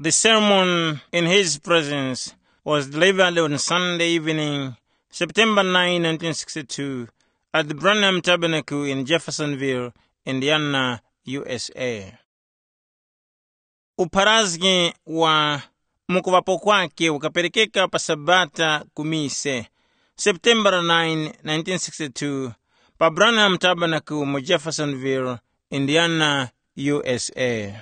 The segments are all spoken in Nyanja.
The sermon in his presence was delivered on Sunday evening, September 9, 1962, at the Branham Tabernacle in Jeffersonville, Indiana, USA. Uparazgi wa mukuwapo kwake ukapelekeka pa Sabata kumise, September 9, 1962, pa Branham Tabernacle mu Jeffersonville, Indiana, USA.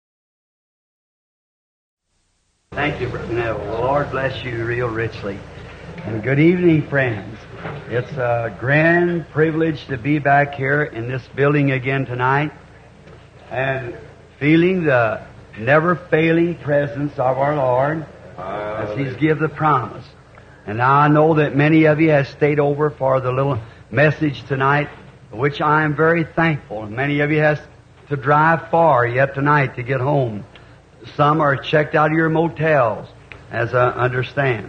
Thank you, Brother Neville. The Lord bless you real richly. And good evening, friends. It's a grand privilege to be back here in this building again tonight and feeling the never-failing presence of our Lord as He's given the promise. And now I know that many of you have stayed over for the little message tonight, which I am very thankful. Many of you have to drive far yet tonight to get home. Some are checked out of your motels, as I understand.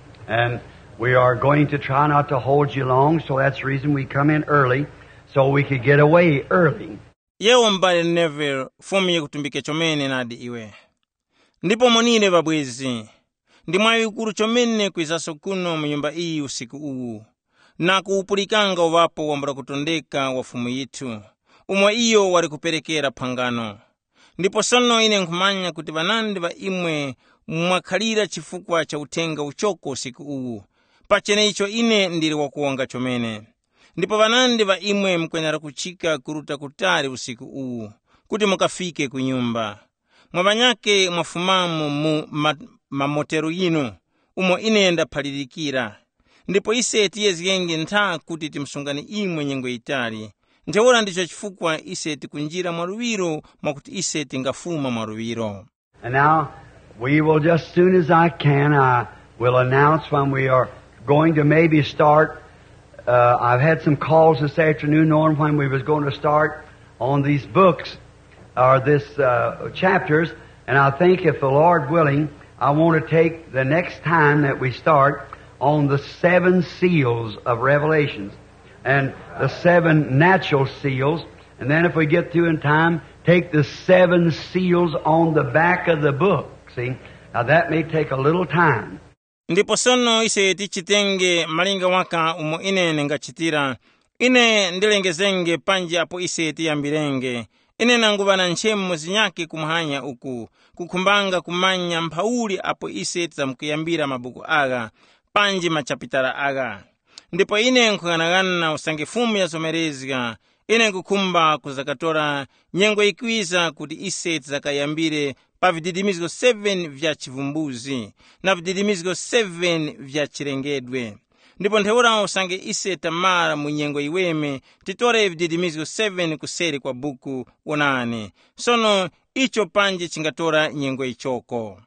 And we are going to try not to hold you long, so that's the reason we come in early, so we could get away early. Yewo mbale Neville fomu kutumbike chomene nadi iwe. Ndipo monine babwezi. Ndimwayi ukuru chomene kuizaso kuno mnyumba iyi usiku uwu. Na kuupulikanga uwapo wambura kutondeka wafumu yitu. Umwa iyo wari kuperekera pangano. Ndipo sono ine nkumanya kuti banandi ba imwe mwakhalira chifukwa cha utenga uchoko usiku uwu. Pachene icho ine ndiri wakuonga chomene. Ndipo banandi ba imwe mkwenyara kuchika kuruta kutari usiku uwu, kuti mukafike kunyumba. Mwabanyake mwafumamu mu mamotero yinu, umo ine ndaphalirikira. Ndipo ise tiyezgenge nta kuti timsungani imwe nyengo itali. Nteora ndicho chifukwa ise tikunjira mwaruwiro mwakuti ise tingafuma mwaruwiro. And now, we will just soon as I can, I will announce when we are going to maybe start. I've had some calls this afternoon knowing when we was going to start on these books, or this chapters, and I think if the Lord willing, I want to take the next time that we start on the 7 seals of Revelations, and the 7 natural seals, and then if we get through in time, take the 7 seals on the back of the book. See? Now that may take a little time. Ndipo sono ise tichitenge malinga waka umo ine ngachitira. Ine ndilengezenge panje apo ise tiyambirenge. Ine nanguvana nchemu zinyake kumhanya uku. Kukumbanga kumanya mpauli apo ise tizamkuyambira mabuku aga. Panje machapitara aga. Ndipo ine nkuganagana usange fumu ya somerezga. Ine nkukumba kuzakatora nyengo ikwiza kuti ise tizakayambire pa vididimizgo 7 vya chivumbuzi na vididimizgo 7 vya chirengedwe. Ndipo nteora usange ise tamara munyengo iweme titore vididimizgo 7 kuseri kwa buku onane. Sono icho panje chingatora nyengo ichoko.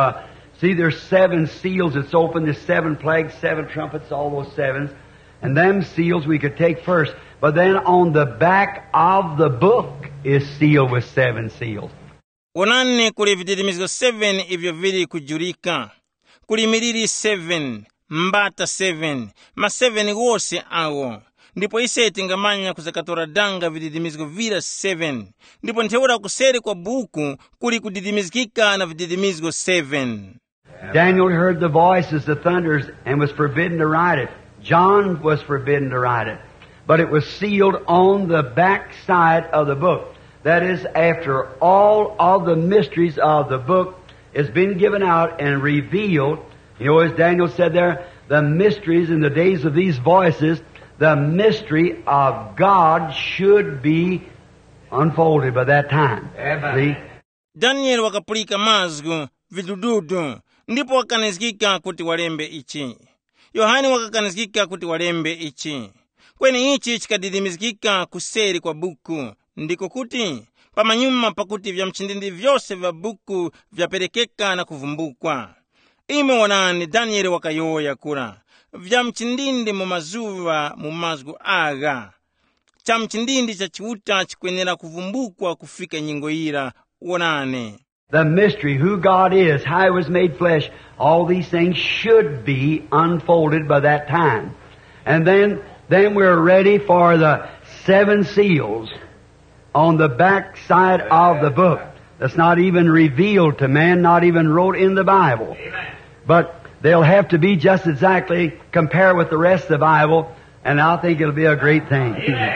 See, there's 7 seals that's open, there's 7 plagues, 7 trumpets, all those 7s. And them seals we could take first. But then on the back of the book is sealed with 7 seals. Onane kuli vididimizgo 7 ivyo vili kujurika. Kuli miriri 7, mbata 7, ma 7 wose awo. Ndipo ise tingamanya kuzakatora danga vididimizgo vira 7. Ndipo nteura kuseri kwa buku kuli kudidimizgika na vididimizgo 7. Daniel heard the voice as the thunders and was forbidden to write it. John was forbidden to write it. But it was sealed on the back side of the book. That is, after all of the mysteries of the book has been given out and revealed, you know, as Daniel said there, the mysteries in the days of these voices, the mystery of God should be unfolded by that time. See? Daniel wakapulika mazgu vidududu, ndipo wakanizgika kuti walembe ichi. Yohani wakakanizgika kuti walembe ichi. Kweni ichi chikadidimizgika kuseri kwa buku, ndiko kuti pamanyuma pakuti vya mchindindi vyose vya buku vyaperekeka na kuvumbukwa. Ime wanani Daniel wakayoya kura. Vya mchindindi mumazuva mumazgu aga. Cha mchindindi cha chiuta chikwenera kuvumbukwa kufika nyingoira wanane. The mystery, who God is, how He was made flesh, all these things should be unfolded by that time. And then we're ready for the 7 seals on the back side of the book. that's not even revealed to man, not even wrote in the Bible. Amen. But they'll have to be just exactly compare with the rest of the Bible, and I think it'll be a great thing.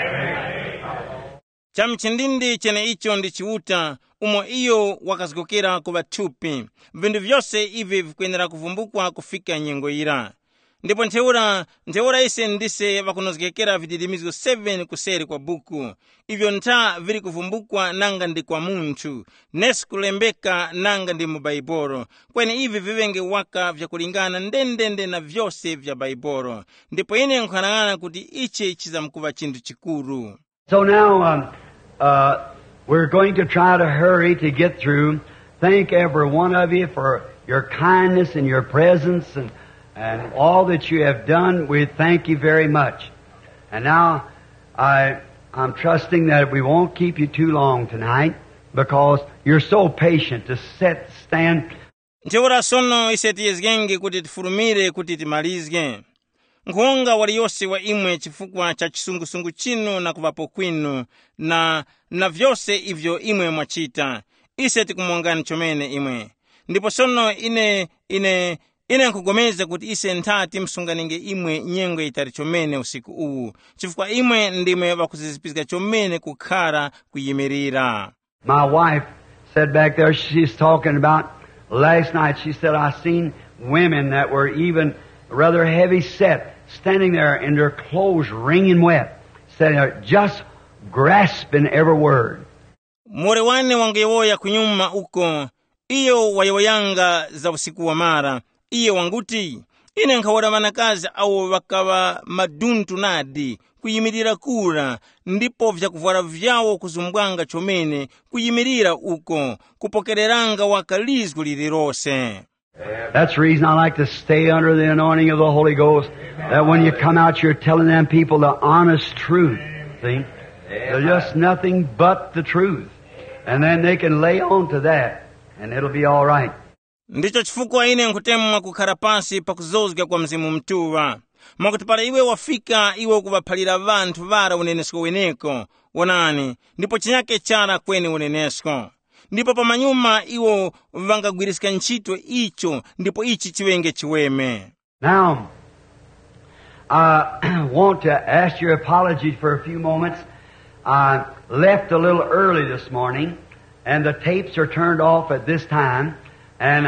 chamchindindi chene icho ndi chiuta umo iyo wakazikokera ku bathupi vindu vyose ivi vikuyenera kuvumbukwa kufika nyengo ira ndipo ntheura ise ndise vakunozekera vididimizo 7 kuseri kwa buku ivyo ntha viri kuvumbukwa nanga ndi kwa munthu nesi kulembeka nanga ndi mu baibolo kwene ivi vivenge waka vyakulingana ndendende na vyose vya baibolo ndipo ine nkhanang'ana kuti ichi chizamkuva chinthu chikulu. So now we're going to try to hurry to get through. Thank every one of you for your kindness and your presence and all that you have done. We thank you very much. And now I'm trusting that we won't keep you too long tonight because you're so patient to stand. Ntheura sono ise tiyezgenge kuti tifulumire kuti timalizge. Nkhonga waliyose wa imwe chifukwa cha chisungusungu chino na kuvapo kwinu na vyose ivyo imwe mwachita. Ise tikumwongani chomene imwe. Ndipo sono ine nkugomeza kuti ise nthati msunganinge imwe nyengo itari chomene usiku uwu. Chifukwa imwe ndimwe wakuzizipizika chomene kukhara kuyimirira. My wife said back there, she's talking about last night, she said, I seen women that were even rather heavy set, standing there in their clothes wringing wet, sitting there just grasping every word. More wane wangewoya kunyuma uko, iyo wayoyanga za usiku wa mara, iyo wanguti, ine nkawada manakazi au wakawa maduntu nadi, kuyimirira kura, ndipo vyakuvwara vyawo kuzumbwanga chomene, kuyimirira uko, kupokereranga wakalizgu lilirose. That's the reason I like to stay under the anointing of the Holy Ghost. That when you come out, you're telling them people the honest truth. See? They're just nothing but the truth. And then they can lay on to that, and it'll be all right. Ndicho chifukwa ine nkutemwa kukhala pansi pakuzozga kwa mzimu mtuwa. Mwakuti para iwe wafika iwe kuvaphalira vanthu vara unenesko weneko, wonani, ndipo chinyake chara kweni unenesko. Ndipo pamanyuma iwo vangagwirisika ntchito icho ndipo ichi chiwenge chiweme. Now, I want to ask your apology for a few moments. I left a little early this morning, and the tapes are turned off at this time. And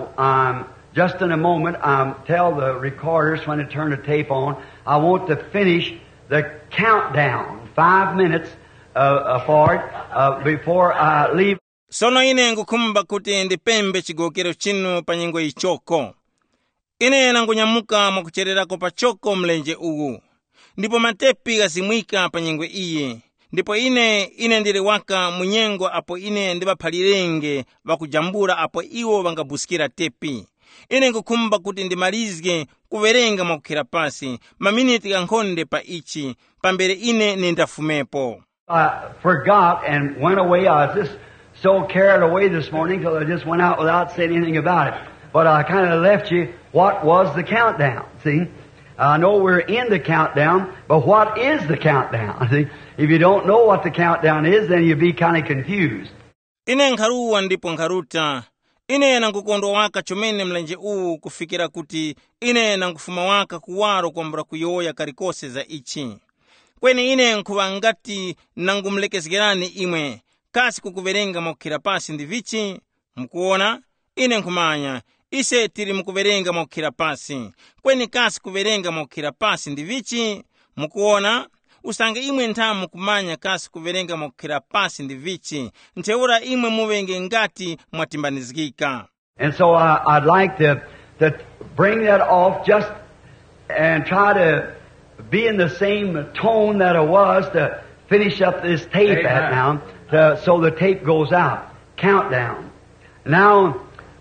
just in a moment, I'll tell the recorders when to turn the tape on. I want to finish the countdown, 5 minutes for it before I leave. Sono ine ngukumba kuti ndipembe chigokero chino pa nyengo ichoko. Ine nangunyamuka mwakuchererako pa choko mlenje uwu. Ndipo matepi gazimwika pa nyengo iye. Ndipo ine ndiri waka munyengo apo ine ndibaphalirenge vakujambura apo iwo vangabusikira tepi. Ine ngukumba kuti ndimalizge kuverenga mwakukhira pasi maminiti gankhonde pa ichi pambere ine nindafumepo. I forgot and went away. I was just so carried away this morning till I just went out without saying anything about it. But I kind of left you what was the countdown, see? I know we're in the countdown, but what is the countdown? See? If you don't know what the countdown is, then you'll be kind of confused. Ine nkharuwa ndipo nkharuta. Ine nankukondwa waka chomene mlenje uwu kufikira kuti ine nankufuma waka kuwaro kwambura kuyoya karikose za ichi. Kweni ine nkuwa ngati nangumlekezgerani imwe. Kasi kukuverenga mwakukhira pasi ndivichi, mkuona, ine nkumanya, ise tiri mkuverenga mwakukhira pasi. Kweni kasi kuverenga mwakukhira pasi ndivichi, mkuona, usange imwe ntamu kumanya kasi kuverenga mwakukhira pasi ndivichi, ntheura imwe muvenge ngati mwatimbanizgika. And so I'd like to bring that off just and try to be in the same tone that I was to finish up this tape at now. So the tape goes out. Countdown. Now,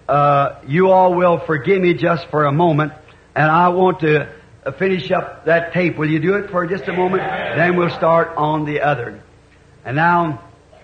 you all will forgive me just for a moment, and I want to finish up that tape. Will you do it for just a moment? Then we'll start on the other. And now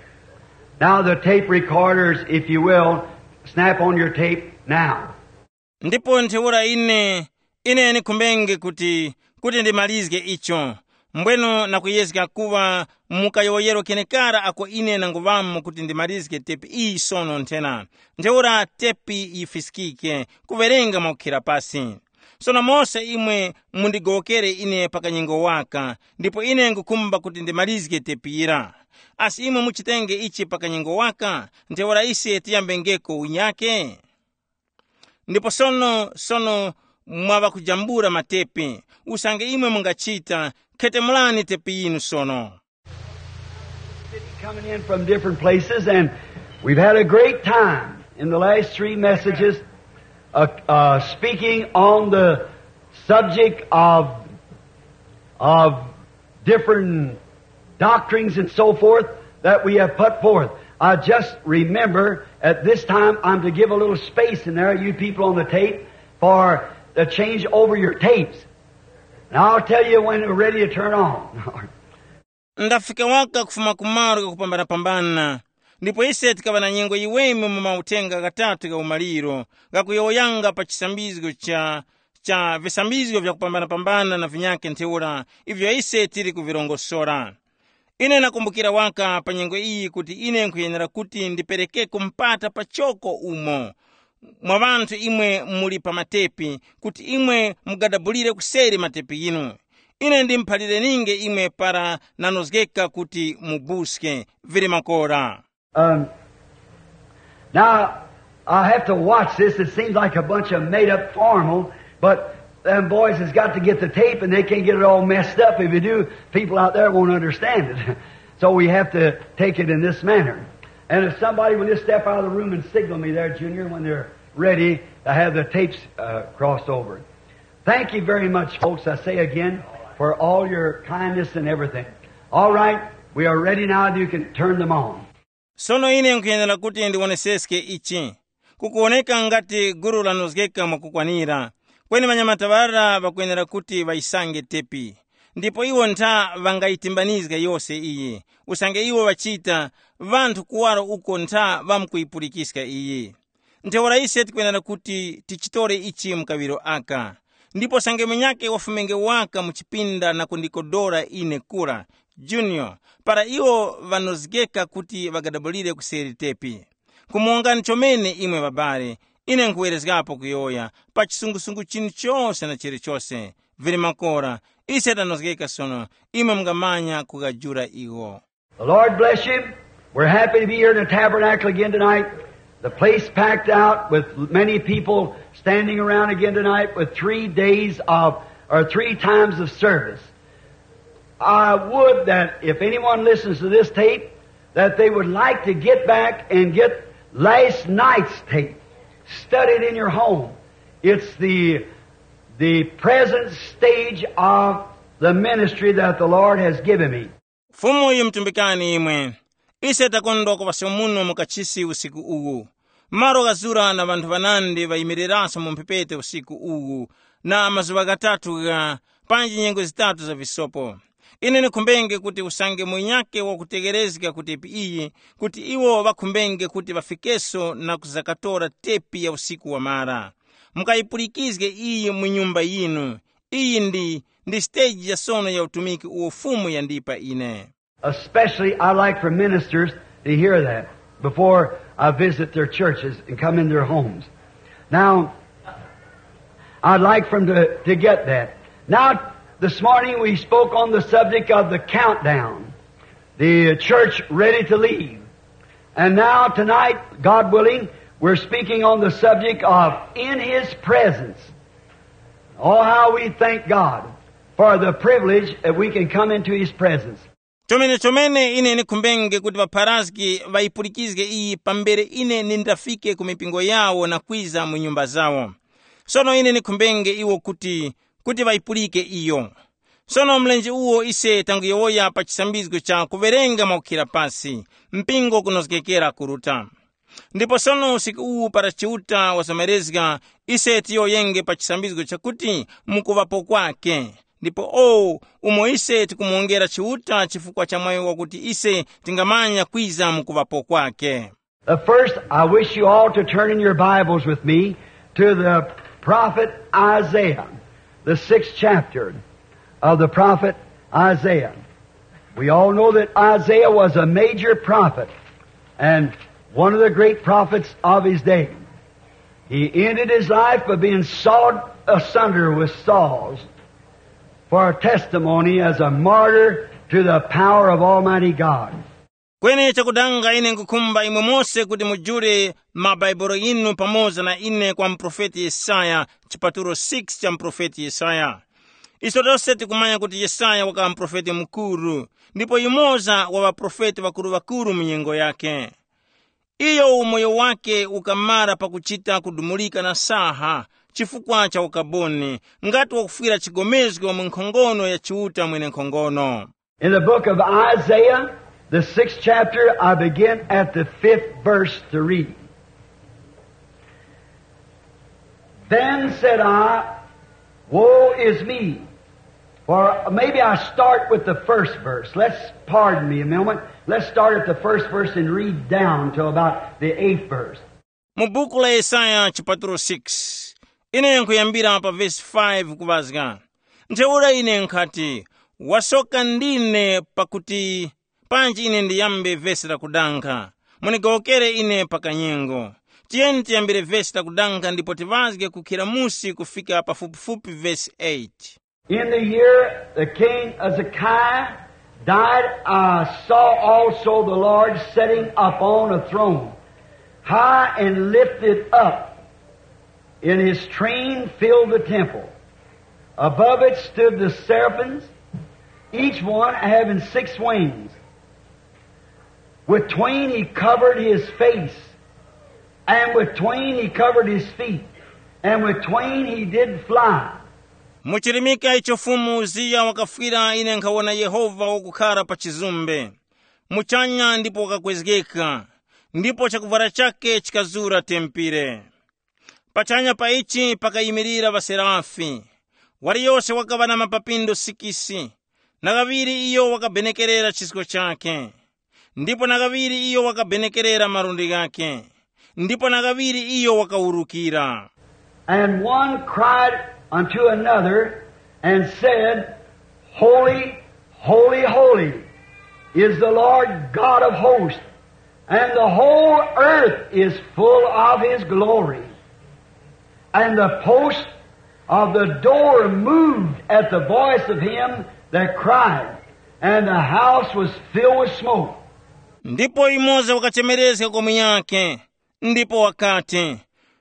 the tape recorders, if you will, snap on your tape now. Ndipo ntheura ine nikumbenge kuti ndimalizge icho. mbweno nakuyezeka kuva mukayoyero kenekara ako ine nanguvamo kuti ndimalizike tepi iyi sono nthena ntheura tepi ifisikike kuverenga maukhira pasi. Sono mose imwe mundigowokere ine pakanyengo waka ndipo ine ngukhumba kuti ndimalizike tepira. Asi imwe muchitenge ichi pakanyengo waka ntheura ise tiyambengeko unyake. Ndipo sono mwava kujambura matepi usange imwe mungachita khetemulani tepi inu sono. Coming in from different places, and we've had a great time in the last 3 messages speaking on the subject of different doctrines and so forth that we have put forth. I just remember at this time I'm to give a little space in there, you people on the tape, for to change over your tapes. And I'll tell you when we're ready to turn on. Ndafika waka kufuma kumaru kupambana ndipo ise tikava na nyengo iweme mumautenga katatu ka umaliro gakuyoyanga pa chisambizgo cha visambizgo vya kupambana na vinyake ntheura ivyo ise tiri kuvirongosora. Ine nakumbukira waka pa nyengo iyi kuti ine nkuyenera kuti ndipereke kumpata pachoko umo mwa vantu imwe muli pa matepi kuti imwe mugadabulire kuseri matepi inu. Ine ndimphalire ninge imwe para nanozgeka kuti mubuske vili makora. Now, I have to watch this. It seems like a bunch of made-up formal, but them boys has got to get the tape and they can't get it all messed up. If you do, people out there won't understand it. So we have to take it in this manner. And if somebody will just step out of the room and signal me there, Junior, when they're ready to have the tapes crossed over. Thank you very much, folks, I say again, for all your kindness and everything. All right, we are ready now. You can turn them on. Sono ine nkuyenera kuti ndiwoneseske ichi. Kukuoneka ngati guru lanozgeka mwakukwanira. Kweni manyamatavara vakuyenera kuti vaisange tepi. Ndipo iwo ntha vangaitimbanizga yose iye. Usange iwo vachita, vantu kuwaro uko ntha vamkuipulikiska iye. Ntheura ise tikuyenera kuti tichitore ichi mkaviro aka. Ndipo sange mwenyake wafumenge waka muchipinda na kundikodora ine kura, Junior, para iwo vanozgeka kuti vagadabulire kuseri tepi. Kumuongani chomene imwe babare, ine nkuwerezgapo kuyoya, pa chisungusungu chini chose na chiri chose, vili makora, ise tanozgeka sono, imwe mngamanya kugajura iwo. The Lord bless you. We're happy to be here in the tabernacle again tonight. The place packed out with many people standing around again tonight with 3 times of service. I would that if anyone listens to this tape, that they would like to get back and get last night's tape. Study it in your home. It's the present stage of the ministry that the Lord has given me. Fumo yimtumbikani imwe. Ise takondoko vasomuno mukachisi usiku ugu. Maro gazura na vantu vanandi vaimiriraso mumpipete usiku ugu. Na mazuva gatatu ga panji nyengo zitatu za visopo. Ine nikumbenge kuti usange mwenyake wa kutegerezika kutepi iyi, kuti iwo vakumbenge kuti vafikeso na kuzakatora tepi ya usiku wa mara. Mukaipulikizge iyi mwinyumba yinu. Iyi ndi stage ya sono ya utumiki uofumu ya ndipa ine. Especially, I like for ministers to hear that before I visit their churches and come in their homes. Now, I'd like for them to get that. Now, this morning we spoke on the subject of the countdown, the church ready to leave. And now tonight, God willing, we're speaking on the subject of in His presence. Oh, how we thank God for the privilege that we can come into His presence. Chomene ine nikumbenge kuti vaparazgi vaipulikizge iyi pambere ine nindafike kumipingo yawo na kwiza munyumba zawo. Sono ine nikumbenge iwo kuti vaipulike iyo. Sono mlenje uwo ise tangu yowoya pa chisambizgo cha kuverenga maukira pasi, mpingo kunozgekera kuruta. Ndipo sono usiku uwu para chiuta wasomerezga ise tiyo yenge pa chisambizgo cha kuti mukuvapo kwake. Ndipo umo ise tikumuongera chiuta chifukwa cha mwayo wa kuti ise tingamanya kwiza mukuvapo kwake. First, I wish you all to turn in your Bibles with me to the prophet Isaiah, the 6th chapter of the prophet Isaiah. We all know that Isaiah was a major prophet and one of the great prophets of his day. He ended his life by being sawed asunder with saws for a testimony as a martyr to the power of Almighty God. Kwene chakudanga ine nkukumba imwe mose kuti mujule mabaibulo inu pamoza na ine kwa mprofeti Yesaya chipaturo 6 cha mprofeti Yesaya. Iso tonse tikumanya kuti Yesaya waka mprofeti mkuru, ndipo yumoza wa waprofeti wakuru mnyengo yake. Iyo umoyo wake ukamara pakuchita kudumulika na saha, chifukwa cha ukaboni, ngati wakufira chigomezgo wa mnkongono ya chiuta mwene nkongono. In the book of Isaiah, the 6th chapter, I begin at the 5th verse to read. Then said I, woe is me. For maybe I start with the first verse. Pardon me a moment. Let's start at the first verse and read down to about the 8th verse. Mubuku la Yesaya chipaturo 6. Ine nkuyambira pa verse 5 kubazga. Nteura ine nkati, wasoka ndine pakuti panji ine ndiyambe verse la kudanka. Munigokere ine pakanyengo. Tiyeni tiyambire verse la kudanka ndipo tivazge kukiramusi kufika pafupifupi verse 8. In the year the king Hezekiah died, I saw also the Lord sitting upon a throne, high and lifted up, and his train filled the temple. Above it stood the seraphims, each one having 6 wings. With twain he covered his face, and with twain he covered his feet, and with twain he did fly. Muchirimika ichofumu Uzia wakafira ine nkawona Yehova wakukara pa chizumbe. Muchanya ndipo wakakwezgeka, ndipo chakuvara chake chikazura tempire. Pachanya pa ichi pakayimirira vaserafi. Wari yose wakavana mapapindo 6, na kaviri iyo wakabenekerera chisiko chake. Ndipo na kaviri iyo wakabenekerera marundi gake. Ndipo na kaviri iyo wakaurukira. And one cried unto another and said, Holy, holy, holy is the Lord God of hosts, and the whole earth is full of His glory. And the post of the door moved at the voice of him that cried, and the house was filled with smoke. Ndipo imoza wakachemereza komu yake, ndipo wakati,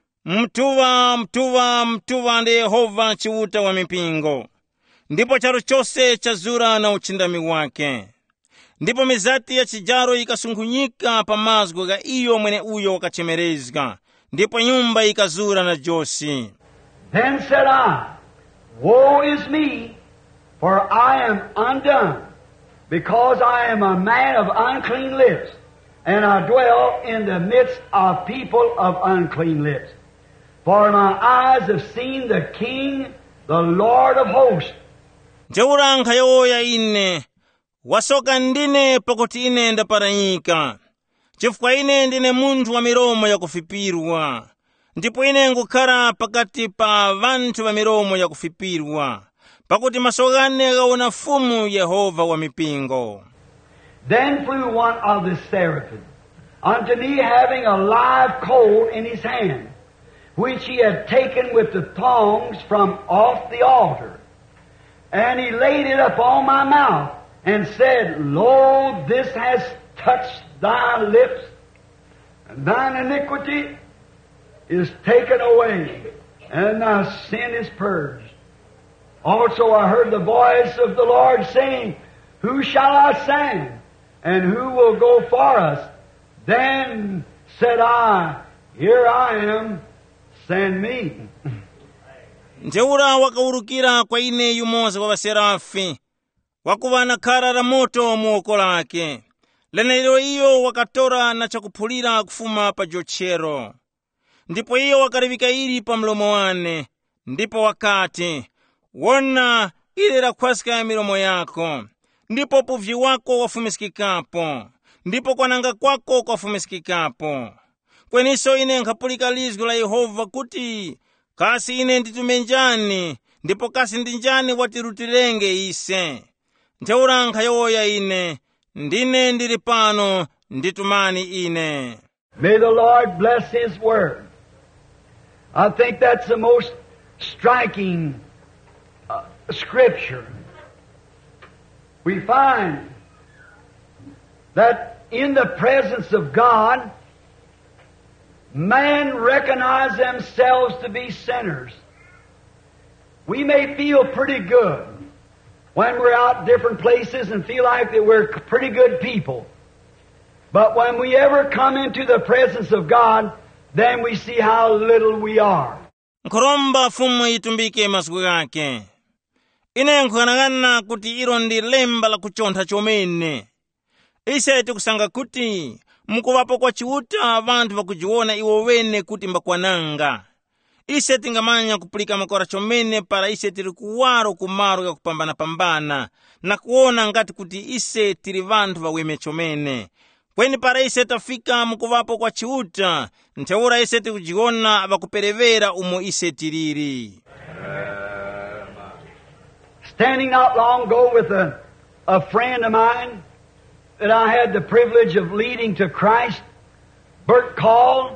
Mtuwa, mtuwa, mtuwa ndi Yehova chiuta wa mipingo. Ndipo charo chose chazura na uchindami wake. Ndipo mizati ya chijaro ikasungunyika pamazgo ga iyo mwene uyo wakachemerezga. Ndipo nyumba ikazura na josi. Then said I, Woe is me, for I am undone, because I am a man of unclean lips, and I dwell in the midst of people of unclean lips. For my eyes have seen the King, the Lord of hosts. Njeuranka yoya ine, wasoka ndine pakuti ine ndaparanyika. Chifukwa ine ndine muntu wa miromo ya kufipirwa. Ndipo ine ngukara pakati pa vantu wa miromo ya kufipirwa. Pakuti masogane gaona fumu Yehova wa mipingo. Then flew one of the seraphim unto me, having a live coal in his hand, which he had taken with the tongs from off the altar. And he laid it upon my mouth, and said, Lo, this has touched thy lips, and thine iniquity is taken away, and thy sin is purged. Also I heard the voice of the Lord saying, Who shall I send, and who will go for us? Then said I, Here I am, send me. Njeura wakaurukira kwa ine yumoza wa waserafi, wakuvana kara la moto muoko lake. Lenero iyo wakatora na chakupulira kufuma pa jochero. Ndipo iyo wakaribika iri pa mlomo wane. Ndipo wakati, wona ile la kwaska ya milomo yako. Ndipo puvyi wako wafumisikikapo. Ndipo kwananga kwako kwafumisikikapo. Kweniso ine nkapulika lizgo la Yehova kuti, kasi ine nditume njani, ndipo kasi ndinjani watirutirenge ise. ntheura nkhayowoya ine, ndine ndili pano, nditumani ine. May the Lord bless His Word. I think that's the most striking scripture. We find that in the presence of God, man recognize themselves to be sinners. We may feel pretty good when we're out different places and feel like that we're pretty good people. But when we ever come into the presence of God, then we see how little we are. Nkhoromba fumu itumbike masiku yake. Ine nkhanangana kuti ilo ndi lemba la kuchontha chomene. Ise tikusanga kuti mukuvapo kwa chiuta vantu vakujiona iwo wene kuti mbakwananga. Ise tingamanya kupulika makora chomene para ise tiri kuwaro kumaro ya kupambana na kuona ngati kuti ise tiri vantu vaweme chomene. Kweni para ise tafika mukuvapo kwa chiuta, ntheura ise tikujiona vakuperevera umo ise tiriri. Standing not long ago with a friend of mine that I had the privilege of leading to Christ, Bert Call,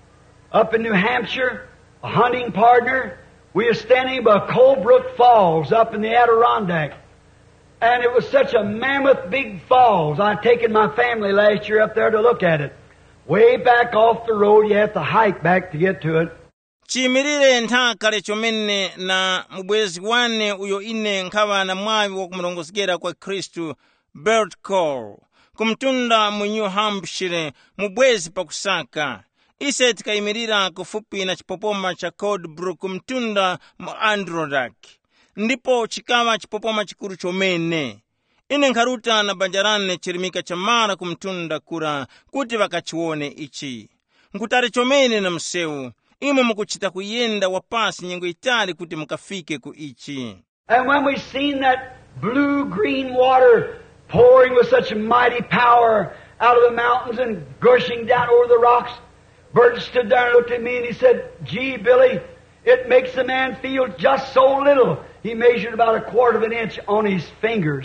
up in New Hampshire, a hunting partner. We were standing by Colebrook Falls up in the Adirondack. And it was such a mammoth big falls. I'd taken my family last year up there to look at it. Way back off the road, you have to hike back to get to it. Chimirire nthakale chomene na mubwezi wane uyo ine nkhawa na mwavi wa kumulongosekera kwa Kristu, Bert Call, kumtunda mu New Hampshire, mubwezi pakusaka. Ise tikayimirira kufupi na chipopoma cha Colebrook kumtunda mu Adirondack. Ndipo chikawa chipopoma chikuru chomene. Ine nkharuta na banjarane chirimika chamara kumtunda kura kuti vakachione ichi. Nkutare chomene na msewu. Imo mukuchita kuyenda wapasi nyengo itali kuti mukafike ku ichi. And when we seen that blue-green water pouring with such mighty power out of the mountains and gushing down over the rocks, Bert stood there and looked at me and he said, "Gee, Billy, it makes a man feel just so little." He measured about 1/4 of an inch on his fingers.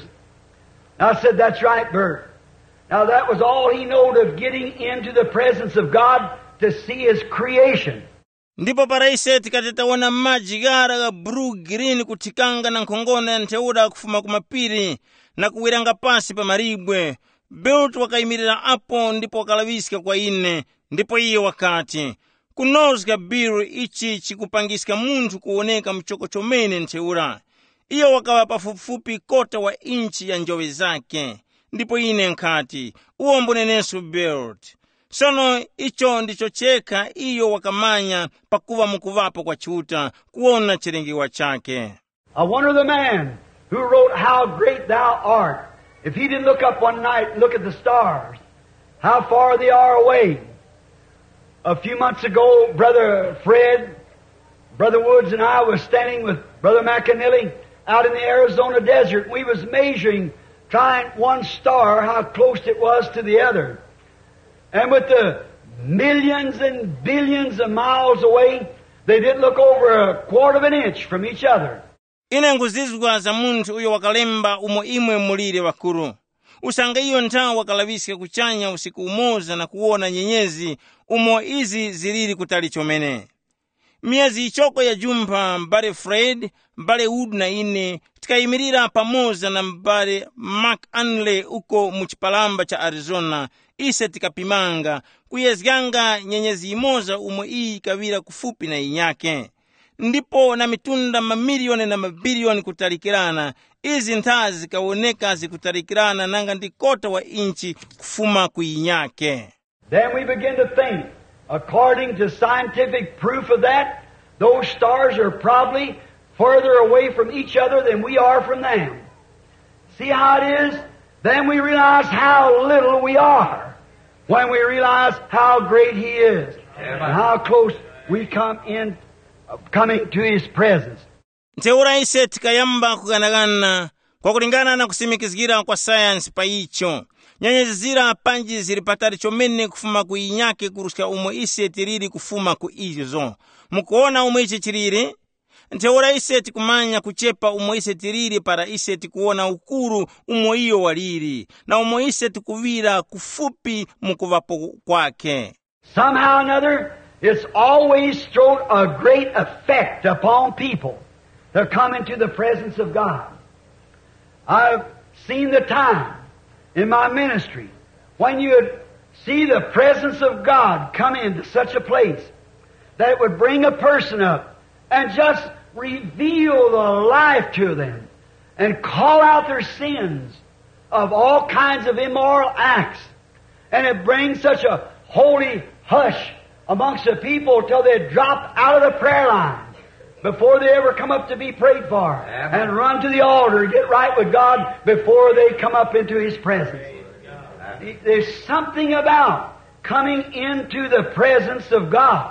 I said, "That's right, Bert." Now that was all he knowed of getting into the presence of God to see His creation. Ndipo para ise tikatetaona maji gara ga blue green kutikanga na nkhongona ya ntheura kufuma kumapiri na kuwiranga pasi pa maribwe. Bert wakayimirira apo ndipo wakalawisika kwa ine, ndipo iye wakati, "Kunozga biru ichi chikupangisika munthu kuoneka mchoko chomene ntheura." Iyo wakawa pafupifupi 1/4 wa inchi ya njowe zake. Ndipo ine nkati, "Uombo nenesu Bert." Sono icho ndicho cheka iyo wakamanya pakuva mukuvapo kwa chiuta kuona chirengiwa chake. I wonder the man who wrote "How Great Thou Art," if he didn't look up one night and look at the stars, how far they are away. A few months ago, Brother Fred, Brother Woods and I was standing with Brother McAnally out in the Arizona desert. We was measuring, trying one star, how close it was to the other. And with the millions and billions of miles away, they didn't look over 1/4 of an inch from each other. Ine nkuzizwa za munthu uyo wakalemba umo imwe mulire wakuru. Usanga iyo nthawi wakalavisika kuchanya usiku umoza na kuona nyenyezi umo izi zilili kutali chomene. Miezi ichoko ya jumpa mbale Fred, mbale Wood na ine tikayimirira pamoza na mbale McAnally uko muchipalamba cha Arizona. Ise tikapimanga kuyezganga nyenyezi imoza umo iyi kawira kufupi na inyake. Ndipo na mitunda mamilioni na mabilioni kutalikirana, izi nthazi zikawoneka zikutalikirana nanga ndi 1/4 wa inchi kufuma kuinyake. Then we begin to think, according to scientific proof of that, those stars are probably further away from each other than we are from them. See how it is? Then we realize how little we are when we realize how great He is. Amen. And how close we coming to His presence. Ntheura ise tikayamba kuganagana kwa kulingana na kusimikizgira kwa science pa icho. Nyenyezi zira panji zilipatari chomene kufuma kuinyake kurusika umo ise tiriri kufuma ku izo. Mukuona umo ichi chiriri? ntheora ise tikumanya kuchepa umwe ise tilili para ise tikuona ukulu umwe iyo walili na umwe ise tikuvira kufupi mukuvapo kwake. Somehow or another, it's always thrown a great effect upon people that come into the presence of God. I've seen the time in my ministry when you would see the presence of God come into such a place that it would bring a person up and just reveal the life to them and call out their sins of all kinds of immoral acts. And it brings such a holy hush amongst the people till they drop out of the prayer line before they ever come up to be prayed for. Amen. And run to the altar and get right with God before they come up into His presence. There's something about coming into the presence of God.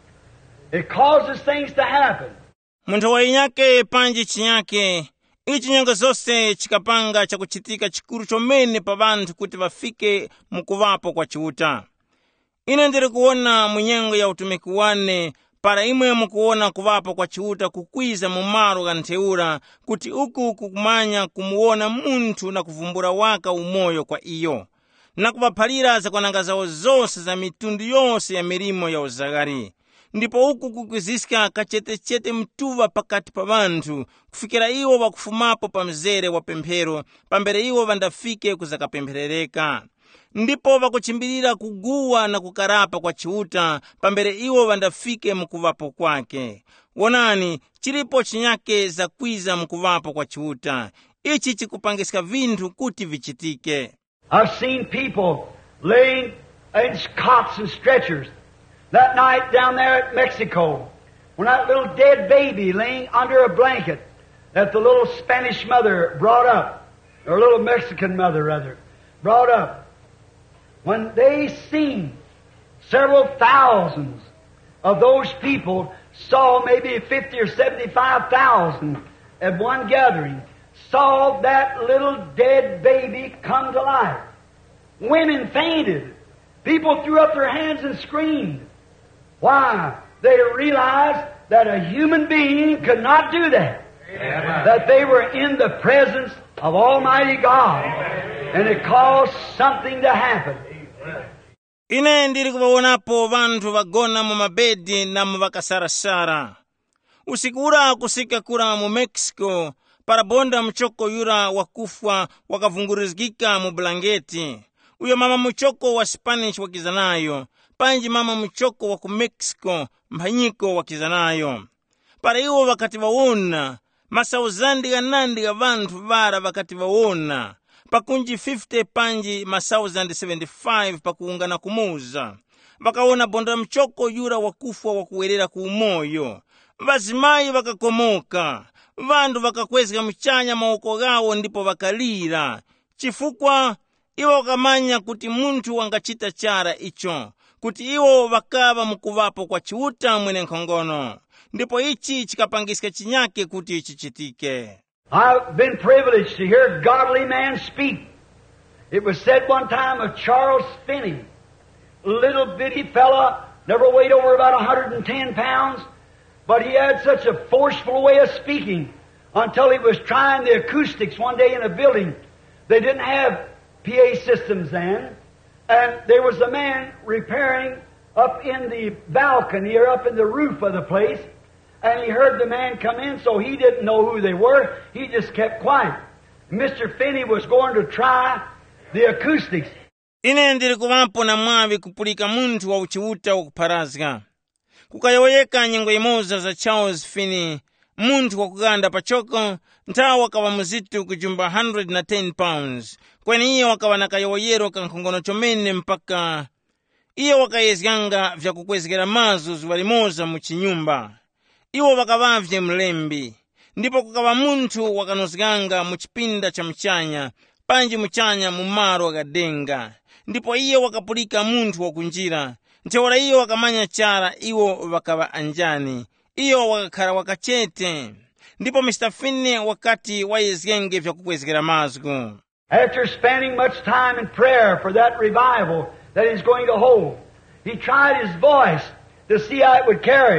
It causes things to happen. Munthu wainyake panji chinyake, ichi nyengo zonse chikapanga chakuchitika chikulu chomene pa vanthu kuti vafike mukuvapo kwa chiuta. Ine ndiri kuona munyengo ya utumiki wane para imwe mukuona kuvapo kwa chiuta kukwiza mumaro kantheura kuti uku kukumanya kumuona munthu na kuvumbura waka umoyo kwa iyo na kuvaphalira zakwananga zawo zonse za mitundu yonse ya milimo ya uzakari. Ndipo uku kukwizisika kachetechete mtuva pakati pa vanthu kufikira iwo wakufumapo pa mzere wa pemphero pambere iwo vandafike kuzakapempherereka. Ndipo vakuchimbirira kuguwa na kukarapa kwa chiuta pambere iwo vandafike mukuvapo kwake. Wonani, chilipo chinyake za kwiza mukuvapo kwa chiuta. Ichi chikupangisika vinthu kuti vichitike. I've seen people laying in cots and stretchers. That night down there at Mexico, when that little dead baby laying under a blanket that the little Spanish mother brought up, or little Mexican mother rather, brought up, when they seen several thousands of those people, saw maybe 50 or 75,000 at one gathering, saw that little dead baby come to life. Women fainted. People threw up their hands and screamed. Why? They realized that a human being could not do that. Amen. That they were in the presence of Almighty God. Amen. And it caused something to happen. Ine ndiri kuvaonapo vanthu vagona mu mabedi na mu vakasarasara. Usikura kusika kura mu Mexico parabonda mchoko yura wakufwa wakavungurizgika mu blanketi. Uyo mama mchoko wa Spanish wakizanayo. Panji mama mchoko wa ku Mexico mphanyiko wakizanayo. Para iwo wakati waona, masauzandi ganandi ga vanthu vara wakati waona. Pakunji 50 panji masauzandi 75 pakuungana kumuza. Wakaona bonda mchoko yura wakufwa wakuwerera ku umoyo. Vazimayi wakakomoka. Vandu wakakwezga mchanya maoko gawo ndipo wakalira. Chifukwa iwo wakamanya kuti munthu wangachita chara icho. Kuti iwo wakava mukuvapo kwa chiuta mwene nkhongono. Ndipo ichi chikapangisika chinyake kuti chichitike. I've been privileged to hear godly men speak. It was said one time of Charles Finney, a little bitty fella, never weighed over about 110 pounds, but he had such a forceful way of speaking until he was trying the acoustics one day in a building. They didn't have PA systems then. And there was a man repairing up in the balcony or up in the roof of the place. And he heard the man come in, so he didn't know who they were. He just kept quiet. Mr. Finney was going to try the acoustics. Ine ndiri kuvapo na mwavi kupulika munthu wa uchiuta wa kuparazga. Kukayoyeka nyengo imoza za Charles Finney, munthu wa kuganda pachoko, ntawa wakawa muzitu kujumba 110 pounds. Kweni iyo wakawa nakayoyero kankhongono chomene mpaka iyo wakayezganga vya kukwezgera mazu zuwalimoza muchinyumba. Iwo wakavavye mlembi. Ndipo kukawa munthu wakanozganga muchipinda cha mchanya, panji mchanya mumaro wakadenga. Ndipo iyo wakapulika munthu wakunjira. Nteora iyo wakamanya chara iwo wakawa anjani. Iyo wakakhala wakachete. Ndipo Mr. Finney wakati wayezgenge vya kukwezgera mazgu. After spending much time in prayer for that revival that he's going to hold, he tried his voice to see how it would carry.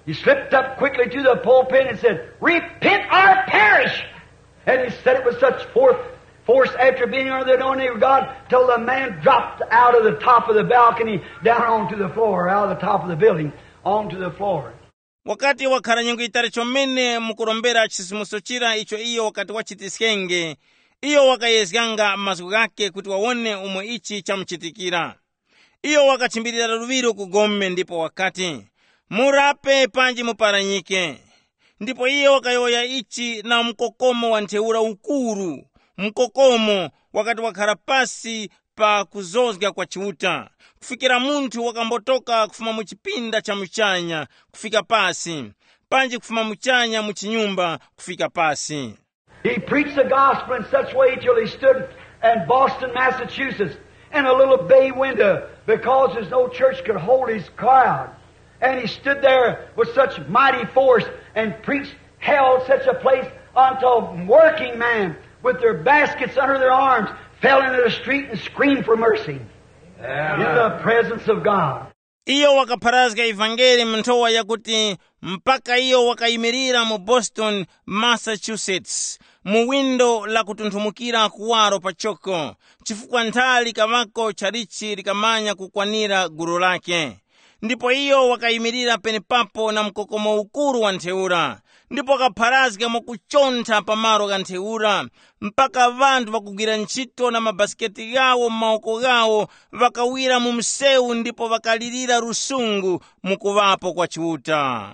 He slipped up quickly to the pulpit and said, "Repent or perish!" And he said it with such force after being under the anointing of God till the man dropped out of the top of the balcony down onto the floor, out of the top of the building, onto the floor. Wakati wakhala nyengo itali chomene mukulombera chisisimuso chira icho iyo wakati wachitiskenge, iyo wakayezganga maziko gake kuti waone umwe ichi chamuchitikira. Iyo wakachimbirira luviro kugome ndipo wakati, "Murape panji muparanyike." Ndipo iyo wakayoya ichi na mkokomo wa ntheura ukuru, mkokomo wakati wakhala pasi pa kuzozga kwa chiuta, kufikira munthu wakambotoka kufuma muchipinda cha muchanya kufika pasi, panji kufuma muchanya muchinyumba kufika pasi. He preached the gospel in such way till he stood in Boston, Massachusetts, in a little bay window, because there's no church could hold his crowd. And he stood there with such mighty force and preached, held such a place until working men with their baskets under their arms fell into the street and screamed for mercy. Amen. In the presence of God. Iyo wakapharazga evangeli mnthowa yakuti mpaka iyo wakayimirira mu Boston, Massachusetts, mu windo la kutunthumukira kuwaro pachoko, chifukwa nthali kamako charichi likamanya kukwanira gulu lake. Ndipo iyo wakayimirira penepapo na mkokomo ukuru wa ntheura, ndipo wakapharazga mukuchontha pamaro ka ntheura, mpaka vantu vakugwira ntchito na mabasiketi gawo m'maoko gawo vakawira mu msewu ndipo vakalirira rusungu mukuvapo kwa chiuta.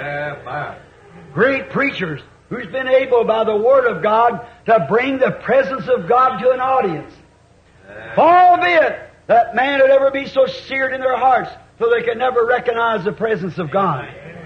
Great preachers who's been able by the Word of God to bring the presence of God to an audience. Albeit that man would ever be so seared in their hearts so they could never recognize the presence of God.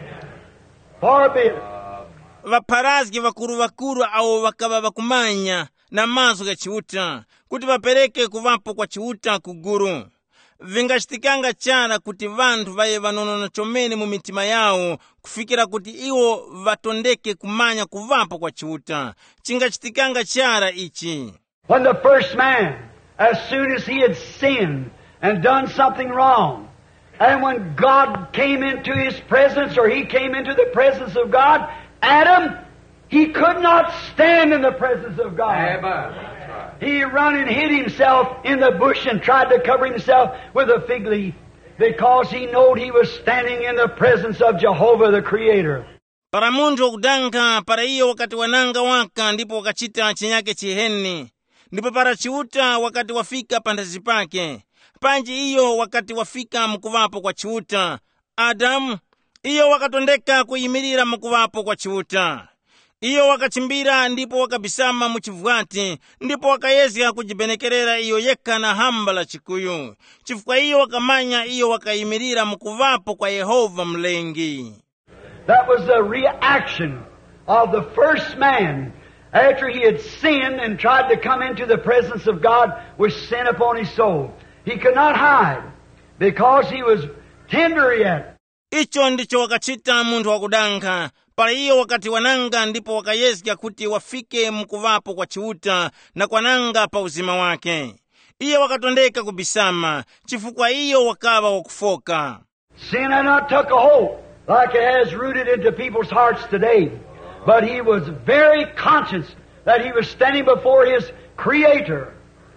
Far be it. Vaparazgi vakuru au vakava vakumanya na mazo ga chiuta kuti vapereke kuvapo kwa chiuta kuguru. Vingachitikanga chara kuti vantu vaye vanonona chomene mu mitima yawo kufikira kuti iwo vatondeke kumanya kuvapo kwa chiuta. Chingachitikanga chara ichi. When the first man, as soon as he had sinned and done something wrong, and when God came into his presence, or he came into the presence of God, Adam, he could not stand in the presence of God. Amen. He run and hid himself in the bush and tried to cover himself with a fig leaf because he knowed he was standing in the presence of Jehovah the Creator. Para munthu wakudanga para iyo wakati wananga waka ndipo wakachita chinyake chiheni, ndipo para chiuta wakati wafika pandazi pake, panji iyo wakati wafika mkuvapo kwa chiuta, Adamu, iyo wakatondeka kuyimirira mkuvapo kwa chiuta. Iyo wakachimbira ndipo wakabisama muchivwati, ndipo wakayezga kujibenekerera iyo yeka na hamba la chikuyu. Chifukwa iyo wakamanya iyo wakayimirira mkuvapo kwa Yehova mlengi. That was the reaction of the first man after he had sinned and tried to come into the presence of God with sin upon his soul. He could not hide because he was tender yet. Icho ndicho wakachita munthu wakudanga. Para iyo wakati wananga ndipo wakayezga kuti wafike mkuvapo kwa chiuta na kwananga pa uzima wake. Iyo wakatondeka kubisama, chifukwa iyo wakava wakufoka. Sin had not took a hold like it has rooted into people's hearts today. But he was very conscious that he was standing before his Creator.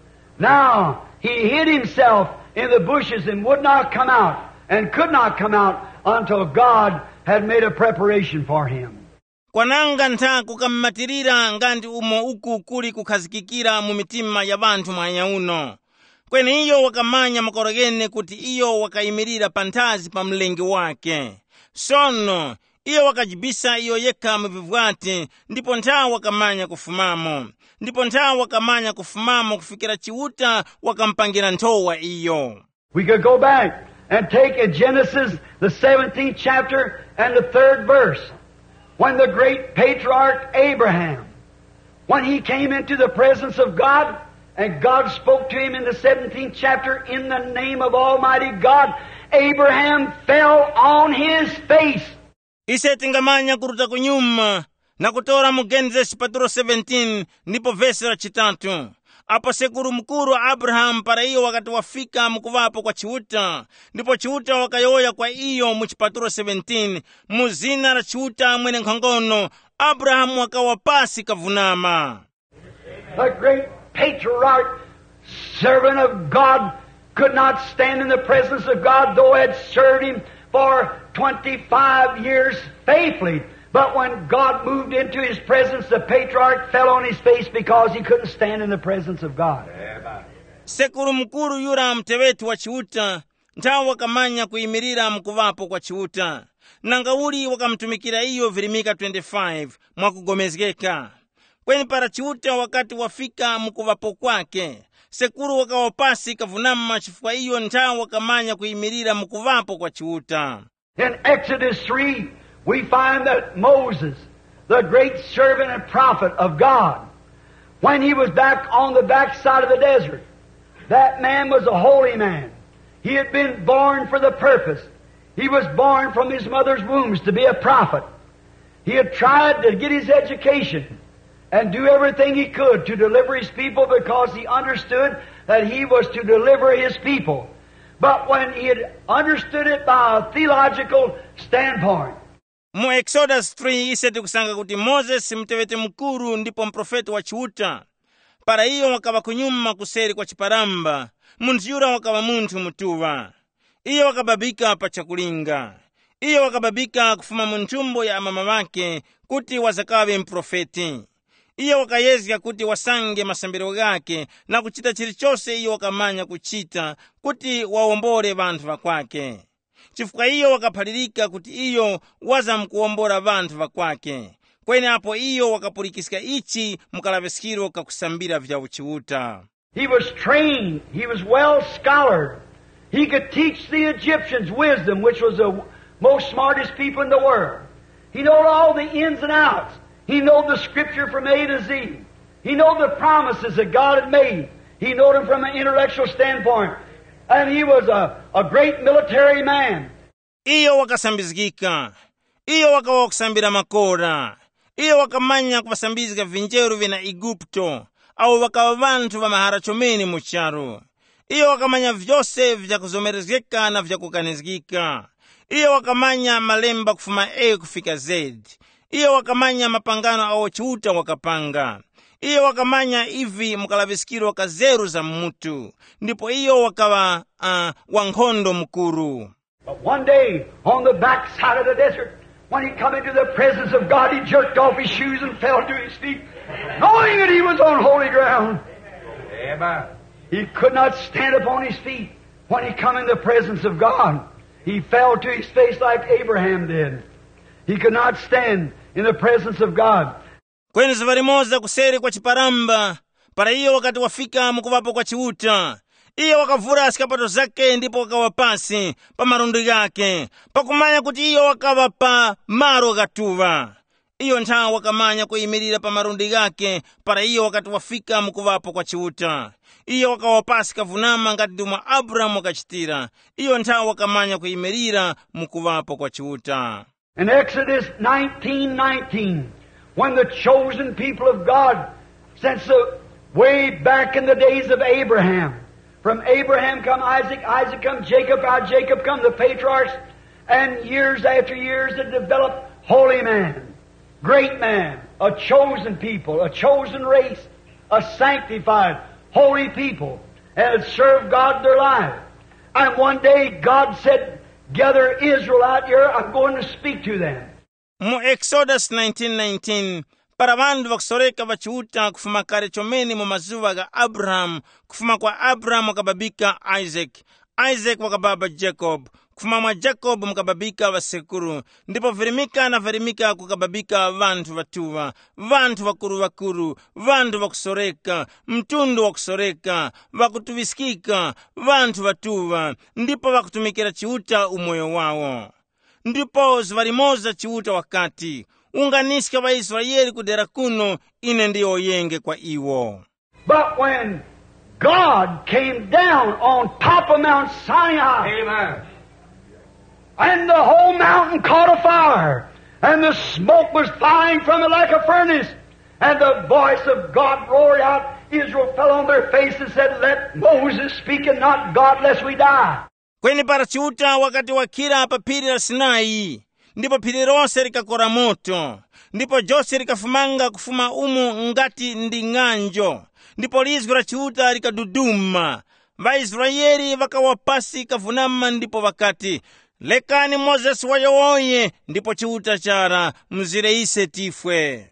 Now, he hid himself in the bushes and would not come out and could not come out until God had made a preparation for him. Kwananga ntha kukammatirira ngandi umo uku kuli kukhazikikira mu mitima ya vantu mwanya uno. Kweni iyo wakamanya makorogene kuti iyo wakayimirira panthazi pa mlengi wake. Sono, iyo wakajibisa iyo yeka mvivwati, ndipo ntha wakamanya kufumamo. Ndipo ntha wakamanya kufumamo kufikira chiuta wakampangira nthowa iyo. We could go back and take in Genesis, the 17th chapter and the 3rd verse. When the great patriarch Abraham, when he came into the presence of God, and God spoke to him in the 17th chapter in the name of Almighty God, Abraham fell on his face. Ise tingamanya kuruta kunyuma na kutora mu Genesis patro 17 ndipo verse la chitatu. apo sekuru mkuru Abraham para iyo wakati wafika mukuvapo kwa chiuta, ndipo chiuta wakayoya kwa iyo mu chipatulo 17 muzina la chiuta mwene nkhongono Abraham wakawapasi kavunama. The great patriarch, servant of God, could not stand in the presence of God, though he had served Him for 25 years faithfully. But when God moved into His presence, the patriarch fell on his face because he couldn't stand in the presence of God. Sekuru mkuru yura mtewetu wa chiuta, nthawi wakamanya kuyimirira mukuvapo kwa chiuta. Nangauli wakamtumikira iyo Virimika 25 mwakugomezgeka. Kweni para chiuta wakati wafika mukuvapo kwake, sekuru wakawapasi kavunama chifukwa iyo nthawi wakamanya kuyimirira mukuvapo kwa chiuta. In Exodus 3, we find that Moses, the great servant and prophet of God, when he was back on the backside of the desert, that man was a holy man. He had been born for the purpose. He was born from his mother's wombs to be a prophet. He had tried to get his education and do everything he could to deliver his people because he understood that he was to deliver his people. But when he had understood it by a theological standpoint, mu Exodus 3 ise tikusanga kuti Moses mtewete mkuru ndipo mprofeti wa chiuta. Para iyo wakava kunyuma kuseri kwa chiparamba, munthu yura wakava munthu mutuva. Iyo wakababika pa chakulinga. Iyo wakababika kufuma munthumbo ya amama wake kuti wazakawe mprofeti. Iyo wakayezga kuti wasange masambiro gake na kuchita chilichose iyo wakamanya kuchita kuti waombore vanthu vakwake. Chifukwa iyo wakaphalirika kuti iyo wazamkuombora vanthu vakwake. Kweni apo iyo wakapulikisika ichi mukalavesikiro kakusambira vya uchiuta. he was trained. He was well scholared. He could teach the Egyptians wisdom, which was the most smartest people in the world. He knew all the ins and outs. He knew the Scripture from A to Z. He knew the promises that God had made. He knew them from an intellectual standpoint. And he was a great military man. Iyo wakasambizgika. Iyo wakawakusambira makora. Iyo wakamanya kuvasambizga vinjeru vina Igupto, au wakawa vantu va maharachomeni mucharu. Iyo wakamanya vyose vya kuzomerezgeka na vya kukanizgika. Iyo wakamanya malemba kufuma A kufika Z. Iyo wakamanya mapangano au chiuta wakapanga. Iyo wakamanya hivi mukalavisikiro wakazeru za mutu. Ndipo iyo wakawa wankhondo mkuru. But one day, on the backside of the desert, when he come into the presence of God, he jerked off his shoes and fell to his feet, knowing that he was on holy ground. Amen. He could not stand upon his feet when he come in the presence of God. He fell to his face like Abraham did. He could not stand in the presence of God. Kweni zivarimoza kuseri kwa chiparamba, para iyo wakati wafika mukuvapo kwa chiuta. Iyo wakavura asikapato zake ndipo wakawapasi pa marundi gake, pakumanya kuti iyo wakavapa maro gatuva. Iyo nthawi wakamanya kuyimirira pa marundi gake, para iyo wakati wafika mukuvapo kwa chiuta. Iyo wakawapasi kavunama ngati dumwa Abraham wakachitira. Iyo nthawi wakamanya kuyimirira mukuvapo kwa chiuta. In Exodus 19:19, when the chosen people of God, since the way back in the days of Abraham, from Abraham come Isaac, Isaac come Jacob, out of Jacob come the patriarchs, and years after years it developed holy man, great man, a chosen people, a chosen race, a sanctified, holy people, and had served God their life. And one day God said, gather Israel out here, I'm going to speak to them. Mu Exodus 19:19, para vandu vakusoreka vachiuta kufuma kare chomeni mu mazuva ga Abraham, kufuma kwa Abraham wakababika Isaac, Isaac wakababa Jacob, kufuma mwa Jacob mukababika vasekuru, ndipo Virimika na Virimika kukababika vantu vatuva, vantu vakuru, vantu vakusoreka, mtundu wakusoreka, vakutuvisikika, vantu vatuva, ndipo vakutumikira chiuta umoyo wawo. Ndipo zivarimoza chiuta wakati, unganisika wa Israeli kudera kuno, ine ndiyo yenge kwa iwo. But when God came down on top of Mount Sinai, amen, and the whole mountain caught a fire, and the smoke was flying from it like a furnace, and the voice of God roared out, Israel fell on their face and said, "Let Moses speak and not God, lest we die." kweni parachiuta wakati wakira pa phiri la Sinai, ndipo phiri lonse likakora moto, ndipo Jose likafumanga kufuma umu ngati ndi ng'anjo, ndipo lizwi la chiuta likaduduma. Vaisraeli vakawa pasi kavunama, ndipo vakati, lekani Moses wayowoye, ndipo chiuta chara mzireyise tifwe.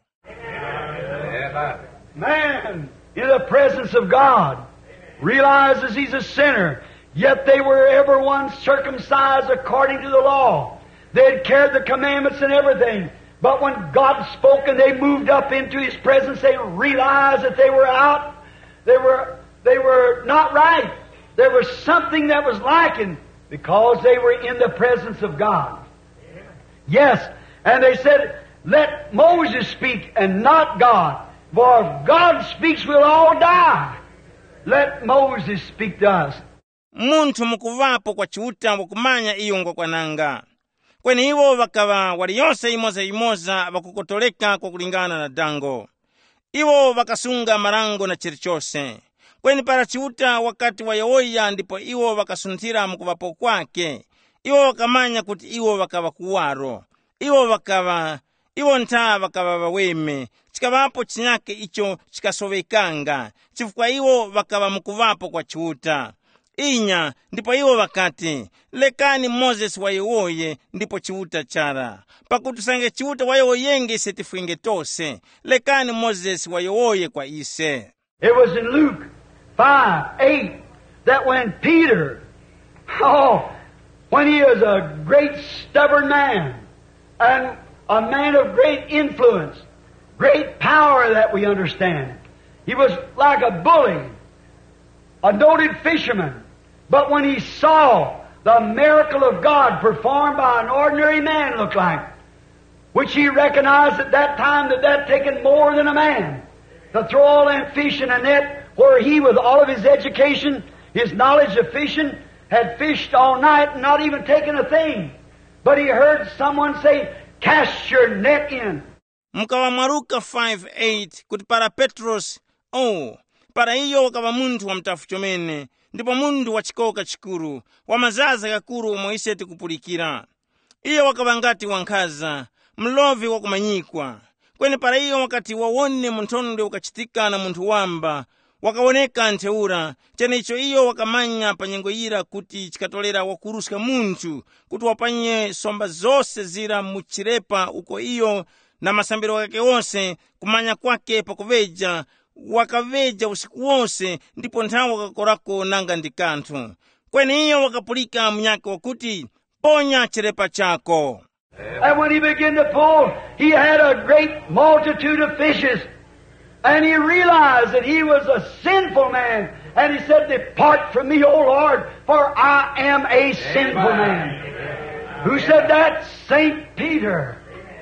Man, in the presence of God, realizes he's a sinner, yet they were every one circumcised according to the law. They had carried the commandments and everything. But when God spoke and they moved up into His presence, they realized that they were out. They were not right. There was something that was lacking because they were in the presence of God. Yes, and they said, "Let Moses speak and not God. For if God speaks, we'll all die. Let Moses speak to us." Munthu mukuvapo kwa chiuta wakumanya iyo ngokwananga. Kweni iwo vakava waliyonse imoza vakukotoleka kwa kulingana na dango. Iwo vakasunga marango na chilichonse. Kweni para chiuta wakati wa Yehoya ndipo iwo vakasunthira mukuvapo kwake. Iwo vakamanya kuti iwo vakava kuwaro. Iwo ntha vakava vaweme. Chikavapo chinyake icho chikasovekanga. Chifukwa iwo vakava mukuvapo kwa chiuta. Inya, ndipo iwo vakati, lekani Moses wayowoye, ndipo chiuta chara. Pakuti sange chiuta wayowoyenge ise tifuinge tose. Lekani Moses wayowoye kwa ise. It was in Luke 5:8 that when Peter, when he was a great stubborn man, and a man of great influence, great power that we understand. He was like a bully, a noted fisherman. But when he saw the miracle of God performed by an ordinary man, looked like, which he recognized at that time that taken more than a man to throw all them fish in a net, where he, with all of his education, his knowledge of fishing, had fished all night and not even taken a thing. But he heard someone say, "Cast your net in." Mkawa Maruka 5:8 kuti para Petros, para iyo wakava munthu wa mtafu chomene, ndipo munthu wa chikoka chikuru, wa mazaza kakuru omwe tikupulikira. Iyo wakava ngati wankhaza, mlovi wa kumanyikwa. Kweni para iyo wakati wawone munthondo ukachitika na munthu wamba, wakawoneka ntheura, chene icho iyo wakamanya panyengo ira kuti chikatolera wakuruska munthu, kuti wapanye somba zose zira muchirepa uko iyo, na masambiro wake wonse, kumanya kwake pakuveja, wakaveja usiku wonse, ndipo nthawi wakakorako nanga ndi kanthu. Kweni iyo wakapulika mnyake wakuti, ponya chirepa chako. And when he began to pull, he had a great multitude of fishes. And he realized that he was a sinful man. And he said, "Depart from me, O Lord, for I am a sinful man." Who said that? St. Peter.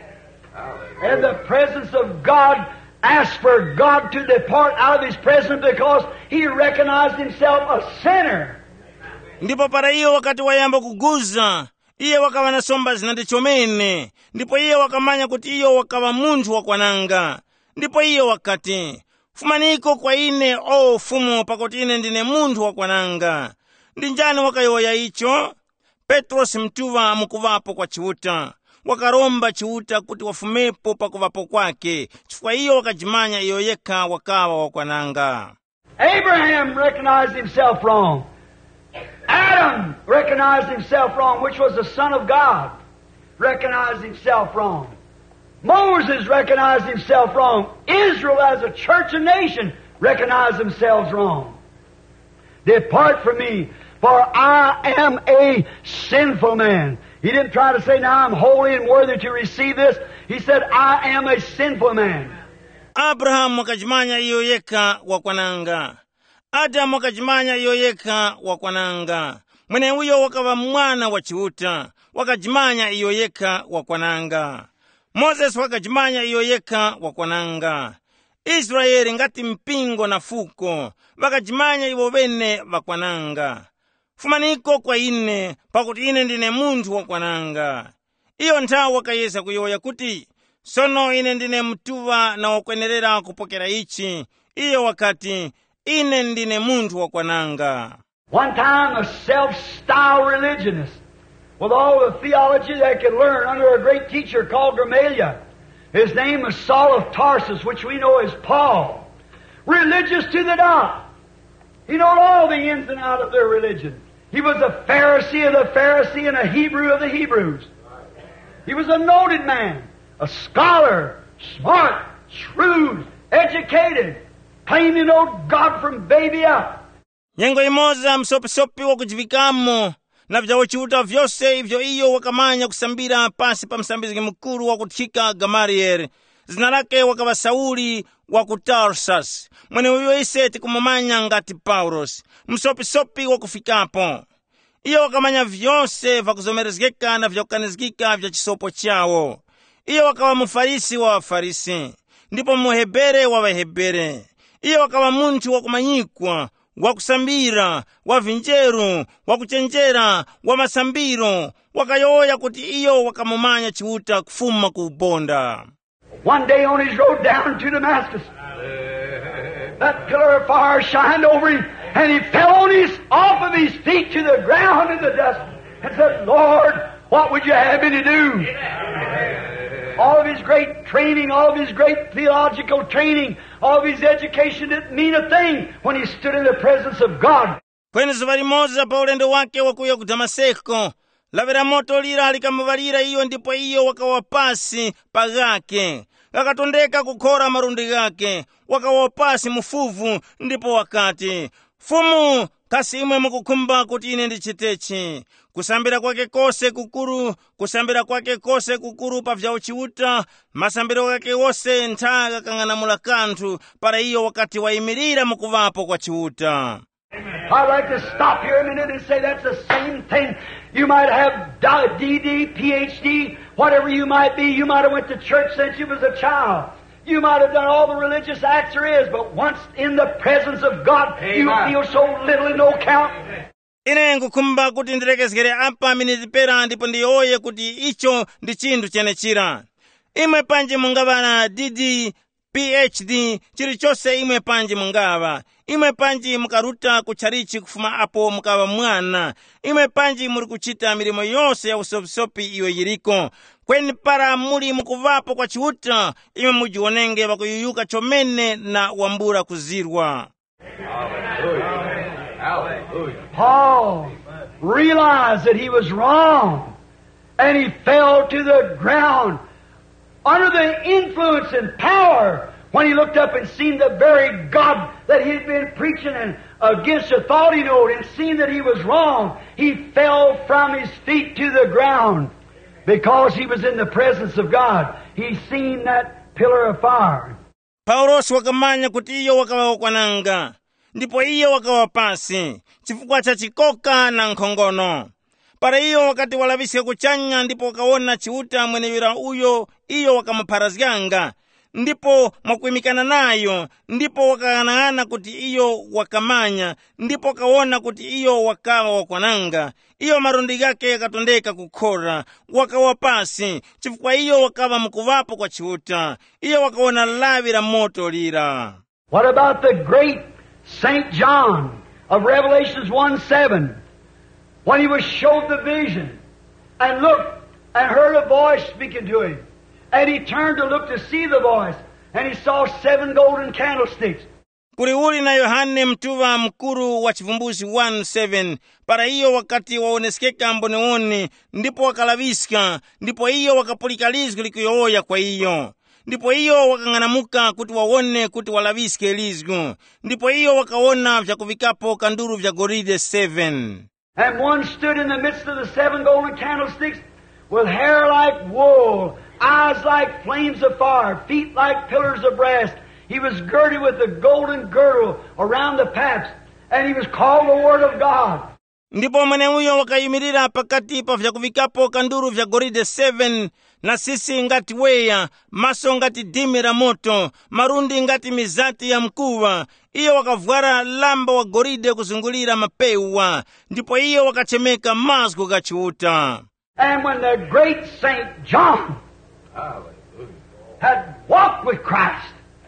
In the presence of God, asked for God to depart out of His presence because he recognized himself a sinner. Ndipo para iyo wakati wayamba kuguza, iye wakava na somba zinandichomene. Ndipo iye wakamanya kuti iyo wakava munthu wakwananga. Ndipo iye wakati, "Fumaniko kwa ine, fumu, pakuti ine ndine munthu wakwananga." Ndi njani wakayoya icho? Petros mtuva mukuvapo kwa chiuta. Wakaromba chiuta kuti wafumepo pakuvapo kwake. Chifukwa iyo wakajimanya iyo yekha wakawa wakwananga. Abraham recognized himself wrong. Adam recognized himself wrong, which was the Son of God. Recognized himself wrong. Moses recognized himself wrong. Israel as a church and nation recognized themselves wrong. "Depart from me, for I am a sinful man." He didn't try to say, "Now I'm holy and worthy to receive this." He said, "I am a sinful man." Abraham wakajimanya iyo yekha wakwananga. Adam wakajimanya iyo yekha wakwananga. Mwene uyo wakava mwana wa chiuta, wakajimanya iyo yekha wakwananga. Moses wakajimanya iyo yekha wakwananga. Israeli ngati mpingo na fuko, wakajimanya iwo bene wakwananga. Fumaniko kwa ine, pakuti ine ndine munthu wakwananga. Iyo nthawi wakayesa kuyoya kuti, sono ine ndine mtuva na wakwenerera kupokera ichi. Iye wakati, ine ndine munthu wakwananga. One time a self-styled religionist with all the theology they could learn under a great teacher called Gamaliel. His name was Saul of Tarsus, which we know as Paul. Religious to the dot. He knew all the ins and outs of their religion. He was a Pharisee of the Pharisee and a Hebrew of the Hebrews. He was a noted man, a scholar, smart, shrewd, educated, claimed to know God from baby up. Nyengo imoza msopi wakujivikamo na vyawochiuta vyose ivyo iyo wakamanya kusambira pasi pa msambiziki mkuru wakutika Gamaliel. Zina lake wakava Sauli waku Tarsas. Mwene uyo iseti kumumanya ngati Paulos. Msopi wakufikapo. Iyo wakamanya vyose vakuzomerezgeka na vyakukanizgika vya chisopo chawo. Iyo wakawa mufarisi wa wafarisi. Ndipo muhebere wa wahebere. Iyo wakawa muntu wakumanyikwa, wakusambira, wavinjeru, wakuchenjera, wamasambiro, wakayoya kuti iyo wakamumanya chiuta kufuma kubonda. One day on his road down to Damascus, that pillar of fire shined over him, and he fell off of his feet to the ground in the dust, and said, Lord, what would you have me to do? All of his great training, all of his great theological training, all of his education didn't mean a thing when he stood in the presence of God. Kwenye zuva limoza pa ulendo wake wakuya ku Damaseko, lavera moto lira likamuvalira iyo ndipo iyo wakawa pasi pagake. Wakatondeka kukhora marundi gake, wakawa pasi mufuvu ndipo wakati, Fumu, kasi imwe mukukhumba kuti ine ndichitechi. Kusambira kwake kose kukuru pa vyauchiuta, masambiro kwake wose nthaga kang'anamula kanthu, para iyo wakati waimirira mukuvapo kwa chiuta. I'd like to stop here a minute and say that's the same thing. You might have DD, PhD, whatever you might be. You might have went to church since you was a child. You might have done all the religious acts there is, but once in the presence of God, you feel so little and no count. Ine ngukhumba kuti ndilekezgere apa minitipera ndipo ndiyoye kuti icho ndi chinthu chenechira. Imwe panji mungava DD, PhD, chilichonse imwe panji mungava. Imwe panji mukaruta kucharichi kufuma apo mukava mwana. Imwe panji muri kuchita milimo yonse ya usopisopi iyo yiriko. Kweni para muri mukuvapo kwa chiuta, imwe mujionenge wakuyuyuka chomene na wambura kuzirwa. Paul realized that he was wrong, and he fell to the ground under the influence and power when he looked up and seen the very God that he had been preaching and against the thought he knew, and seen that he was wrong. He fell from his feet to the ground because he was in the presence of God. He seen that pillar of fire. Paulos wakamanya kuti iyo wakawa wakwananga. Ndipo iyo wakawa pasi, chifukwa cha chikoka na nkhongono. Para iyo wakati walavisika kuchanya, ndipo wakaona chiuta mwenewira uyo, iyo wakamupharazganga. Ndipo mwakuimikana nayo, ndipo wakang'ana kuti iyo wakamanya, ndipo wakaona kuti iyo wakawa wakwananga. Iyo marundi gake yakatondeka kukhora, wakawa pasi, chifukwa iyo wakawa mukuvapo kwa chiuta. Iyo wakaona lavi la moto lira. What about the great St. John of Revelations 1:7, when he was showed the vision and looked and heard a voice speaking to him, and he turned to look to see the voice, and he saw 7 golden candlesticks. Kuliuli na Yohane mtuva mkuru wa Chivumbuzi 1:7, para iyo wakati waoneskeka mbonewoni, ndipo wakalaviska, ndipo iyo wakapulikalizgu likuyooya kwa iyo. Ndipo iyo wakang'anamuka kuti waone kuti walaviske lizgu. Ndipo iyo wakaona vyakuvikapo kanduru vya golide 7. And one stood in the midst of the 7 golden candlesticks with hair like wool, eyes like flames of fire, feet like pillars of brass. He was girded with a golden girdle around the paps, and he was called the Word of God. Ndipo mwene uyo wakayimirira pakati pa vyakuvikapo kanduru vya golide 7, na sisi ngati weya, maso ngati dimi la moto, marundi ngati mizati ya mkuwa. Iyo wakavwara lamba wa golide kuzungulira mapewa, ndipo iyo wakachemeka mazgu gachiuta. And when the great St. John had walked with Christ,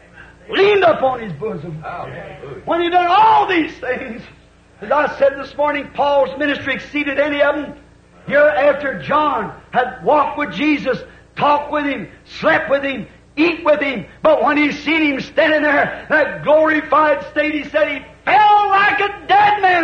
leaned upon his bosom. When he done all these things, as I said this morning, Paul's ministry exceeded any of them. Here after John had walked with Jesus, talked with him, slept with him, eat with him, but when he seen him standing there, that glorified state, he said he fell like a dead man.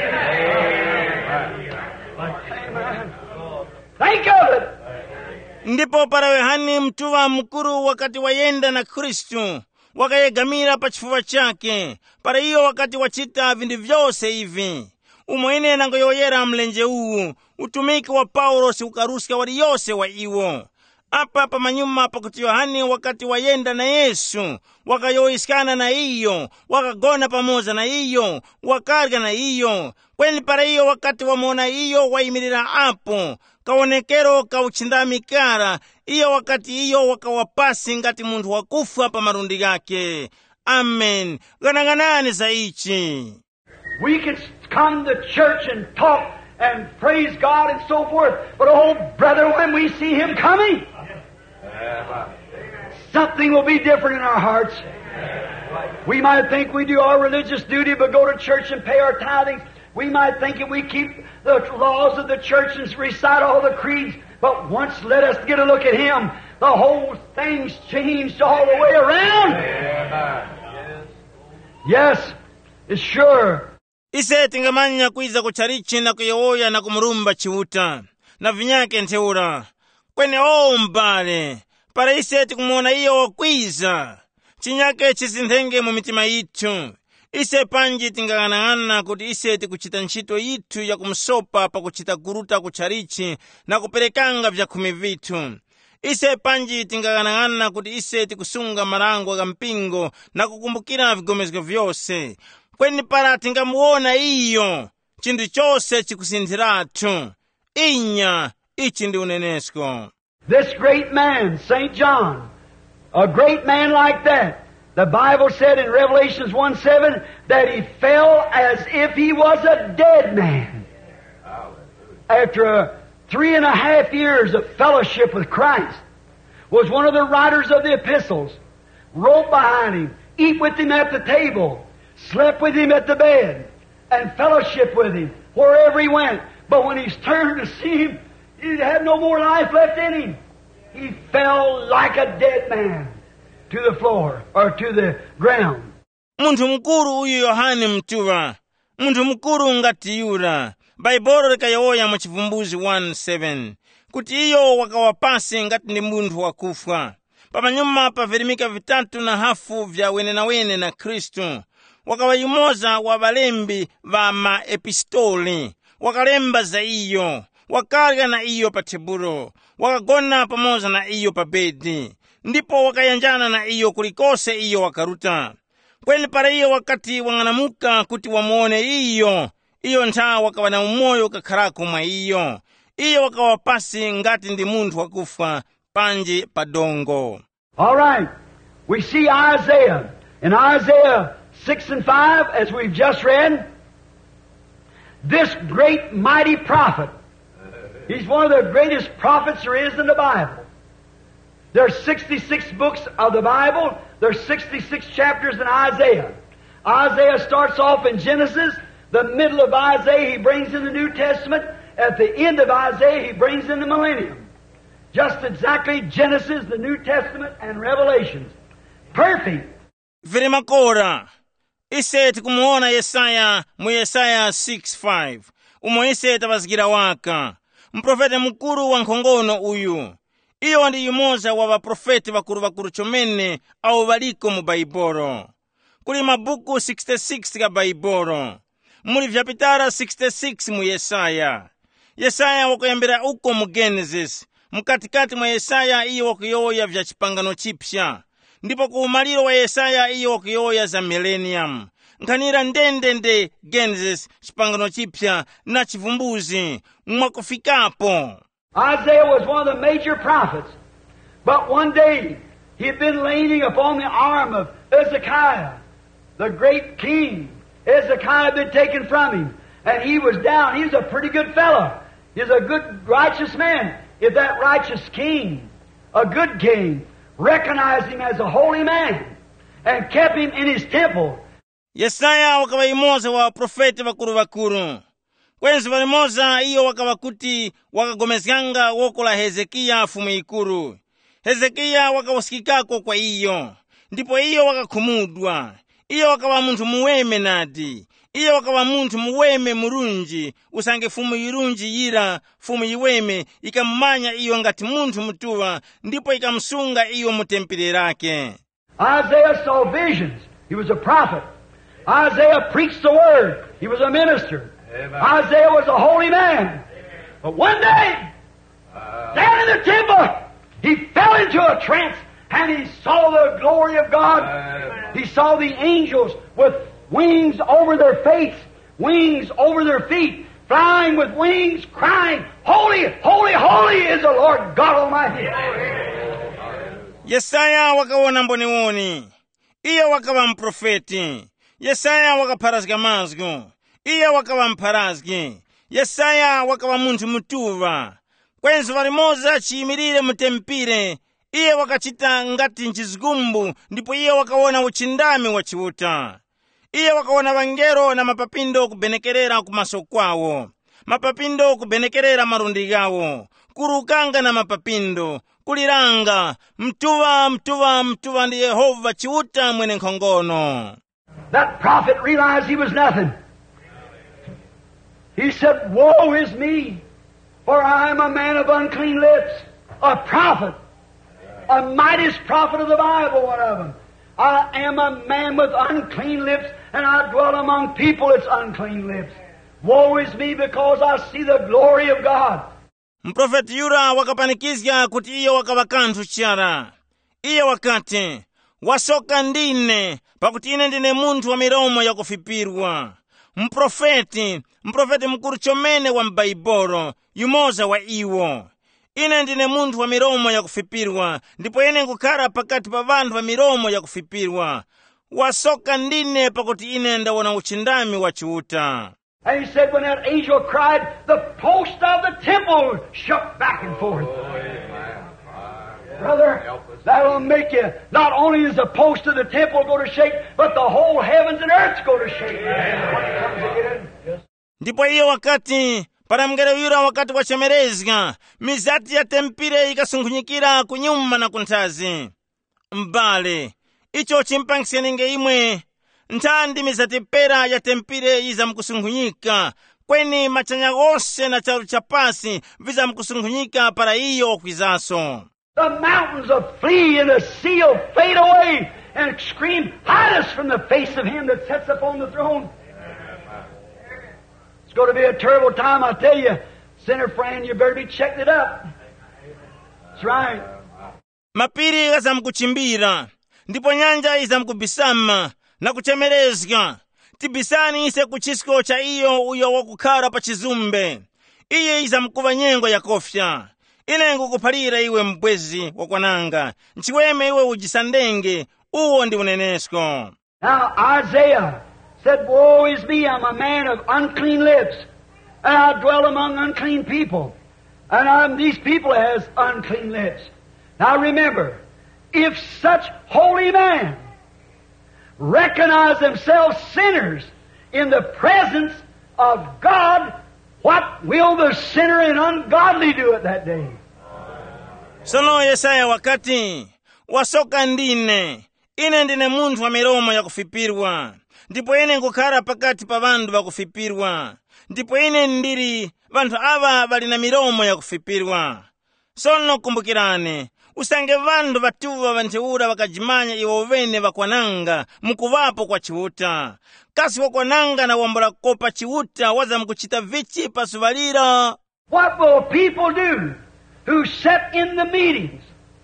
Amen. Think of it. Ndipo para Yohane mtuwa mkuru wakati wayenda na Kristu, wakayegamira pa chifuwa chake, para iyo wakati wachita vindu vyose hivi. Umwene nango yoyera mlenje uwu, utumiki wa Paulo si ukaruska wali yose wa iwo. Apa pa manyuma pakuti Yohane wakati wayenda na Yesu, wakayoiskana na iyo, wakagona pamoza na iyo, wakarga na iyo. Kweni para iyo wakati wamona iyo waimirira apo, kaonekero kauchindami kara, iyo wakati iyo wakawapasi ngati muntu wakufa pa marundi gake. Amen. Gananganani za ichi. We can come to church and talk and praise God and so forth, but oh brother, when we see Him coming, something will be different in our hearts. We might think we do our religious duty, but go to church and pay our tithings. We might think that we keep the laws of the church and recite all the creeds, but once let us get a look at Him, the whole thing's changed all the way around. Yes, it's sure. Ise tingamanya kuiza kucharichi na kuyoya na kumurumba chiuta, na vinyake nteura. Kwene mbale, para ise tikumuona iyo wakwiza. Chinyake chisinthenge mu mitima yitu. Ise panji tingaganangana kuti ise tikuchita nchito yitu ya kumsopa pa kuchita kuruta kucharichi na kuperekanga vya kumivitu. Ise panji tingaganangana kuti ise tikusunga marango ga mpingo na kukumbukira vigomezgo vyose. Kweni para tingamuona iyo, chindu chose chikusinthiratu. Inya, ichi ndi unenesko. This great man, St. John, a great man like that, the Bible said in Revelations 1:7 that he fell as if he was a dead man. After 3.5 years of fellowship with Christ, was one of the writers of the epistles, wrote behind him, eat with him at the table, slept with him at the bed, and fellowship with him wherever he went. But when he's turned to see him, he had no more life left in him. He fell like a dead man to the floor or to the ground. Muntu mkuru uyu Yohane mtuwa, muntu mkuru ngati yura. Baibolo likayoya mu Chivumbuzi 1:7 kuti iyo wakawapasi ngati ndi muntu wakufa. Pamanyuma paverimika 3.5 vya wene na Kristu. Wakawayumoza wa balembi va maepistoli, wakalemba za iyo, wakarga na iyo pa tebulo, wakagona pamoza na iyo pa bedi, ndipo wakayanjana na iyo kulikose iyo wakaruta. Kweni para iyo wakati wanganamuka kuti wamuone iyo nta wakawana umoyo kakharako mwa iyo wakawapasi ngati ndi muntu wakufa panji padongo. All right. We see Isaiah. In Isaiah 6:5, as we've just read, this great mighty prophet, he's one of the greatest prophets there is in the Bible. There's 66 books of the Bible. There's 66 chapters in Isaiah. Isaiah starts off in Genesis. The middle of Isaiah he brings in the New Testament. At the end of Isaiah he brings in the millennium. Just exactly Genesis, the New Testament, and Revelations. Perfect. Virimakora. Ise tikumuona Yesaya mu Yesaya 6:5. Umo ise tabazigira waka. Mprofete mkuru wa nkhongono uyu. Iyo ndi yumoza wa waprofeti wakuru chomene au waliko mu Baibolo. Kuli mabuku 66 ka Baibolo. Muli vyapitara 66 mu Yesaya. Yesaya wakuyambira uko mu Genesis. Mkatikati mwa Yesaya iyo wakuyoya vya chipangano chipsha. Ndipo kuumaliro wa Yesaya iyo wakuyoya za millennium. Nkanira ndendende Genesis, chipangano chipsha na chivumbuzi mwakufikapo. Isaiah was one of the major prophets. But one day, he had been leaning upon the arm of Hezekiah, the great king. Hezekiah had been taken from him. And he was down. He was a pretty good fellow. He was a good, righteous man. If that righteous king, a good king, recognized him as a holy man, and kept him in his temple. Yesaya wakava imoza wa profeti vakulu. Kwenzi valimoza iyo wakava kuti wakagomezganga woko la Hezekiya fumu ikulu. Hezekiya wakawasikikako kwa iyo. Ndipo iyo wakakhumudwa. Iyo wakava munthu muweme nadi. Iyo wakava munthu muweme murunji. Usange fumu irunji yira fumu iweme ikamumanya iyo ngati munthu mutuwa. Ndipo ikamsunga iyo mutempere lake. Isaiah saw visions. He was a prophet. Isaiah preached the word. He was a minister. Amen. Isaiah was a holy man. But one day, down in the temple, he fell into a trance and he saw the glory of God. He saw the angels with wings over their face, wings over their feet, flying with wings, crying, Holy, holy, holy is the Lord God Almighty. Yesaya wakaona mboniwoni. Iyo wakava mprofeti. Yesaya wakaparazga mazgu. Iyo wakava mparazgi. Yesaya wakava munthu mutuva. Kwenzi valimoza chiyimirire mutempire. Iyo wakachita ngati nchizgumbu. Ndipo iyo wakaona uchindami wa chiuta. Iyo wakaona vangelo na mapapindo kubenekerera kumaso kwawo. Mapapindo kubenekerera marundi gawo. Kurukanga na mapapindo. Kuliranga. Mtuva, mtuva, mtuva ndi Yehova chiuta mwene nkhongono. That prophet realized he was nothing. He said, Woe is me, for I am a man of unclean lips. A prophet. A mightiest prophet of the Bible, one of them. I am a man with unclean lips, and I dwell among people that's unclean lips. Woe is me, because I see the glory of God. Mprofeti yura wakapanikizga kuti iyo wakava kanthu chara. Iyo wakati, wasoka ndine, pakuti ine ndine munthu wa milomo ya kufipirwa. Mprofeti mkulu chomene wa m'Baibolo, yumoza wa iwo. Ine ndine munthu wa milomo ya kufipirwa, ndipo ine nkukhala pakati pa vanthu wa milomo ya kufipirwa. Wasoka ndine pakuti ine ndawona uchindami wa chiuta. And he said when that angel cried, the post of the temple shook back and forth. Brother, that'll make you, not only does the post of the temple go to shake, but the whole heavens and earth go to shake. Ndipo iyo wakati, paramgere yura wakati wachemerezga, mizati ya tempire ikasungunyikira kunyuma na kuntazi. Mbale, icho chimpangise ninge imwe, ntandi mizati pera ya tempire iza mkusungunyika, kweni machanya gose na charu chapasi viza mkusungunyika para iyo kwizaso. The mountains will flee and the sea will fade away and scream, hide us from the face of him that sits upon the throne. It's going to be a terrible time, I tell you. Sinner friend, you better be checking it up. That's right. Mapiri gaza mkuchimbira, ndipo nyanja iza mkubisama na kuchemerezga. Tibisani ise kuchisko cha iyo uyo wakukara pa chizumbe. Iye iza mkuva nyengo ya kofya. Ine nkukuphalira iwe mbwezi wakwananga. Nchiweme iwe ujisandenge, uwo ndi unenesko. Now Isaiah said, Woe is me, I'm a man of unclean lips, and I dwell among unclean people. And these people has unclean lips. Now remember, if such holy men recognize themselves sinners in the presence of God, what will the sinner and ungodly do at that day? Sono Yesaya wakati, wasoka ndine, ine ndine munthu wa milomo ya kufipirwa. Ndipo ine nkukhala pakati pa vanthu vakufipirwa. Ndipo ine ndiri vanthu ava vali na milomo ya kufipirwa. Sono kumbukirane, usange vanthu vatuva vanthiura vakajimanya iwo vene vakwananga mukuvapo kwa chiuta. Kasi wakwananga na wambola kopa chiuta waza mkuchita vichi pasuvalira. What will people do who sit in the meetings?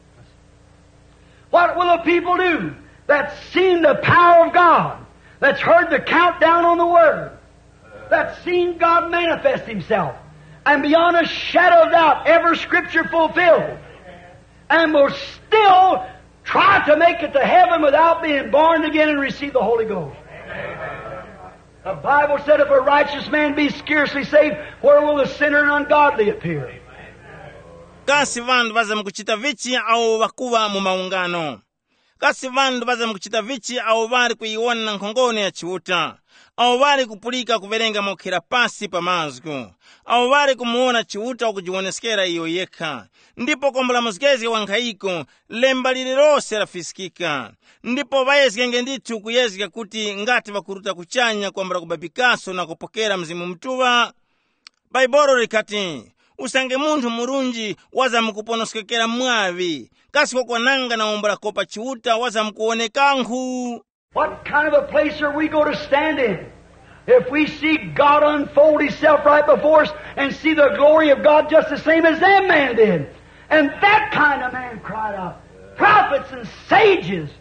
What will the people do that's seen the power of God, that's heard the countdown on the Word, that's seen God manifest Himself, and beyond a shadow of doubt, every Scripture fulfilled, and will still try to make it to heaven without being born again and receive the Holy Ghost? The Bible said, if a righteous man be scarcely saved, where will the sinner and ungodly appear? Kasi vandu vaza mkuchita vichi au wakuwa mu maungano. kasi vandu vazamukuchita vichi awo vari kuiona na nkhongono ya chiuta, awo vari kupulika kuverenga mokhera pasi pa mazgu, awo vari kumuona chiuta wakujiwonesekera iyo yekha, ndipo kombola muzikezi wankhayiko lemba lililonse lafisikika, ndipo vayezgenge ndithu kuyezga kuti ngati vakuruta kuchanya kwambala kubabikaso na kupokera mzimu mtuwa. Baibolo likati, usange munthu murunji wazamukuponosekera mwavi, kasi kokwananga na ombola kopa chiuta wazamukuonekankhu. What kind of a place are we going to stand in? If we see God unfold Himself right before us and see the glory of God just the same as that man did. And that kind of man cried out. Prophets and sages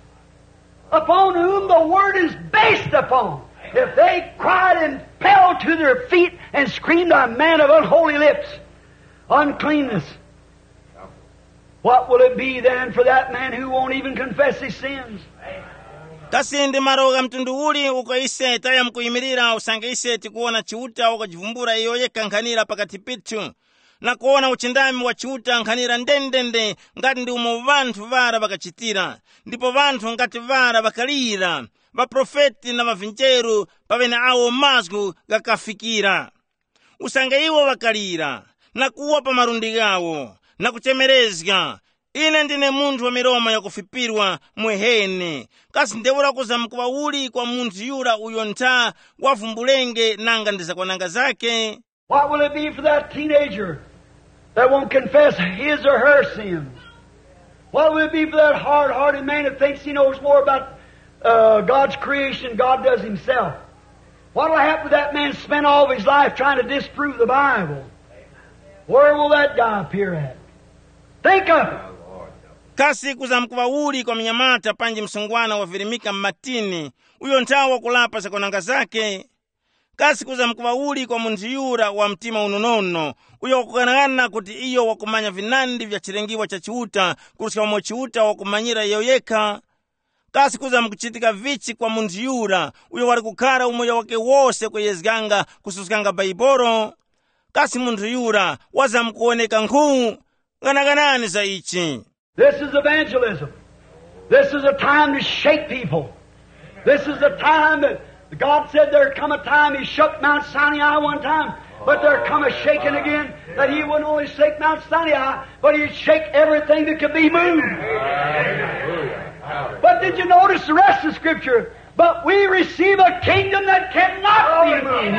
upon whom the Word is based upon. If they cried and fell to their feet and screamed, a man of unholy lips, uncleanness, what will it be then for that man who won't even confess his sins? Kasi ndi maroga mtundu uli uko ise taya mkuyimirira usange ise tikuona chiuta ukajivumbura iyo yekha nkhanira pakati pithu, na kuona uchindami wa chiuta nkhanira ndendende ngati ndi umo vanthu vara vakachitira, ndipo vanthu ngati vara vakalira, vaprofeti na vavinjeru pavene awo mazgu gakafikira. Usange iwo vakalira na kuwa pa marundi gawo na kuchemerezga, ine ndine munthu wa milomo yakufipirwa mwehene, kasi ndewula kuzamkuwa uli kwa munthu yura uyo ntha wavumbulenge nanga ndizakwananga zake. What will it be for that teenager that won't confess his or her sins? What will it be for that hard-hearted man that thinks he knows more about God's creation than God does himself? What will happen to that man spend all of his life trying to disprove the Bible? Where will that guy appear at? Think of it. Kasi kuzamkuwa uli kwa mnyamata panji msungwana wavirimika mmatini, uyo ntawa kulapa zakonanga zake. Kasi kuzamkuwa uli kwa munthu yura wa mtima unonono, uyo wakukanagana kuti iyo wakumanya vinandi vya chilengiwa cha chiuta, kulusika wamo chiuta wakumanyira iyo yekha. Kasi kuzamkuchitika vichi kwa munthu yura, uyo wali kukhala umoja wake wose kuyezganga kususikanga Baibolo. Kasi munthu yura wazamkuoneka nkhu, ganaganani za ichi. This is evangelism. This is a time to shake people. This is a time that God said there come a time He shook Mount Sinai one time, but there come a shaking again that He wouldn't only shake Mount Sinai, but He'd shake everything that could be moved. But did you notice the rest of the Scripture? But we receive a kingdom that cannot be moved.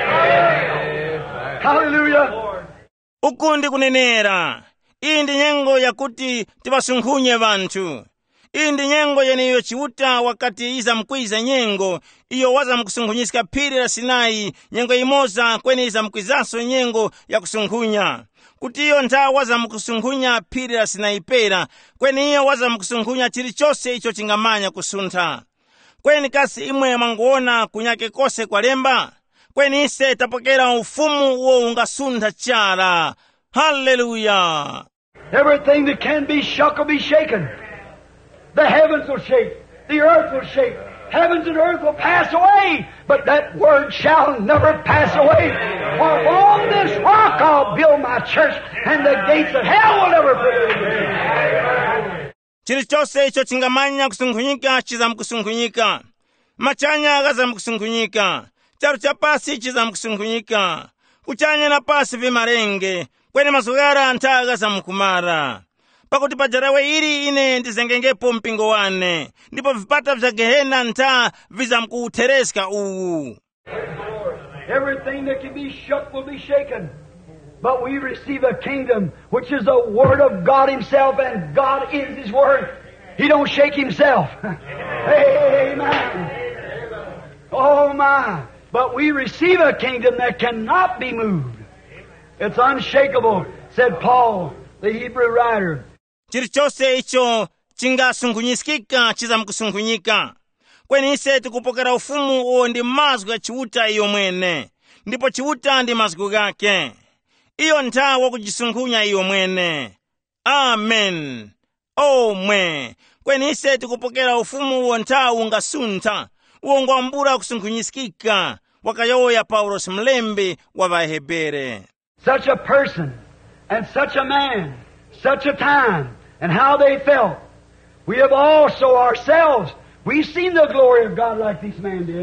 Hallelujah. Ukundi kunenera. Iyi ndi nyengo yakuti tivasunkhunye vanthu. Iyi ndi nyengo yeneyo chiuta wakati iza mkwiza nyengo, iyo waza mkusunkhunyisika phiri la Sinai, nyengo imoza kweni iza mkwizaso nyengo ya kusunkhunya. Kuti iyo ntha waza mkusunkhunya phiri la Sinai pera, kweni iyo waza mkusunkhunya chilichonse icho chingamanya kusuntha. Kweni kasi imwe manguona kunyake kose kwa lemba, kweni ise tapokera ufumu uwo ungasuntha chara. Hallelujah! Everything that can be shook will be shaken. The heavens will shake. The earth will shake. Heavens and earth will pass away, but that word shall never pass away. For on this rock I'll build my church, and the gates of hell will never prevail. Chilichonse icho chingamanya kusunkhunyika chizamkusunkhunyika. Machanya gazamkusunkhunyika. Charu cha pasi chizamkusunkhunyika. Kuchanya na pasi vimarenge. Kweni masugara ntaga zamkumara. Pakuti pajarawe iri ine ndizengengepo mpingo wane. Ndipo vipata vya Gehena nta vizamkutereska uwu. Everything that can be shook will be shaken. But we receive a kingdom which is the Word of God Himself, and God is His Word. He don't shake Himself. Amen. Oh my. But we receive a kingdom that cannot be moved. It's unshakable, said Paul, the Hebrew writer. Chilichonse icho chingasunkhunyisikika chizamkusunkhunyika. Kweni ise tikupokera ufumu uwo ndi mazgu ya chiuta iyo mwene. Ndipo chiuta ndi mazgu gake. Iyo nthawa kujisunkhunya iyo mwene. Amen. Omwe. Kweni ise tikupokera ufumu uwo nthawa ungasuntha. Uwo ngwambura kusunkhunyikika. Wakayoya Paulos mlembi wa Vahebere. Such a person and such a man, such a time, and how they felt We have also ourselves, we've seen the glory of God like this man did.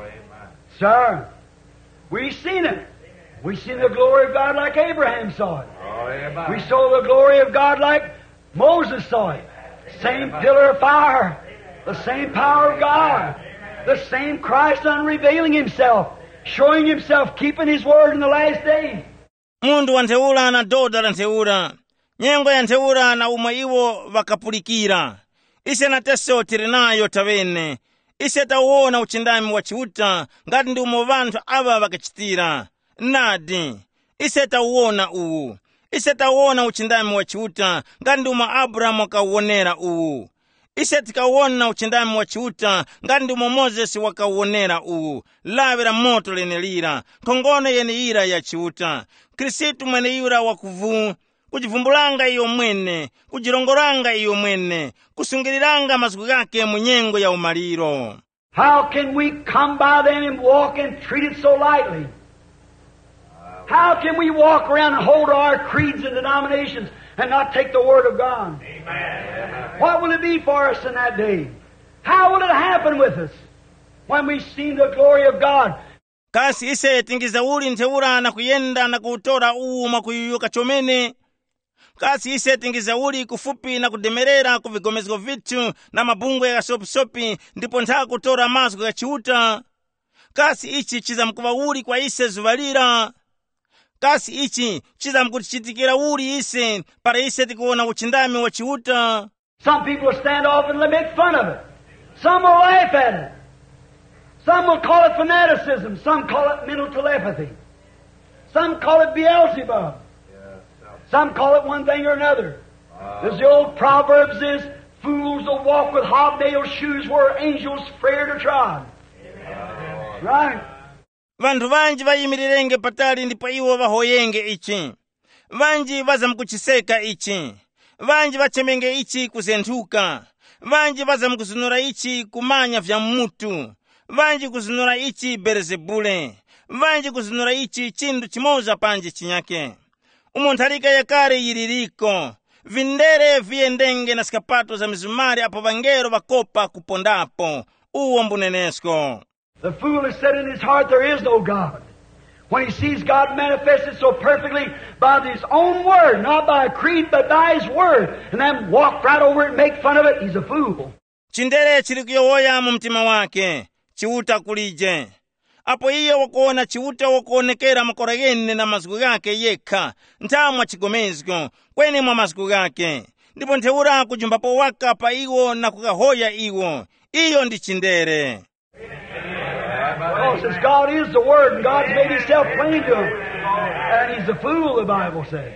Sir, we've seen it. We've seen the glory of God like Abraham saw it. We saw the glory of God like Moses saw it. Same pillar of fire, the same power of God, the same Christ unrevealing Himself, showing Himself, keeping His word in the last days. Mundu wa ntheula na doda la ntheula. Nyengo ya ntheula na umwe iwo vakapulikira. Ise na teso tirinayo tavene. Ise tauona uchindami wa chiuta ngati ndi umo vanthu ava vakachitira. Nadi. Ise tauona uwu. Ise tauona uchindami wa chiuta ngati ndi umo Abrahamu akauonera uwu. Ise tikauona uchindami wa chiuta ngati ndi umo Moses wakauonera uwu. Lavira moto lenelira. Kongono yene ya chiuta. Kristu mwene ira wakuvu. Kujivumbulanga iyo mwene, kujirongoranga iyo mwene, kusungiriranga masiku yake munyengo ya umaliro. How can we come by them and walk and treat it so lightly? How can we walk around and hold our creeds and denominations and not take the Word of God? Amen. What will it be for us in that day? How will it happen with us when we've seen the glory of God? Kasi ise tingiza uli ntheura na kuyenda na kuutora uwu makuyuyuka chomene. Kasi ise tingiza uli kufupi na kudemerera kuvigomezgo vitu na mabungwe ya sopi ndipo ntha kutora masiku ya chiuta. Kasi ichi chiza mkuva uli kwa ise zuvalira. Kasi ichi chiza mkutichitikira uli ise para ise tikuona uchindami wa chiuta. Some people will stand off and make fun of it. Some will laugh at it. Some will call it fanaticism. Some call it mental telepathy. Some call it Beelzebub. Some call it one thing or another. As the old Proverbs is, fools will walk with hobnail shoes where angels fear to trod. Right? Vantu vanji vayimirirenge patali ndipo iwo vahoyenge ichi. Vanji vazamkuchiseka ichi. Vanji vachemenge ichi kuzenthuka. Vanji vazamkuzunura ichi kumanya vya mutu. Vanji kuzunura ichi Beelzebule. Vanji kuzunura ichi chindu chimoza panji chinyake. Umonthalika ya kare yiririko. Vindere viendenge na skapato za mizumari apo vangero vakopa kupondapo. Uwo mbunenesko. The fool has said in his heart there is no God. When he sees God manifested so perfectly by his own word, not by a creed, but by his word, and then walk right over it and make fun of it, he's a fool. Chindere chilikuyowoya mu mtima wake. Chiuta kulije. Apo iyo wakuona chiuta wakuonekera makora yene na masiku yake yekha. Ntamwa chigomezgo. Kweni mwa masiku yake. Ndipo ntheura kujumbapo waka pa iwo na kukahoya iwo. Iyo ndi chindere. Oh, since God is the Word and God's made Himself plain to him. And he's a fool, the Bible says.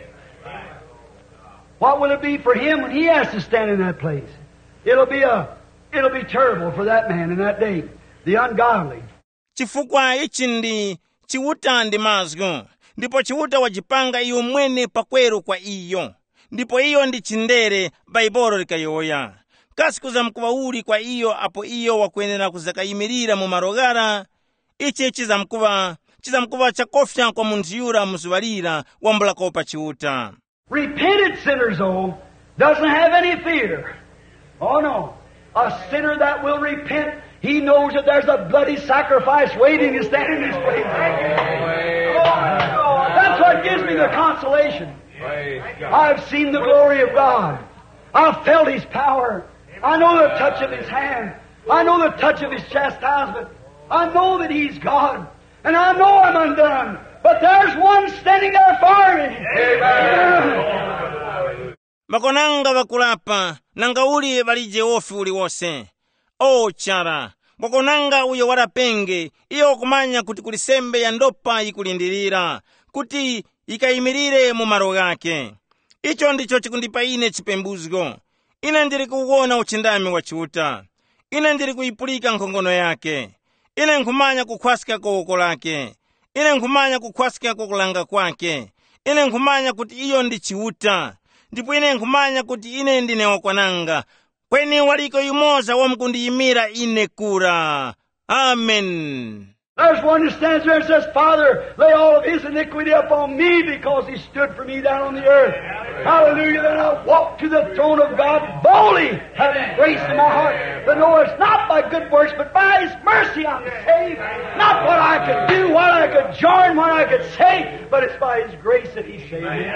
What will it be for him when he has to stand in that place? It'll be terrible for that man in that day. The ungodly. Chifukwa ichi ndi chiuta ndi mazgo. Ndipo chiuta wajipanga iyo mwene pakweru kwa iyo. Ndipo iyo ndi chindere baibolo likayoya. Kasi kuzamkuva uli kwa iyo apo iyo wakuenera kuzakayimirira mu marogara. Ichi chizamkuva chakofya kwa muntu yura muzuvalira wambula kopa chiuta. Repentant sinners, though, doesn't have any fear. Oh no. A sinner that will repent, he knows that there's a bloody sacrifice waiting to stand in his place. That's what gives me the consolation. I've seen the glory of God. I've felt His power. I know the touch of His hand. I know the touch of His chastisement. I know that He's God. And I know I'm undone. But there's one standing there for me. Makonanga vakulapa, nanga uli valije ofi uli wose. O chara, makonanga uyo warapenge, iyo kumanya kuti kulisembe ya ndopa ikulindirira, kuti ikayimirire mu maro gake. Icho ndicho chikundipa ine chipembuzgo. Ine ndiri kuwona uchindami wa chiuta. Ine ndiri kuipulika nkhongono yake. Ine nkumanya kukhwasika koko lake. Ine nkumanya kukhwasika kukulanga kwake. Ine nkumanya kuti iyo ndi chiuta. Ndipo ine nkumanya kuti ine ndine wakwananga. Kweni waliko yumoza wamkundiyimira ine kura. Amen. There's one who stands there and says, Father, lay all of His iniquity upon me because He stood for me down on the earth. Hallelujah. Then I'll walk to the throne of God boldly, having grace in my heart. But no, it's not by good works, but by His mercy I'm saved. Not what I could do, what I could join, what I could say, but it's by His grace that He saved me.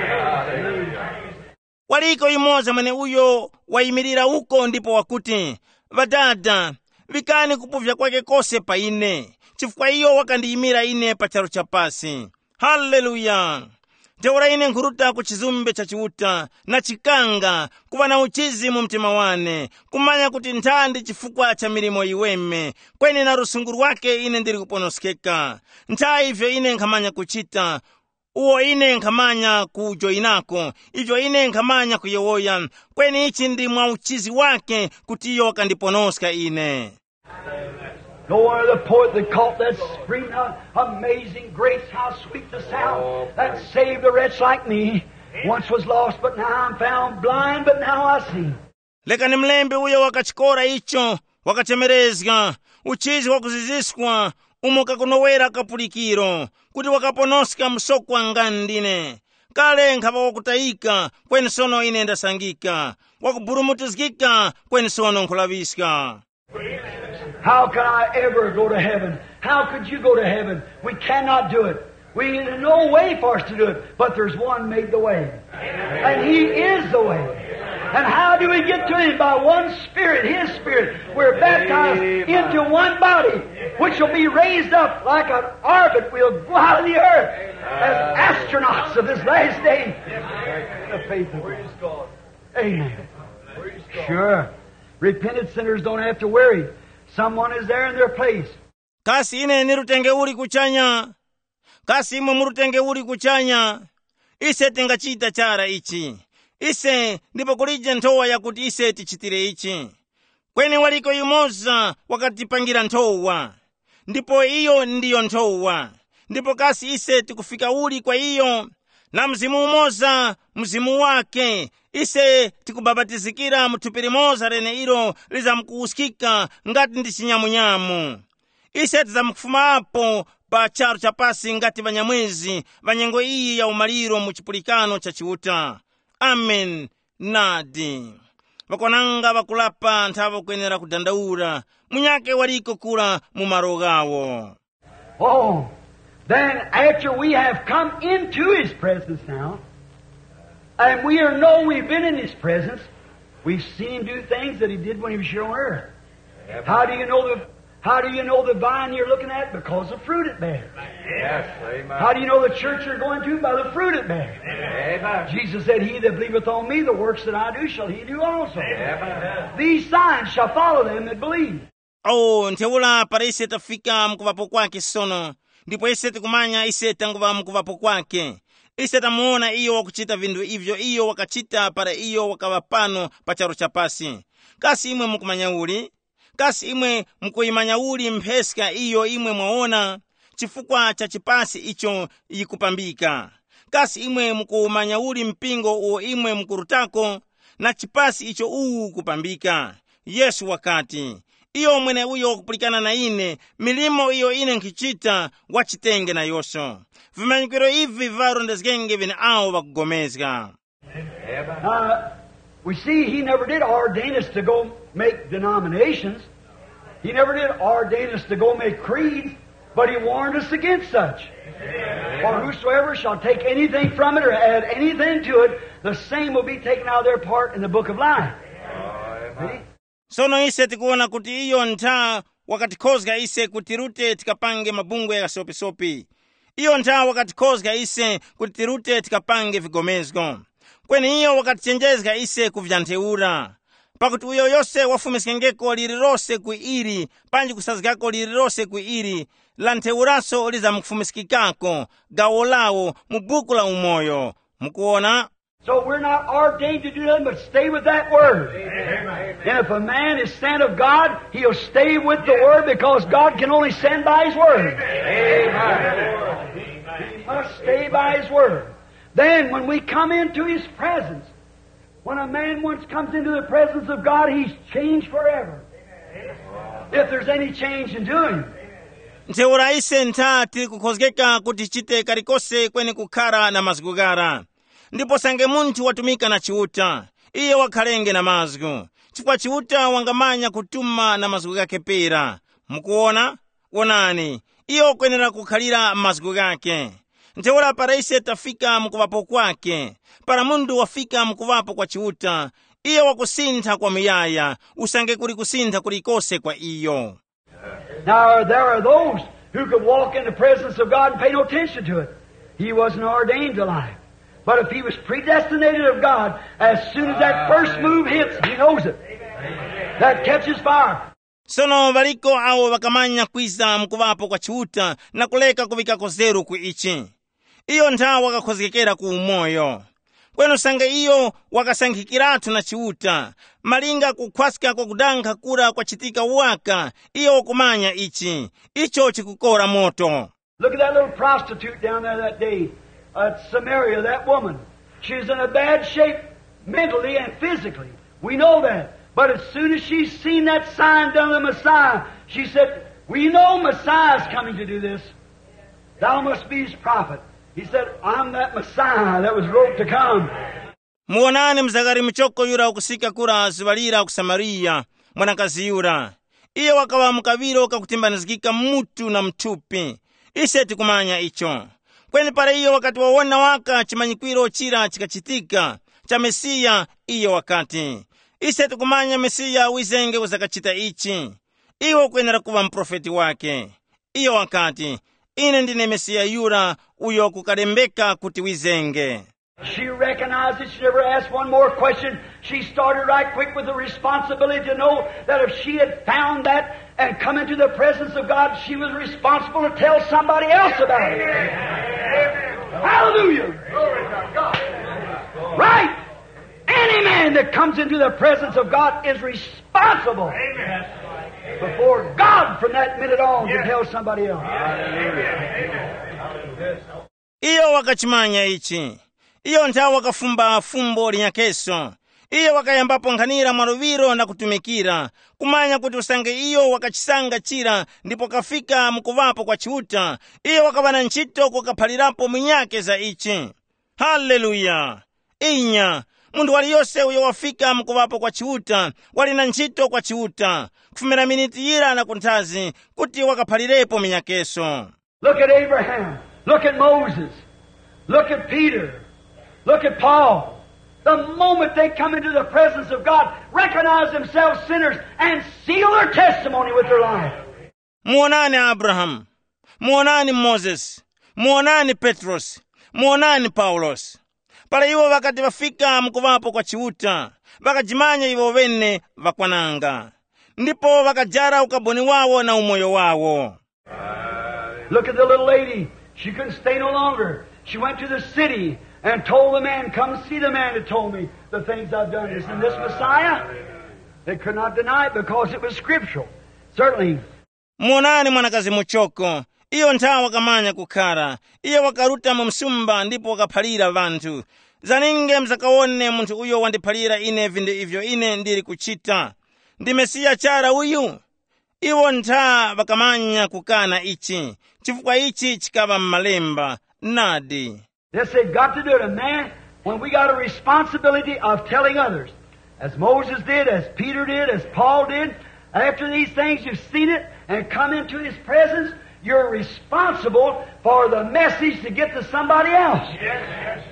Waliko imoza mwene uyo wayimirira uko ndipo wakuti, vadada, vikani kupuvya kwake kose pa ine. Chifukwa iyo wakandiyimira ine pa charo cha pasi. Haleluya! Teora ine nkhuruta ku chizumbe cha chiuta na chikanga kuva na uchizi mu mtima wane, kumanya kuti nthandi chifukwa cha milimo iweme, kweni na rusunguru wake ine ndiri kuponoskeka. Ntha ivyo ine nkhamanya kuchita, uwo ine nkhamanya kujoinako, ivyo ine nkhamanya kuyewoya, kweni ichi ndi mwa uchizi wake kuti iyo wakandiponoska ine. No wonder the poet that caught that scream out, amazing grace, how sweet the sound that saved a wretch like me. Once was lost, but now I'm found, blind, but now I see. Lekani mlembe uyo wakachikora icho, wakachemerezga, uchizi wakuziziswa, umukakunowera kapulikiro, kuti wakaponoska msokwa ngandine. Kale nkhapa wakutayika, kweni sono ine ndasangika, wakuburumutizgika, kweni sono nkhulaviska. How can I ever go to heaven? How could you go to heaven? We cannot do it. There's no way for us to do it, but there's one made the way. And He is the way. And how do we get to Him? By one Spirit, His Spirit. We're baptized into one body, which will be raised up like an orbit. We'll go out of the earth as astronauts of this last day. The faith of God. Amen. Sure. Repentant sinners don't have to worry. Someone is there in their place. Kasi ine nirutenge uri kuchanya. Kasi imwe murutenge uri kuchanya. Ise tingachita chara ichi. Ise ndipo kulije ntowa yakuti ise tichitire ichi. Kweni waliko yumoza wakatipangira ntowa. Ndipo iyo ndiyo ntowa. Ndipo kasi ise tikufika uli kwa iyo. Na mzimu umoza, mzimu wake. Ise tikubabatizikira mutupiri moza rene ilo liza mkuuskika ngati ndi chinyamunyamu. Ise tizamukufuma apo pa charo cha pasi ngati vanyamwezi vanyengo iyi ya umaliro mu chipulikano cha chiuta. Amen. Nadi. Vakonanga vakulapa nthava kuyenera kudandaura. Munyake waliko kula mu marogawo. Oh, then after we have come into His presence now, and we know we've been in His presence, we've seen Him do things that He did when He was here on earth. How do you know the vine you're looking at? Because of the fruit it bears. Yes, amen. How do you know the church you're going to? By the fruit it bears. Amen. Jesus said, He that believeth on me, the works that I do shall he do also. Amen. These signs shall follow them that believe. Oh, nteula para ise tafika mkuvapo kwake sono. Ndipo ise tikumanya ise tanguva mkuvapo kwake. Ise tamuona iyo wakuchita vindu ivyo iyo wakachita para iyo wakavapano pa charo cha pasi. Kasi imwe mkumanya uli. Kasi imwe mkuimanya uli mpeska iyo imwe mwaona. Chifukwa cha chipasi icho yikupambika. Kasi imwe mkumanya uli mpingo uo imwe mkurutako. Na chipasi icho kupambika. Yesu wakati. Iyo mwene uyo kupulikana na ine, milimo iyo ine nkichita, wachitenge na yoso. Vimanyikiro hivi varondezgenge vini ao wakugomezga. We see He never did ordain us to go make denominations. He never did ordain us to go make creeds, but He warned us against such. For whosoever shall take anything from it or add anything to it, the same will be taken out of their part in the book of life. See? Sono ise tikuona kuti iyo ntha wakatikozga ise kutirute tikapange mabungwe ya sopi-sopi. Iyo ntha wakatikozga ise kutirute tikapange vigomezgo. Kweni iyo wakatichenjezga ise kuvyanteura. Pakuti uyo yose wafumiskengeko lirirose kuiri, panji kusazgako lirirose kuiri, lanteuraso liza mkufumiskikako, gawolao, mubuku la umoyo. Mukuona? So we're not ordained to do nothing but stay with that Word. Amen. And if a man is sent of God, he'll stay with the Word because God can only send by His Word. Amen. He must stay by His Word. Then when we come into His presence, when a man once comes into the presence of God, he's changed forever. If there's any change in doing. ntheura ise nthati kukhozekeka kuti chite kalikose kweni kukhala na mazgu gara. Ndipo sange munthu watumika na chiuta, iye wakhalenge na mazgu. Chifukwa chiuta wangamanya kutuma na mazgu gake pera. Mukuona? Onani, iye okwenera kukhalira mazgu gake. Ntheura para ise tafika mukuvapo kwake. Para mundu wafika mukuvapo kwa chiuta, iye wakusintha kwa miyaya, usange kuli kusintha kulikose kwa iyo. Now, there are those who could walk in the presence of God and pay no attention to it. He wasn't ordained to life. But if he was predestinated of God, as soon as that first move hits, he knows it. That catches fire. Sono valiko awo wakamanya kwiza mukuvapo kwa chiuta na kuleka kuvika kozeru ku ichi. Iyo nthawi wakakhozekera ku umoyo. Kweno sange iyo wakasankhikiratu na chiuta, malinga kukhwasika kwa kudankha kura kwa chitika waka, iyo wakumanya ichi. Icho chikukora moto. Look at that little prostitute down there that day at Samaria, that woman. She was in a bad shape mentally and physically. We know that. But as soon as she seen that sign done of the Messiah, she said, we know Messiah's coming to do this. Thou must be his prophet. He said, I'm that Messiah that was wrote to come. Muonani mzagari mchoko yura ukusika kura zivalira kusamariya, mwanakazi yura. Iyo wakawa mukaviro kakutimbanizikika mutu na mtupi. Iseti kumanya icho. Kweni para iyo wakati wawona waka chimanyikwiro chira chikachitika, cha Mesiya iyo wakati. Iseti kumanya Mesiya wizenge uzakachita ichi. Iyo kwenera kuwa mprofeti wake. Iyo wakati. Ine ndine Mesiya yura uyo kukarembeka kuti wizenge. She recognized it. She never asked one more question. She started right quick with the responsibility to know that if she had found that and come into the presence of God, she was responsible to tell somebody else about it. Hallelujah! Right! Any man that comes into the presence of God is responsible before God from that minute on to tell somebody else. Iyo wakachimanya ichi. Iyo nthawi wakafumba fumbo linyakeso. Iyo wakayambapo nkhanira mwaruviro na kutumikira. Kumanya kuti usange iyo wakachisanga chira ndipo kafika mukuvapo kwa chiuta. Iyo wakavana ntchito kukaphalirapo mwinyake za ichi. Haleluya! Inya! Mundu waliyose uyo wafika mukuvapo kwa chiuta, walina ntchito kwa chiuta. Kufumira miniti yira na kunthazi kuti wakaphalirepo minyakeso. Look at Abraham. Look at Moses. Look at Peter. Look at Paul. The moment they come into the presence of God, recognize themselves sinners and seal their testimony with their life. Muonani Abraham. Muonani Moses. Muonani Petros. Muonani Paulos. Pala iwo wakati wafika mukuvapo kwa chiuta, wakajimanya iwo wene wakwananga. Ndipo wakajara ukaboni wawo na umoyo wawo. Look at the little lady. She couldn't stay no longer. She went to the city and told the man, come see the man that told me the things I've done. Isn't this Messiah? They could not deny it because it was scriptural. Certainly. Muonani mwanakazi muchoko. Iyo nthawi wakamanya kukhala. Iyo wakaruta mu msumba ndipo wakaphalira vanthu. Zaninge mzakaone munthu uyo wandiphalira ine vinde ivyo ine ndiri kuchita. Ndi Mesiya chara uyu. Iwo nthawi wakamanya kukana ichi. Chifukwa ichi chikava mmalemba. Nadi. Yes, they've got to do it. And man, when we got a responsibility of telling others, as Moses did, as Peter did, as Paul did, after these things you've seen it and come into His presence, you're responsible for the message to get to somebody else. Yes.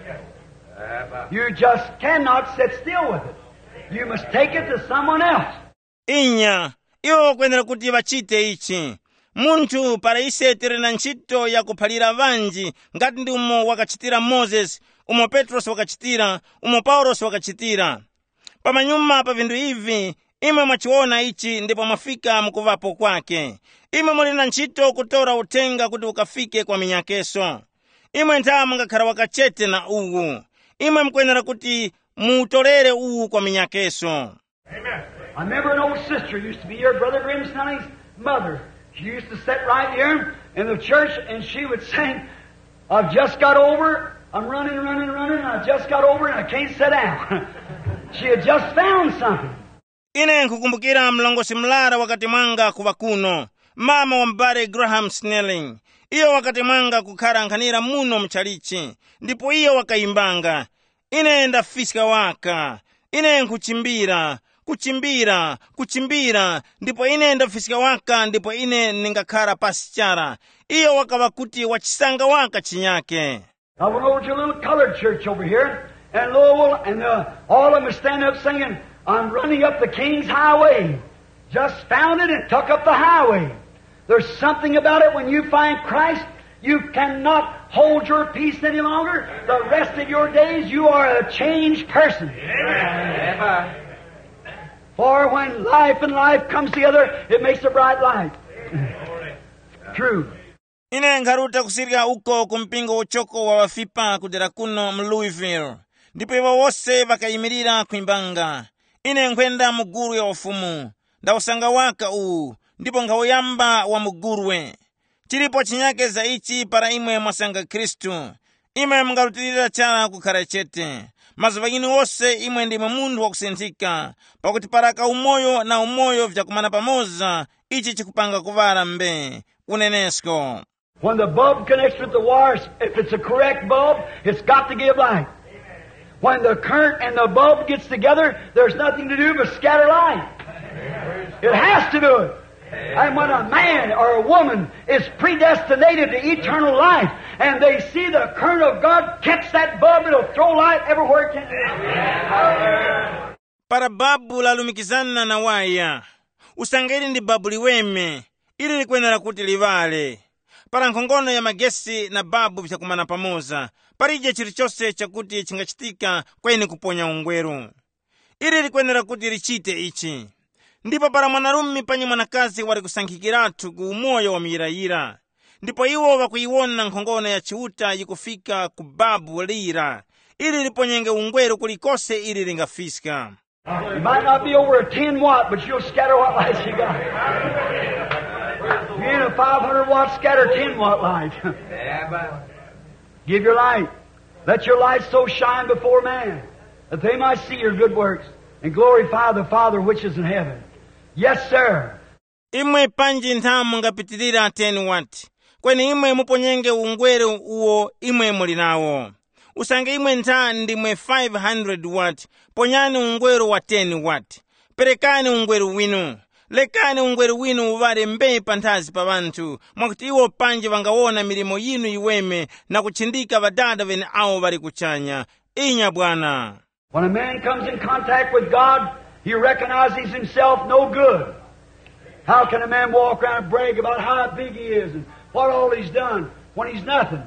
You just cannot sit still with it. You must take it to someone else. Inya, iwo kwenera kuti vachite ichi. Munthu para ise tirina ntchito ya kuphalira vanji, ngati ndi umo wakachitira Moses, umo Petros wakachitira, umo Paulos wakachitira. Pamanyuma pa vindu ivi, imwe mwachiona ichi ndipo mwafika mukuvapo kwake. Imwe mulina ntchito kutora utenga kuti ukafike kwa minyakeso. Imwe nthawi mungakhala wakachete na uwu. Imwe mkwenera kuti mutolere uwu kwa minyakeso. Amen. I remember an old sister used to be here, Brother Grimston's mother. She used to sit right here in the church and she would sing, I've just got over, I'm running, and I just got over and I can't sit down. She had just found something. Ine nkukumbukira mlongosi mlara wakati mwanga kuva kuno. mama wa m'bale Graham Snelling, iyo wakati mwanga kukhala nkhanira muno mchalichi, ndipo iyo wakayimbanga, ine ndafisika waka, ine nkuchimbira, kuchimbira, ndipo ine ndafisika waka, ndipo ine ningakhala pasichara. Iyo wakawa kuti wachisanga waka chinyake. I went over to a little colored church over here, and Louisville, and all of them were standing up singing, I'm running up the King's Highway. Just found it and took up the highway. There's something about it when you find Christ, you cannot hold your peace any longer. The rest of your days you are a changed person. Amen. For when life and life comes together, it makes a bright light. True. Ine nkharuta kusirika uko kumpingo uchoko wa wafipa kudera kuno Louisville. Ndipo iwo wose wakayimirira kuimbanga. Ine nkwenda muguru ya ufumu. Ndawusanga waka uwu. Ndipo nkhawoyamba wa mugurwe. Chilipo chinyake za ichi para imwe mwasanga Kristu. Imwe mngalutirira chala kukhala chete. Mazuva inu wose imwe ndimwe mundu wakusenthika. Pakuti paraka umoyo na umoyo vyakumana pamoza. Ichi chikupanga kuvala mbe. Unenesko. When the bulb connects with the wires, if it's a correct bulb, it's got to give light. When the current and the bulb gets together, there's nothing to do but scatter light. It has to do it. And when a man or a woman is predestinated to eternal life, and they see the current of God catch that bulb, it'll throw light everywhere it can. Para babu lalumikizana na waya. Usangeli ndi babu liweme. Ili likwenera kuti livale. Para nkhongono ya magesi na babu vyakumana pamoza. Parije chilichose chakuti chingachitika kweni kuponya ungweru. Ili likwenera kuti lichite ichi. Ndipo para mwanarumi panyi mwanakazi wali kusankhikiratu ku umoyo wa miyirayira. Ndipo iwo wakuiwona nkhongono ya chiuta yikufika ku babu lira. Ili liponyenge ungweru kulikose ili lingafisika. You might not be over a 10 watt, but you'll scatter what lights you got. You're in a 500 watt scatter 10 watt light. Give your light. Let your light so shine before man, that they might see your good works and glorify the Father which is in heaven. Yes, sir. Imwe panji nthamu ngapitirira 10 watt. Kweni imwe muponyenge ungweru uwo imwe mulinawo. Usange imwe ntha ndimwe 500 watt. Ponyani ungweru wa 10 watt. Perekani ungweru winu. Lekani ungweru winu uvale mbe panthazi pa vantu. Mwakuti iwo panji vangawona milimo yinu iweme na kuchindika vadada vene awo vari kuchanya. Inya Bwana. When a man comes in contact with God, he recognizes himself no good. How can a man walk around and brag about how big he is and what all he's done when he's nothing?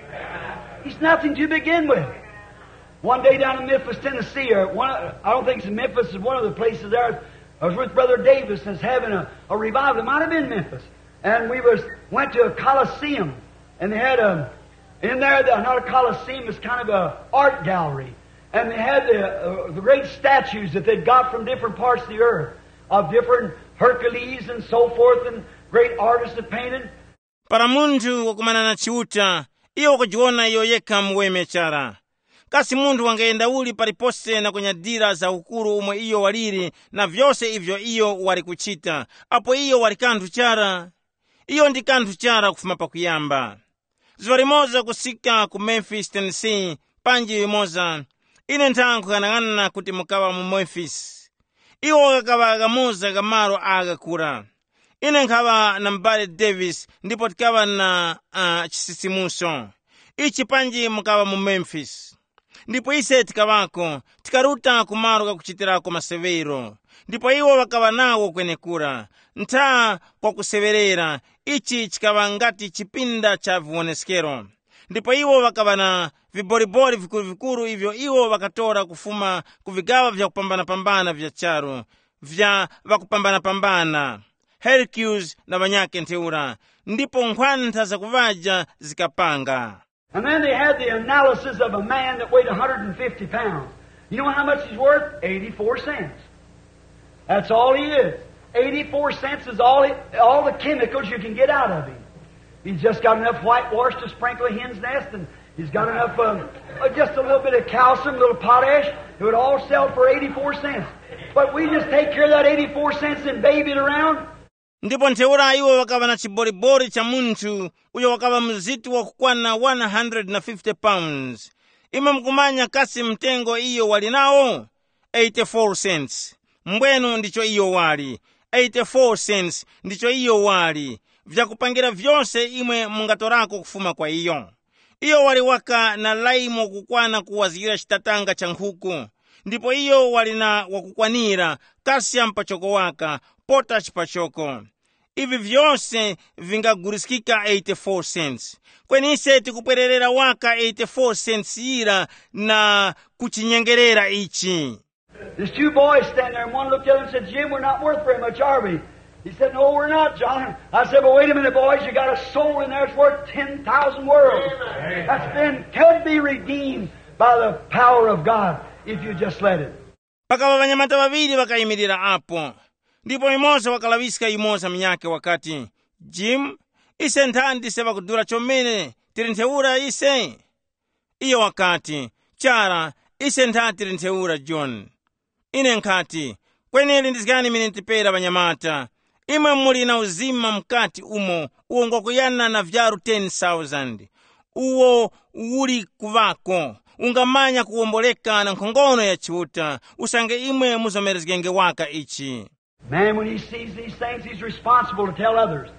He's nothing to begin with. One day down in Memphis, Tennessee, I don't think it's in Memphis, it's one of the places there. I was with Brother Davis and was having a revival. It might have been Memphis. And we went to a Coliseum. And they had in there, not a Coliseum, it's kind of a art gallery. And they had the great statues that they'd got from different parts of the earth, of different Hercules and so forth, and great artists that painted. Para mundu wakumana na chiuta, iyo kujiona iyo yeka mweme chara. Kasi mundu wangeenda uli paripose na kwenye dira za ukuru umwe iyo waliri na vyose ivyo iyo wali kuchita. Apo iyo wali kantu chara. Iyo ndi kantu chara kufuma pa kuyamba. Zwari moza kusika ku Memphis, Tennessee, panji moza. Ine ntangu kanangana kuti mukawa mu Memphis. Iwo kakawa agamuza gamaro agakura. Ine nkawa na m'bale Davis ndipo tikawa na chisisimuso. Ichi panji mukawa mu Memphis. Ndipo ise tikawako, tikaruta kumaro kakuchitirako masevero. Ndipo iwo wakawa nawo kwenekura. Nta kwa kuseverera, ichi chikawa ngati chipinda cha vuoneskero. Ndipo iwo wakawa na viboribori vikuru hivyo iwo wakatora kufuma kuvigawa vya kupambana vya charo. Vya wakupambana. Hercules na wanyake nteura. Ndipo nkwanta za kuvaja zikapanga. And then they had the analysis of a man that weighed 150 pounds. You know how much he's worth? 84 cents. That's all he is. 84 cents is all the chemicals you can get out of him. He's just got enough whitewash to sprinkle a hen's nest, and he's got enough, just a little bit of calcium, a little potash. It would all sell for 84 cents. But we just take care of that 84 cents and baby it around. ndipo ntheura iwo wakava na chiboribori cha munthu uyo wakava mzitu wakukwana 150 pounds. Ime mkumanya kasi mtengo iyo wali nawo 84 cents. Mbwenu ndicho iyo wali 84 cents, ndicho iyo wali vyakupangira vyonse imwe mungatorako kufuma kwa iyo. Iyo wali waka na laimo kukwana kuwazira chitatanga cha nkhuku, ndipo iyo wali na wakukwanira calcium pachoko waka, potash pachoko. Ivi vyonse vingagurisikika 84 cents. Kweni ise tikupwererera waka 84 cents ira na kuchinyengerera ichi. There's two boys standing there, and one looked at him and said, Jim, we're not worth very much, are we? He said, no, we're not, John. I said, well, wait a minute, boys, you got a soul in there that's worth 10,000 worlds. Could be redeemed by the power of God if you just let it. Pakava vanyamata vaviri vakayimirira apo. Ndipo imosa wakalavisika imosa mnyake wakati, Jim, ise nthandi se vakudura chomene tiri ntheura ise. Iyo wakati, chara, ise nthandi tiri ntheura John. Ine nkati, kweneli ndizikani mine ntipera vanyamata. Imwe muli na uzima mkati umo, uwo ngokuyana na vyaru 10,000. Uwo uli kuvako, ungamanya kuomboleka na nkhongono ya chiuta, usange imwe muzomerezgenge waka ichi. Man, when he sees these things, he's responsible to tell others.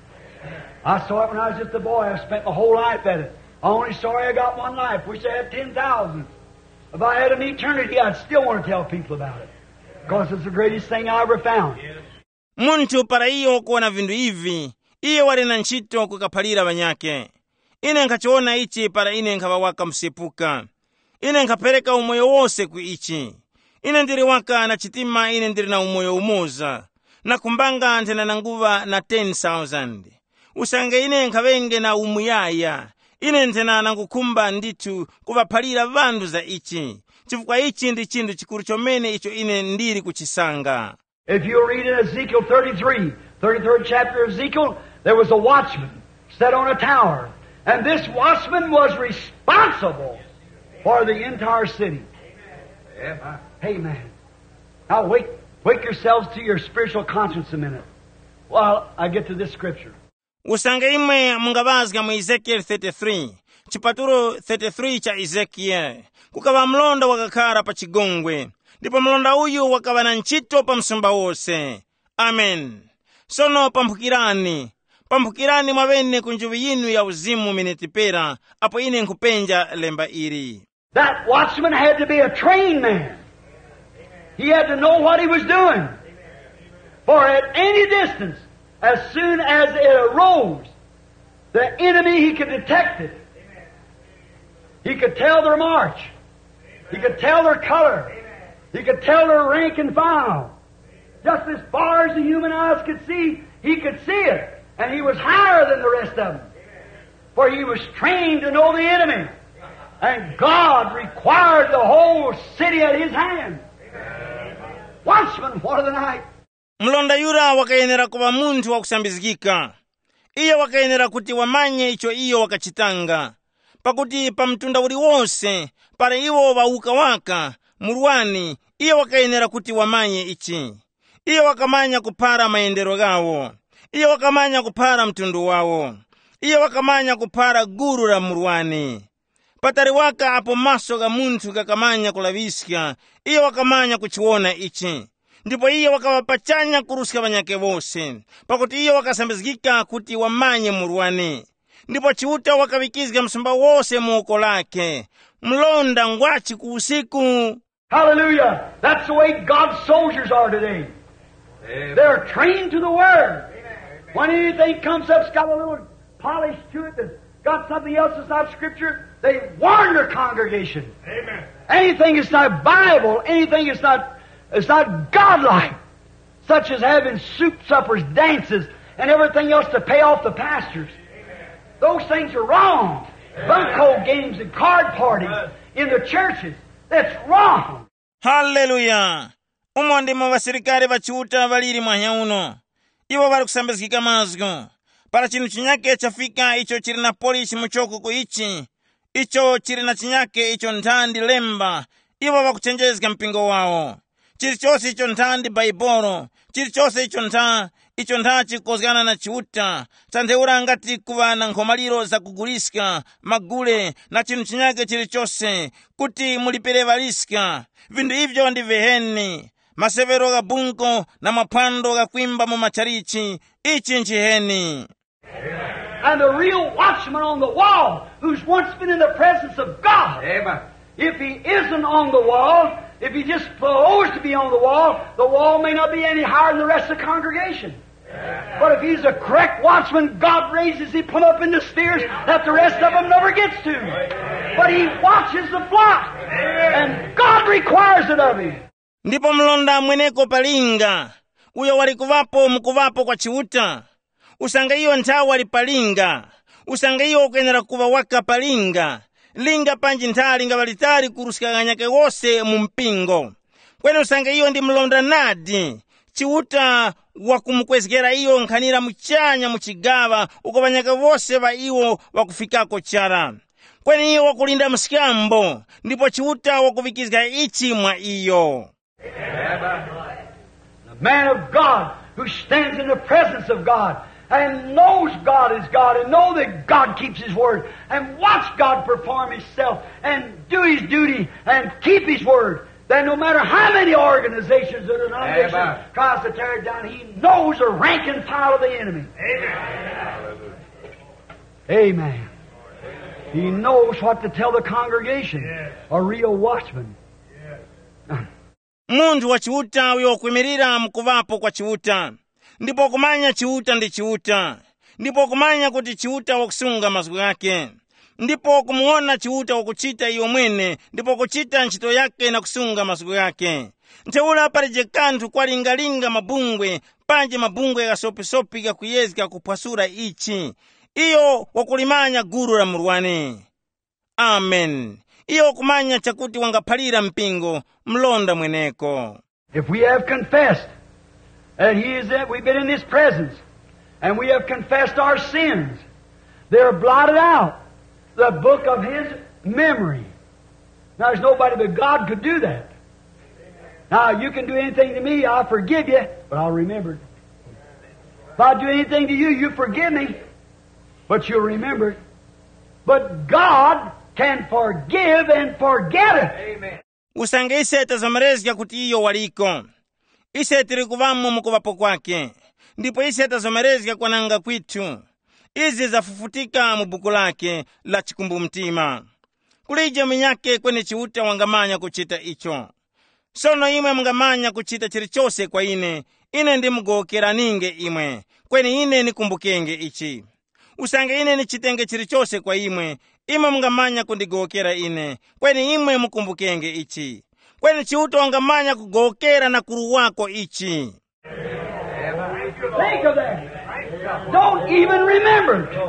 I saw it when I was just a boy. I spent my whole life at it. I'm only sorry I got one life. Wish I had 10,000. If I had an eternity, I'd still want to tell people about it. Because it's the greatest thing I ever found. Muntu para iyo kuona vindu hivi, iyo wali na nchito kukapalira vanyake. Ine nkachiona ichi para ine nkava waka msepuka. Ine nkapereka umoyo wose ku ichi. Ine ndiri waka na chitima, ine ndiri na umoyo umoza. Na kumbanga ntena na nguva na 10,000. Usange ine nkavenge na umuyaya. Ine ntena na ngukumba nditu kuvapalira vandu za ichi. Chifukwa ichi ndi chindu chikuru chomene icho ine ndiri kuchisanga. If you'll read in Ezekiel 33, 33rd chapter of Ezekiel, there was a watchman set on a tower. And this watchman was responsible for the entire city. Amen. Now wake yourselves to your spiritual conscience a minute while I get to this scripture. Usange imwe mungavazga mu Ezekiel 33, chipaturo 33 cha Ezekiel. Kukava mlonda wakakara pa chigongwe. Ndipo mlonda uyu wakava na nchito pa msumba wose. Amen. Sono pamphukirani mwavene kunjuvi yinu ya uzimu minetipera, apo ine nkupenja lemba iri. That watchman had to be a trained man. He had to know what he was doing. For at any distance, as soon as it arose, the enemy, he could detect it. He could tell their march. He could tell their color. He could tell their rank and file. Just as far as the human eyes could see, he could see it. And he was higher than the rest of them. For he was trained to know the enemy. And God required the whole city at his hand. Watchman for the night. Mlonda yura wakayenera kuva munthu wakusambizikika. Iyo wakayenera kuti wamanye icho iyo wakachitanga. Pakuti pa mtunda uli wonse, para iwo wauka waka, muruwani, iyo wakayenera kuti wamanye ichi. Iyo wakamanya kupara maendero gawo. Iyo wakamanya kupara mtundu wawo. Iyo wakamanya kupara guru la muruwani. Patari waka apo maso ga munthu kakamanya kulavisika, iyo wakamanya kuchiona ichi. Ndipo iyo wakawapachanya kurusika vanyake vose, pakuti iyo wakasambizikika kuti wamanye muruwani. Ndipo chiuta wakavikizga msumba wose muoko lake. Mlonda ngwachi kuusiku. Hallelujah! That's the way God's soldiers are today. Amen. They're trained to the Word. Amen. When anything comes up, it's got a little polish to it, that's got something else that's not Scripture, they warn their congregation. Amen. Anything that's not Bible, anything that's not godlike, such as having soup suppers, dances, and everything else to pay off the pastors. Amen. Those things are wrong. Bunco games and card parties in the churches. That's wrong. Hallelujah. Umo ndimo vasirikari vachiuta valiri mwanya uno. Iwo vari kusambizikika mazgo. Para chinu chinyake chafika icho chiri na polishi muchoko kuichi. Icho chiri na chinyake icho ntandi lemba. Iwo vakuchenjezga mpingo wao. chilichonse icho ntha ndi bhaibolo, chilichonse icho ntha chikozgana na chiuta, tsantheura ngati kuva na nkhomaliro zakugulitsa magule na chinthu chinyake chilichonse, kuti mulipire valisika. Vinthu ivyo ndi viheni, masevero gabunko na maphwando gakwimba mu matchalichi, ichi nchiheni. And the real watchman on the wall, who's once been in the presence of God. Amen. If he isn't on the wall, if he just supposed to be on the wall may not be any higher than the rest of the congregation. But if he's a correct watchman, God raises him, put up in the spheres that the rest of them never gets to. But he watches the flock, and God requires it of him. Ndipo mlonda mweneko palinga, uyo wali kuvapo kwa chiuta. Usanga iyo nthawi wali palinga, usanga iyo ukuyenera kuva waka palinga. Linga panji nthali nga valitali kurusikaganyake wose mu mpingo. Kwene usanga iyo ndi mlonda nadi, chiuta wakumukwezekera iyo nkhanira muchanya muchigava, ukavanyake wose va iwo wakufikako chara. Kwene iyo wakulinda msikambo, ndipo chiuta wakuvikizga ichi mwa iyo. The man of God who stands in the presence of God and knows God is God and know that God keeps His word and watch God perform Himself and do His duty and keep His word, then no matter how many organizations or denominations tries to tear it down, he knows the rank and file of the enemy. Amen. Amen. He knows what to tell the congregation. A real watchman. Munthu wa chiuta uyo kwimirira mkuvapo kwa chiuta. Ndipo kumanya chiuta ndi chiuta. Ndipo kumanya kuti chiuta wakusunga masiku yake. Ndipo kumuona chiuta wakuchita iyo mwene, ndipo kuchita ntchito yake na kusunga masiku yake. Ntheula palije kanthu kwalingalinga mabungwe, panje mabungwe gasopisopi gakuyezga kuphwasula ichi. Iyo wakulimanya gulu la Mulungu. Amen. Iyo kumanya chakuti wangaphalira mpingo, mlonda mweneko. If we have confessed that we've been in His presence, and we have confessed our sins, they're blotted out the book of His memory. Now, there's nobody but God could do that. Now, you can do anything to me, I'll forgive you, but I'll remember it. If I do anything to you, you forgive me, but you'll remember it. But God can forgive and forget it. Amen. Usange iseta zomerezga kuti iyo waliko. Iseta likuvamo mukuvapo kwake. Ndipo iseta zomerezga kwananga kwitu. Izi zafufutika mu buku lake la chikumbumtima. Kulija minyake kwene chiuta wangamanya kuchita icho. Sono imwe mngamanya kuchita chilichose kwa ine ndi mugokera ninge imwe. Kwene ine nikumbukenge ichi. Usange ine nichitenge chilichose kwa imwe mngamanya kundigokera ine. Kwene imwe mukumbukenge ichi. Kwene chiuta wangamanya kugokera na kuru wako ichi. Think of that. Don't even remember it.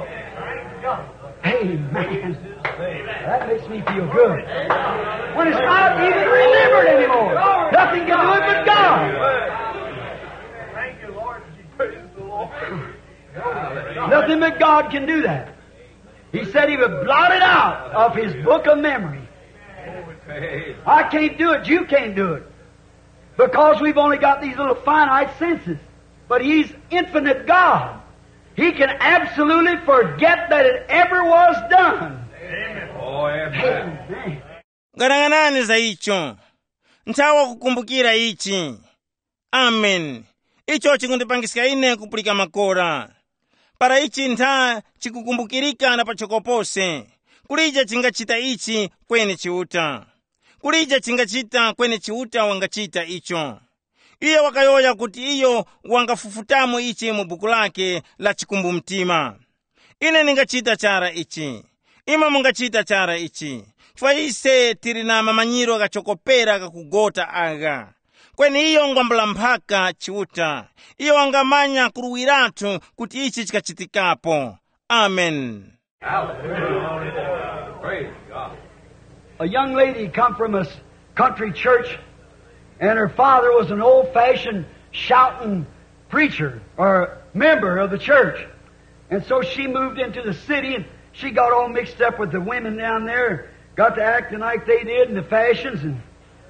Amen. That makes me feel good. When it's not even remembered anymore. Nothing can do it but God. Thank you, Lord. Praise the Lord. Nothing but God can do that. He said He would blot it out of His book of memory. I can't do it. You can't do it. Because we've only got these little finite senses. But He's infinite God. He can absolutely forget that it ever was done. Amen. Oh, amen. Amen. Garanganani za icho. Ntawa kukumbukira ichi. Amen. Icho chikundipangisika ine kupulika makora. Para ichi ntha chikukumbukirika na pachokopose. Kulija chingachita ichi kwene chiuta. Kulija chingachita kwene chiuta wangachita icho. Iyo wakayoya kuti iyo wangafufutamo ichi mu buku lake la chikumbumtima. Ine ningachita chara ichi. Ima mungachita chara ichi. Chwa ise tiri na mamanyiro gachokopera kakugota aga. Kwene iyo ngwambula mphaka chiuta. Iyo wangamanya kuruwiratu kuti ichi chikachitikapo. Amen. Hallelujah. Praise God. A young lady come from a country church, and her father was an old-fashioned shouting preacher or member of the church. And so she moved into the city, and she got all mixed up with the women down there, got to acting like they did and the fashions. And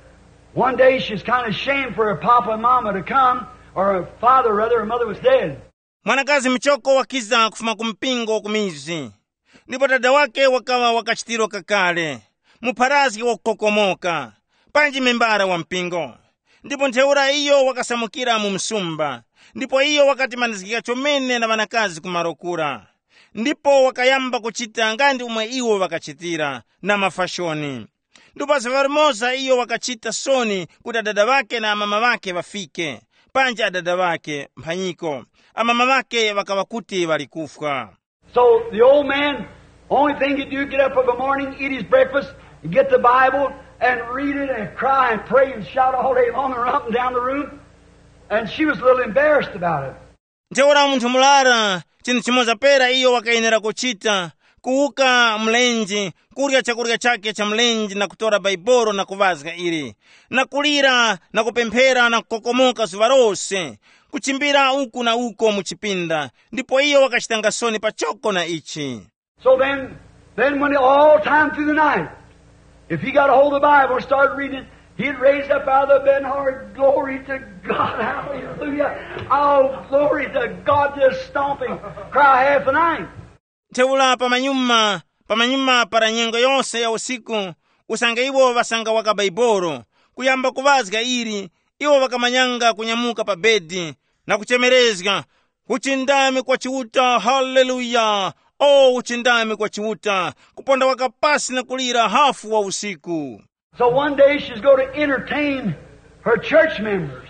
One day she's kind of ashamed for her papa and mama to come, or her father rather, her mother was dead. Mwanakazi mchoko wakiza kufuma kumpingo kumizi. Ndipo dada wake wakawa wakachitiro kakale. Muparazi wakukokomoka. Panji membara wa mpingo. Ndipo ntheura iyo wakasamukira mu msumba. Ndipo iyo wakati manizikika chomene na wanakazi kumarokura. Ndipo wakayamba kuchita ngandi umwe iwo wakachitira na mafashoni. Ndipo safarimosa iyo wakachita soni kuti dada wake na mama wake wafike. Panja dada wake mphanyiko. Mama wake wakawakuti walikufwa. So the old man, only thing he'd do, get up in the morning, eat his breakfast, and get the Bible, and read it, and cry, and pray, and shout all day long, and run up and down the room. And she was a little embarrassed about it. Nteura munthu mulara, chinthu chimoza pera iyo wakayenera kuchita, kuuka mlenji, kurya chakurya chake cha mlenji na kutora baiboro na kuvazga iri, na kulira, na kupemphera, na kukokomoka zuva rose, kuchimbira uku na uko muchipinda, ndipo iyo wakachitanga soni pachoko na ichi. So then when all time through the night, if he got a hold of the Bible and started reading it, he'd raise up out of the bed and holler, glory to God, hallelujah, oh, glory to God, just stomping, cry half the night. Teula pamanyuma para nyengo yonse ya usiku, usanga iwo wasanga waka baiboro, kuyamba kuvazga iri, iwo wakamanyanga kunyamuka pa bedi, na kuchemerezga, uchindami kwa chiuta, hallelujah, oh, uchindami kwa chiuta, kuponda wakapasi na kulira hafu wa usiku. So one day she's going to entertain her church members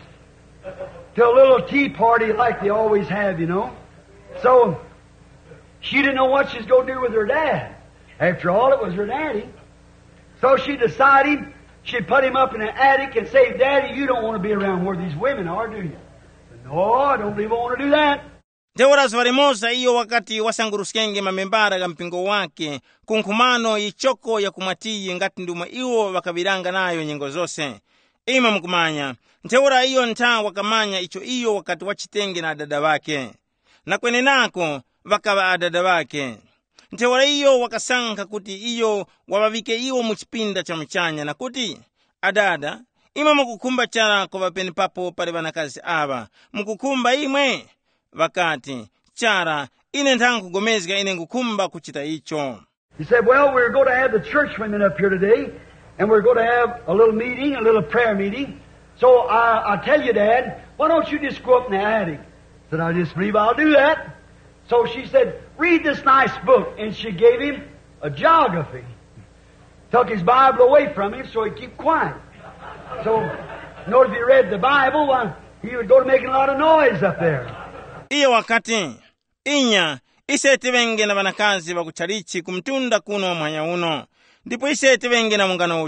to a little tea party like they always have, you know. So she didn't know what she's going to do with her dad. After all, it was her daddy. So she decided she'd put him up in an attic and say, Daddy, you don't want to be around where these women are, do you? No, I don't believe I want to do that. Teura svarimosa iyo wakati wasanguruskenge mamembara ga mpingo wake, kunkumano ichoko ya kumatiye ngati nduma iwo wakabiranga nayo nyengo zose. Ima mkumanya, teura iyo nta wakamanya icho iyo wakati wachitenge na dada wake. Na kwene nako wakawa adada wake. Teura iyo wakasanka kuti iyo wawavike iyo muchipinda cha mchanya na kuti adada, ima mukukumba chara kwa wapeni papo pale wanakazi ava, mukukumba imwe. Wakati chara ine ntangu gomezga ine ngukumba kuchita icho. He said, well, we're going to have the church women up here today, and we're going to have a little meeting, a little prayer meeting. So I tell you, Dad, why don't you just go up in the attic? I said, I just believe I'll do that. So she said, read this nice book. And she gave him a geography. Took his Bible away from him so he'd keep quiet. So, notice if he read the Bible, he would go to making a lot of noise up there. Iyo wakati, inya, iseti wenge na wanakazi wa kucharichi kumtunda kuno wa mwanya uno. Ndipo iseti wenge na ungano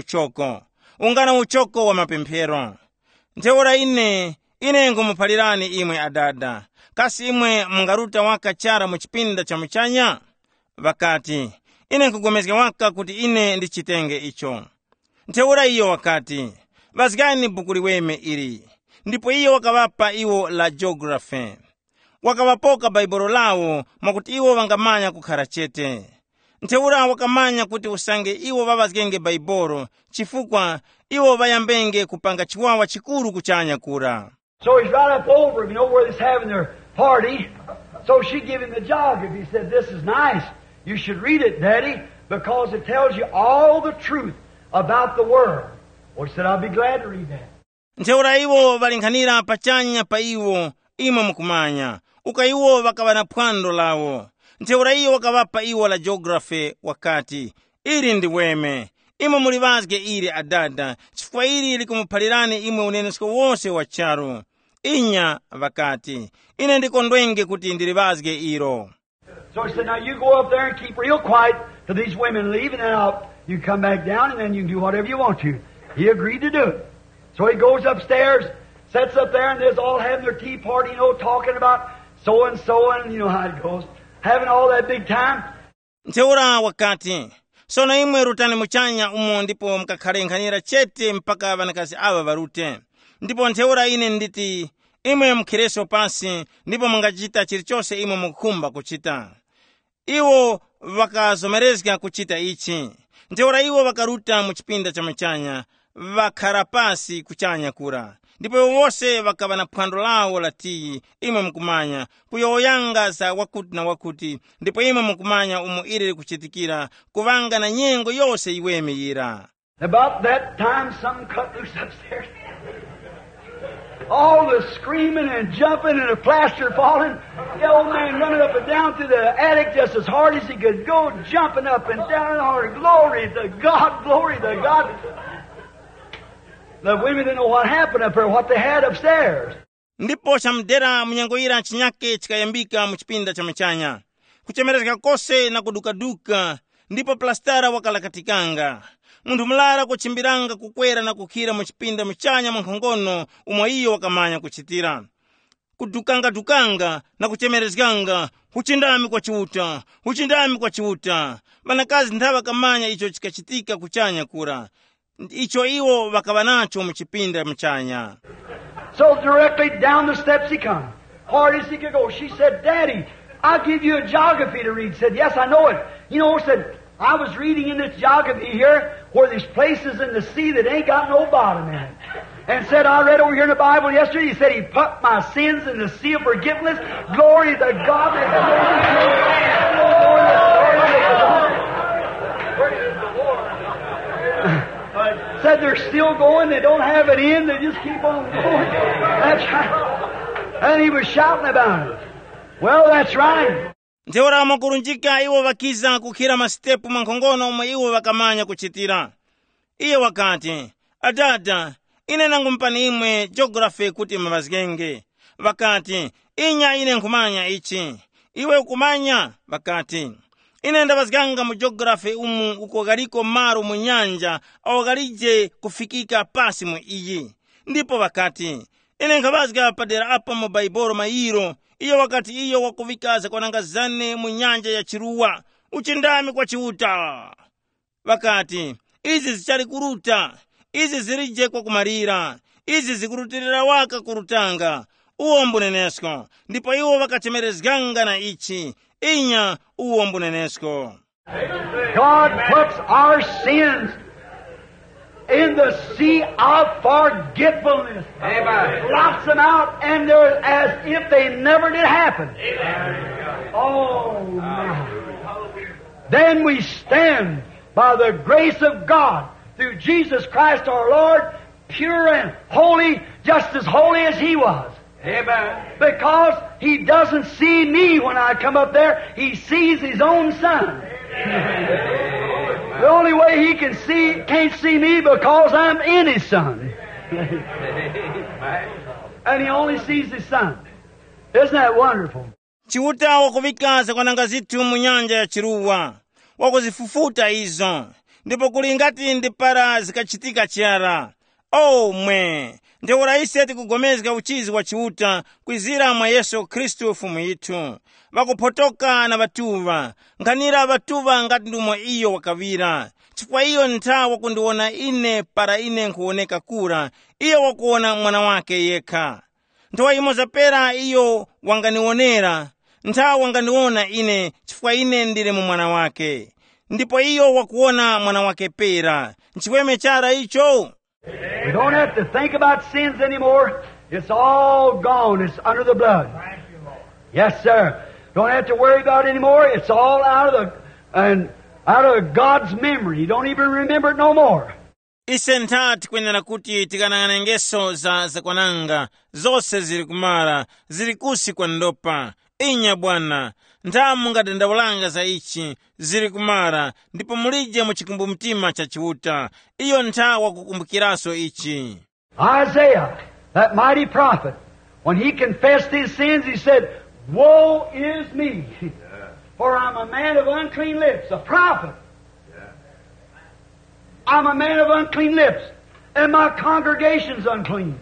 uchoko wa mapempero. Nteura ine ngumupalirani imwe adada. Kasi imwe mungaruta waka chara muchipinda cha mchanya. Wakati, ine kugomezga waka kuti ine ndichitenge icho. Nteura iyo wakati, vazgani bukuri weme iri. Ndipo iyo wakawapa iwo la geography. Wakawapoka baiboro lao makuti iwo wangamanya kukharachete. Nteura wakamanya kuti usange iwo vavazgenge baiboro, chifukwa iwo vayambenge kupanga chiwawa chikuru kuchanya kura. So he's right up over him, you know, where they're having their party. So she gave him the geography. He said, this is nice. You should read it, Daddy, because it tells you all the truth about the world. Well, he said, I'll be glad to read that. Nteura iwo valinkhanira pachanya pa iwo ima mukumanya. Uka iwo wakawana pwando lao. Nteura iyo wakawapa iwo la geography wakati. Iri ndiweme. Ima mulivazge iri adada. Chifukwa iri likumupalirani imwe unenesko wose wacharu. Inya wakati. Ine ndikondwenge kuti ndilivazge iro. So he said, now you go up there and keep real quiet till these women leave, and then you come back down, and then you can do whatever you want to. He agreed to do it. So he goes upstairs, sits up there, and they're all having their tea party, you know, talking about so and so, and you know how it goes. Having all that big time. Nteura wakati. Sona imwe rutani muchanya umo ndipo mkakharenkhanira chete mpaka vanakazi ava varute. Ndipo nteura ine nditi, imwe mkhireso pasi, ndipo mungachita chirichose imwe mukumba kuchita. Iwo wakazomerezga kuchita ichi. Nteura iwo wakaruta muchipinda cha mchanya, vakhala pasi kuchanyakura. Ndipo wonse vakava na phwando lawo latiyi, imwe mukumanya kuyoyanga za wakuti na wakuti, ndipo imwe mukumanya umo ilili kuchitikira kuvanga na nyengo yose iwemeyira. About that time, something cut loose upstairs. All the screaming and jumping and the plaster falling. The old man running up and down through the attic just as hard as he could go, jumping up and down and hard. Glory to God, glory to God. The women didn't know what happened up there, what they had upstairs. Ndipo chamdera munyangoyira chinyake chikayambika muchipinda cha machanya. Kuchemerezeka kose na kudukaduka, ndipo plastara wakalakatikanga. Munthu mulara kuchimbiranga kukwera na kukhira muchipinda mchanya mwankhongono umwe iyo wakamanya kuchitira. Kudukanga na kuchemerezekanga, huchindami kwa chiuta, huchindami kwa chiuta. Vanakazi nthawa kamanya icho chikachitika kuchanya kura. Icho iwo vakavanacho muchipinda mchanya. So directly down the steps he come, hard as he could go. She said, Daddy, I'll give you a geography to read. Said, yes, I know it. You know, said, I was reading in this geography here where there's places in the sea that ain't got no bottom in it. And said, I read over here in the Bible yesterday, he said, He put my sins in the sea of forgiveness. Glory to God. Said they're still going, they don't have an end, they just keep on going. That's right. And he was shouting about it. Well, that's right. Nteora makurunjika iwo vakiza kukhira mastepu mwankhongono umwe iwo vakamanya kuchitira. Iyo wakati, adada, ine nangumpani imwe geography kuti mavazgenge. Vakati, inya ine nkumanya ichi. Iwe ukumanya, vakati. Ine ndavazganga mu geography uko galiko maru mu nyanja, au galije kufikika pasi mu iyi. Ndipo vakati, ine nkavazga padera apa mu baiboro mairo, iyo wakati iyo wakuvikaza kwa nangazane mu nyanja ya chiruwa, uchindami kwa chiuta. Vakati, izi zichari kuruta, izi zirije kwa kumarira, izi zikurutirira waka kurutanga, uombu nenesko. Ndipo iwo vakachemerezganga na ichi, inya uombu nenesko. God puts our sins in the sea of forgetfulness. Amen. Blots them out, and they're as if they never did happen. Oh, my. Then we stand by the grace of God through Jesus Christ our Lord, pure and holy, just as holy as He was. Amen. Because He doesn't see me when I come up there, He sees His own Son. The only way He can't see me because I'm in His Son. And He only sees His Son. Isn't that wonderful? Chiuta wakuvikaza kwa nangazitu mu nyanja ya chiruwa, wakuzifufuta izo, ndipo kulingati ndipara zikachitika chiara. Oh mwe, ndio uraisi eti kugomezga uchizi wa chiuta kwizira mwa Yesu Kristu fumu yitu. Wakupotoka na batuva, nkanira batuva ngati ndumo iyo wakavira. Chifukwa iyo nta wakundiona ine para ine nkuoneka kura, iyo wakuona mwana wake yeka. Ntowa imoza pera iyo wanganionera, nta wanganiona ine, chifukwa ine ndile mu mwana wake. Ndipo iyo wakuona mwana wake pera, nchiweme chara icho. We don't have to think about sins anymore. It's all gone. It's under the blood. Yes, sir. Don't have to worry about it anymore. It's all out of God's memory. You don't even remember it no more. Ise ntati kwenera kuti tikanangana ngeso za kwananga, zose zili kumara, zili kusi kwa ndopa. Inya Bwana, ntamu ngatendawulanga za ichi, zili kumara, ndipo mulije muchikumbu mtima cha chiuta. Iyo ntawa kukumbukiraso ichi. Isaiah, that mighty prophet, when he confessed his sins, he said, Woe is me, for I'm a man of unclean lips, a prophet. I'm a man of unclean lips, and my congregation's unclean.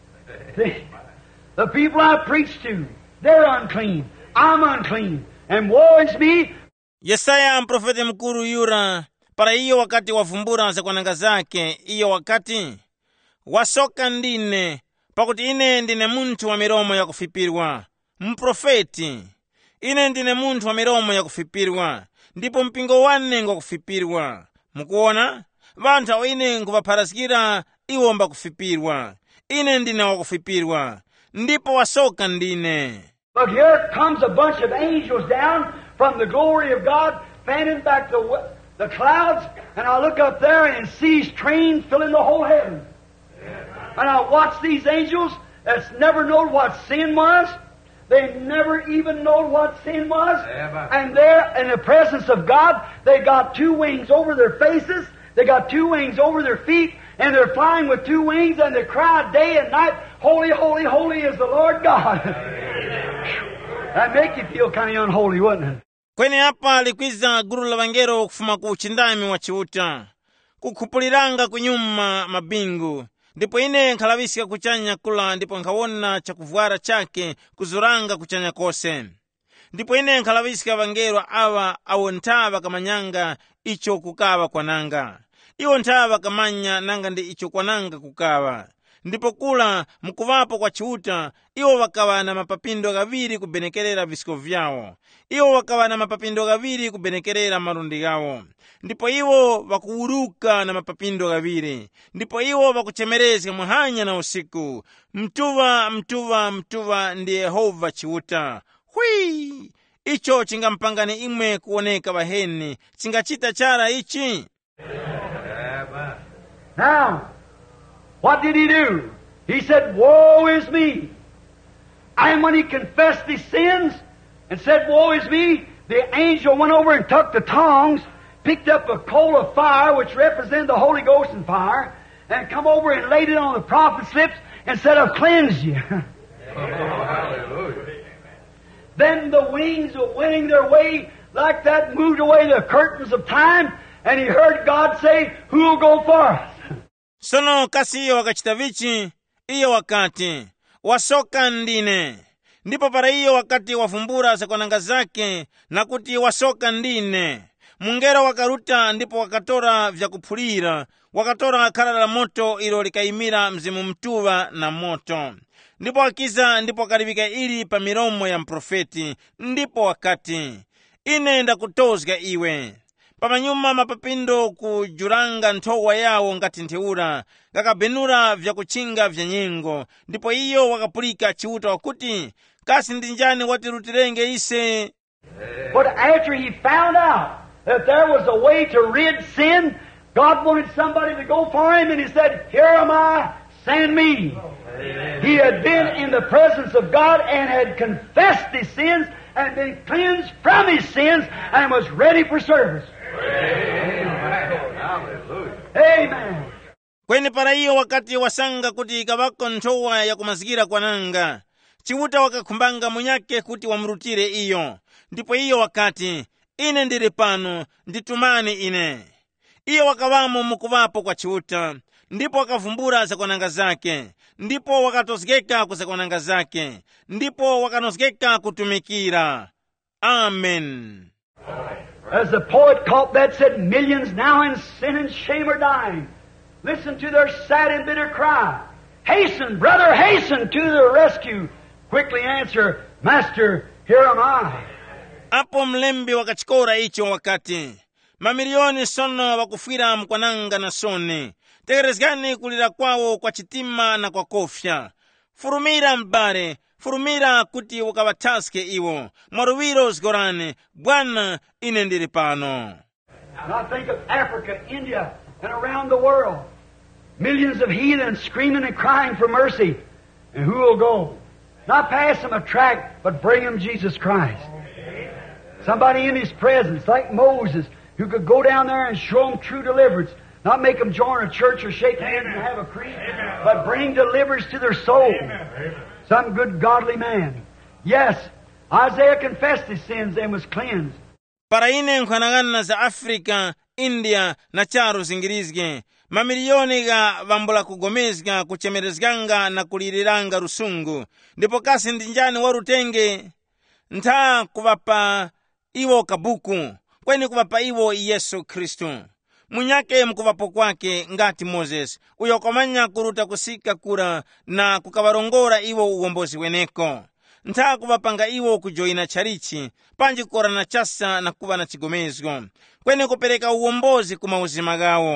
The people I preach to, they're unclean. I'm unclean. And woe is me. Yesaya mprofeti mkuru yura, para iyo wakati wafumbura za kwananga zake, iyo wakati wasoka ndine, pakuti ine ndine muntu wa miromo ya kufipirwa. Mprofeti, ine ndine muntu wa miromo ya kufipirwa, ndipo mpingo wane ngo kufipirwa. Mukuona? vanthu awo ine nkuvapharazikira iwo mbakufipirwa. Ine ndine wakufipirwa, ndipo wasoka ndine. Look, here comes a bunch of angels down from the glory of God, fanning back the clouds, and I look up there and see trains filling the whole heaven. And I watch these angels that's never known what sin was. They never even known what sin was. And there in the presence of God, they got two wings over their faces, they got two wings over their feet, and they're flying with two wings, and they cry day and night, "Holy, holy, holy is the Lord God." That'd make you feel kind of unholy, wouldn't it? Kweni apa likwiza guru la vangelo kufuma ku uchindami wa chiuta, kukhupuliranga kunyuma mabingu. Ndipo ine nkhalabisika kuchanya kula, ndipo nkawona chakuvwara chake kuzuranga kuchanya kose. Ndipo ine nkhalabisika vangelo awa awo nthava kamanyanga icho kukawa kwananga. Iwo nthava kamanya nanga ndi icho kwananga kukawa. Ndipo kula mkuvapo kwa chiuta, iwo wakawa na mapapindo gaviri kubenekerera visiko vyawo. Iwo wakawa na mapapindo gaviri kubenekerera marundi gawo. Ndipo iwo wakuuruka na mapapindo gaviri. Ndipo iwo wakuchemereza muhanya na usiku. Mtuva, mtuva, mtuva ndi Yehova chiuta. Hui! Icho chingampangani imwe kuoneka vaheni. Chingachita chara ichi. Now, what did he do? He said, "Woe is me." And when he confessed his sins and said, "Woe is me," the angel went over and took the tongs, picked up a coal of fire, which represented the Holy Ghost and fire, and come over and laid it on the prophet's lips and said, "I've cleansed you." Hallelujah. Then the wings winning their way like that moved away the curtains of time, and he heard God say, "Who will go for us?" Sono kasi iyo wakachita vichi, iyo wakati wasoka ndine. Ndipo para iyo wakati wafumbura zakwananga zake na kuti wasoka ndine. Mungero wakaruta ndipo wakatora vya kuphulira, wakatora khala la moto ilo likaimira mzimu mtuva na moto. Ndipo wakiza ndipo wakaribika ili pa miromo ya mprofeti, ndipo wakati, "Ine ndakutozga iwe." Pamanyuma mapapindo kujuranga nthowa yawo ngati ntheura, kakabenura vya kuchinga vya nyengo. Ndipo iyo wakapulika chiuta wakuti, "Kasi ndinjani watirutirenge ise?" But after he found out that there was a way to rid sin, God wanted somebody to go for him, and he said, "Here am I, send me." He had been in the presence of God and had confessed his sins and been cleansed from his sins and was ready for service. Hallelujah. Amen. Kweni para iyo wakati wasanga kuti kavako nthowa ya kumazikira kwananga, chiuta wakakhumbanga munyake kuti wamurutire iyo. Ndipo iyo wakati, "Ine ndiri pano, nditumani ine." Iyo wakavamo mukuvapo kwa chiuta, ndipo wakavumbura zakwananga zake, ndipo wakatozgeka kuzakwananga zake, ndipo wakanozgeka kutumikira. Amen. As the poet caught that, said, "Millions now in sin and shame are dying. Listen to their sad and bitter cry. Hasten, brother, hasten to the rescue. Quickly answer, Master, here am I." Apo mlembi wakachikora icho wakati, "Mamilioni sono wakufira mkwananga na soni. Tegerezgani kulira kwawo kwa chitima na kwa kofya. Furumira mbare, furumira kuti wakawataske iwo. Maruwiro zgorane, Bwana ine ndiri pano." And I think of Africa, India, and around the world. Millions of heathens screaming and crying for mercy. And who will go? Not pass them a tract, but bring them Jesus Christ. Somebody in His presence, like Moses, who could go down there and show them true deliverance. Not make them join a church or shake hands and have a creed, but bring deliverance to their soul. Some good godly man. Yes, Isaiah confessed his sins and was cleansed. Para ine nkwanangana za Afrika, India na charo zingirizge, mamilioni ga vambula kugomezga, kuchemerezganga na kuliriranga rusungu. Ndipo kasi ndinjani warutenge, nta kuvapa iwo kabuku, kweni kuvapa iwo Yesu Kristu. Munyake mkuvapo kwake ngati Moses, uyokomanya kuruta kusika kura na kukavarongora iwo uwombozi weneko. Nta kuvapanga iwo kujoina charichi, panji kukora na chasa na kuva na chigomezgo. Kweni kupereka uwombozi kumauzima gawo.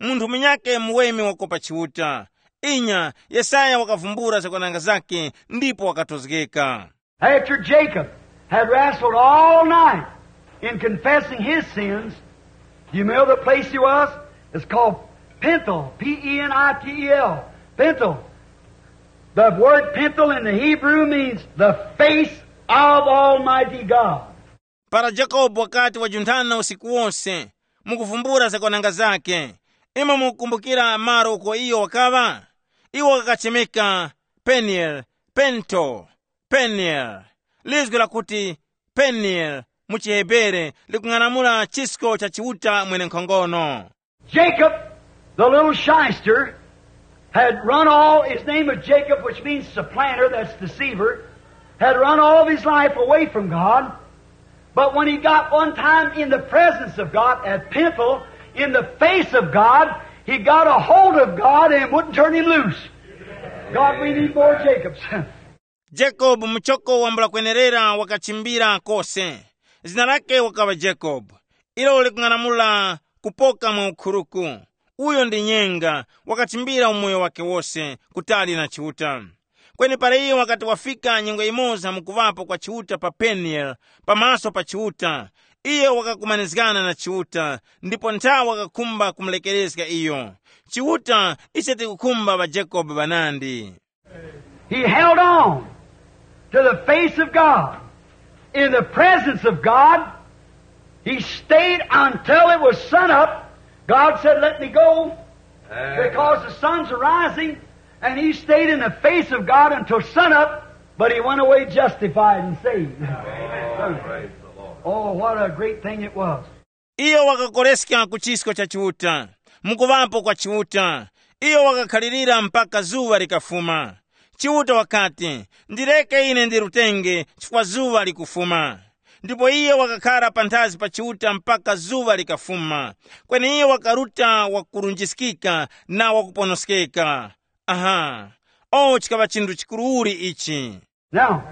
munthu mwenyake muwemi wakopa chiuta. Inya Yesaya wakavumbura zakwananga zake ndipo wakatozgeka. After Jacob had wrestled all night in confessing his sins, you know the place he was? It's called Peniel, P-E-N-I-T-E-L, Peniel. The word Peniel in the Hebrew means the face of Almighty God. Para Jacob wakati wajuntana usiku wonse mukuvumbura zakwananga zake, ima mukumbukira maro kwa iyo wakava, iwo wakachemeka Peniel, Pento, Peniel. Lizwi la kuti Peniel muchihebere likung'anamula chisko cha chiuta mwene nkhongono. Jacob, the little shyster, had run all, his name was Jacob, which means supplanter, that's deceiver, had run all of his life away from God. But when he got one time in the presence of God at Peniel, in the face of God, he got a hold of God and wouldn't turn him loose. God, we need more Jacobs. Jacob mchoko wambula kwenerera wakachimbira kose. Zina lake wakawa Jacob. Ilo likung'anamula kupoka mwaukhuruku. Uyo ndi nyenga wakachimbira umoyo wake wose kutali na chiuta. Kweni pale iyo wakati wafika nyengo imoza mukuvapo kwa chiuta pa Peniel, pamaso pa chiuta. Iyo wakakumanizgana na chiuta, ndipo nta wakakumba kumlekelezga iyo. Chiuta iseti kukumba ba Jacob banandi. He held on to the face of God. In the presence of God, he stayed until it was sun up. God said, let me go, because the sun's rising. And he stayed in the face of God until sun up, but he went away justified and saved. Oh, what a great thing it was. Iyo wakakoleska kuchisko cha chiuta, mukuvapo kwa chiuta. Iyo wakakhalirira mpaka zuwa likafuma. Chiuta wakati, ndireke ine ndirutenge, chifukwa zuwa likufuma. Ndipo iyo wakakhala panthazi pa chiuta mpaka zuwa likafuma. Kweni iyo wakaruta wakurunjisikika na wakuponoskeka. Aha. Oh, chikava chindu chikururi ichi. Now,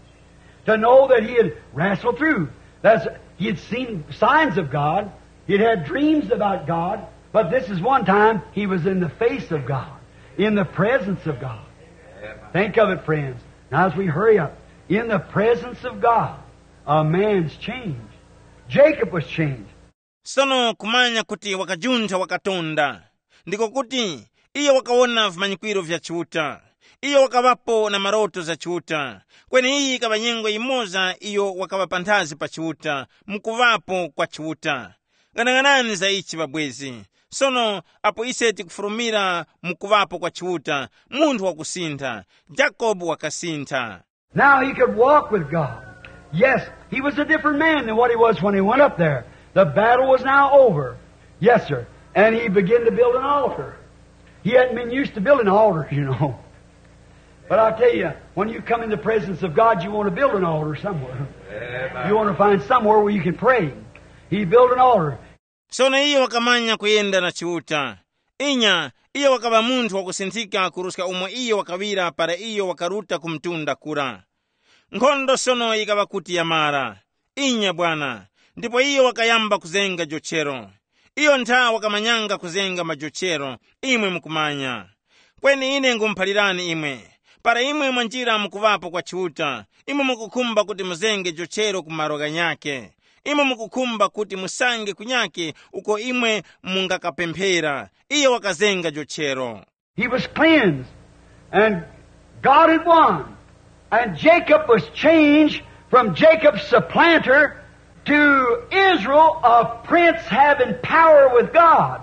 to know that he had wrestled through, he had seen signs of God, he had dreams about God, but this is one time he was in the face of God, in the presence of God. Think of it, friends. Now as we hurry up, in the presence of God, a man's changed. Jacob was changed. Sono kumanya kuti wakajunta wakatonda. Ndiko kuti iyo wakaona vimanyikwiro vya chiuta. Iyo wakavapo na maroto za chiuta. Kweni iyi kava nyengo imoza iyo wakava panthazi pa chiuta, mukuvapo kwa chiuta. Ganang'anani za ichi babwezi. Sono apo iseti kufurumira mukuvapo kwa chiuta, munthu wakusintha. Jacob wakasintha. Now he could walk with God. Yes, he was a different man than what he was when he went up there. The battle was now over. Yes, sir. And he began to build an altar. He hadn't been used to building altars, you know. But I'll tell you, when you come in the presence of God, you want to build an altar somewhere. You want to find somewhere where you can pray. He built an altar. Sono iyo wakamanya kuyenda na chiuta. Inya, iyo wakava munthu wakusinthika kuruska umwe iyo wakawira para iyo wakaruta kumtunda kura. Nkhondo sono ikava kuti yamara. Inya bwana. Ndipo iyo wakayamba kuzenga jochero. Iyo ntha wakamanyanga kuzenga majochero, imwe mukumanya. Kweni ine ngumphalirani imwe. Para imwe mwanjira mukuvapo kwa chiuta, imwe mukukumba kuti muzenge jochero kumaroga nyake. Imwe mukukumba kuti musange kunyake uko imwe mungakapemphera. Iyo wakazenga jochero. He was cleansed, and God had won. And Jacob was changed from Jacob's supplanter to Israel, a prince having power with God.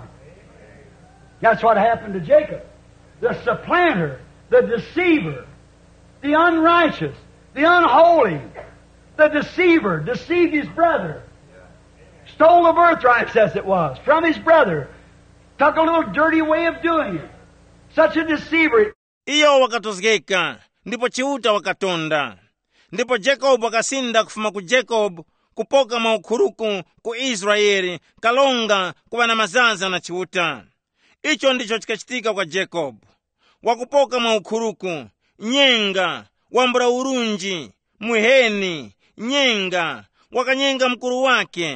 That's what happened to Jacob. The supplanter, the deceiver, the unrighteous, the unholy, the deceiver, deceived his brother. Stole the birthright, as it was, from his brother. Took a little dirty way of doing it. Such a deceiver. Iyo wakatozgeka, ndipo chiuta wakatonda. Ndipo Jacob wakasinda kufuma ku Jacob, kupoka maukhuruku ku Israeli, kalonga kuva na mazaza na chiuta. Icho ndicho chikachitika kwa Jacob. Wakupoka maukhuruku, nyenga, wambura urunji, muheni, nyenga, wakanyenga mkuru wake,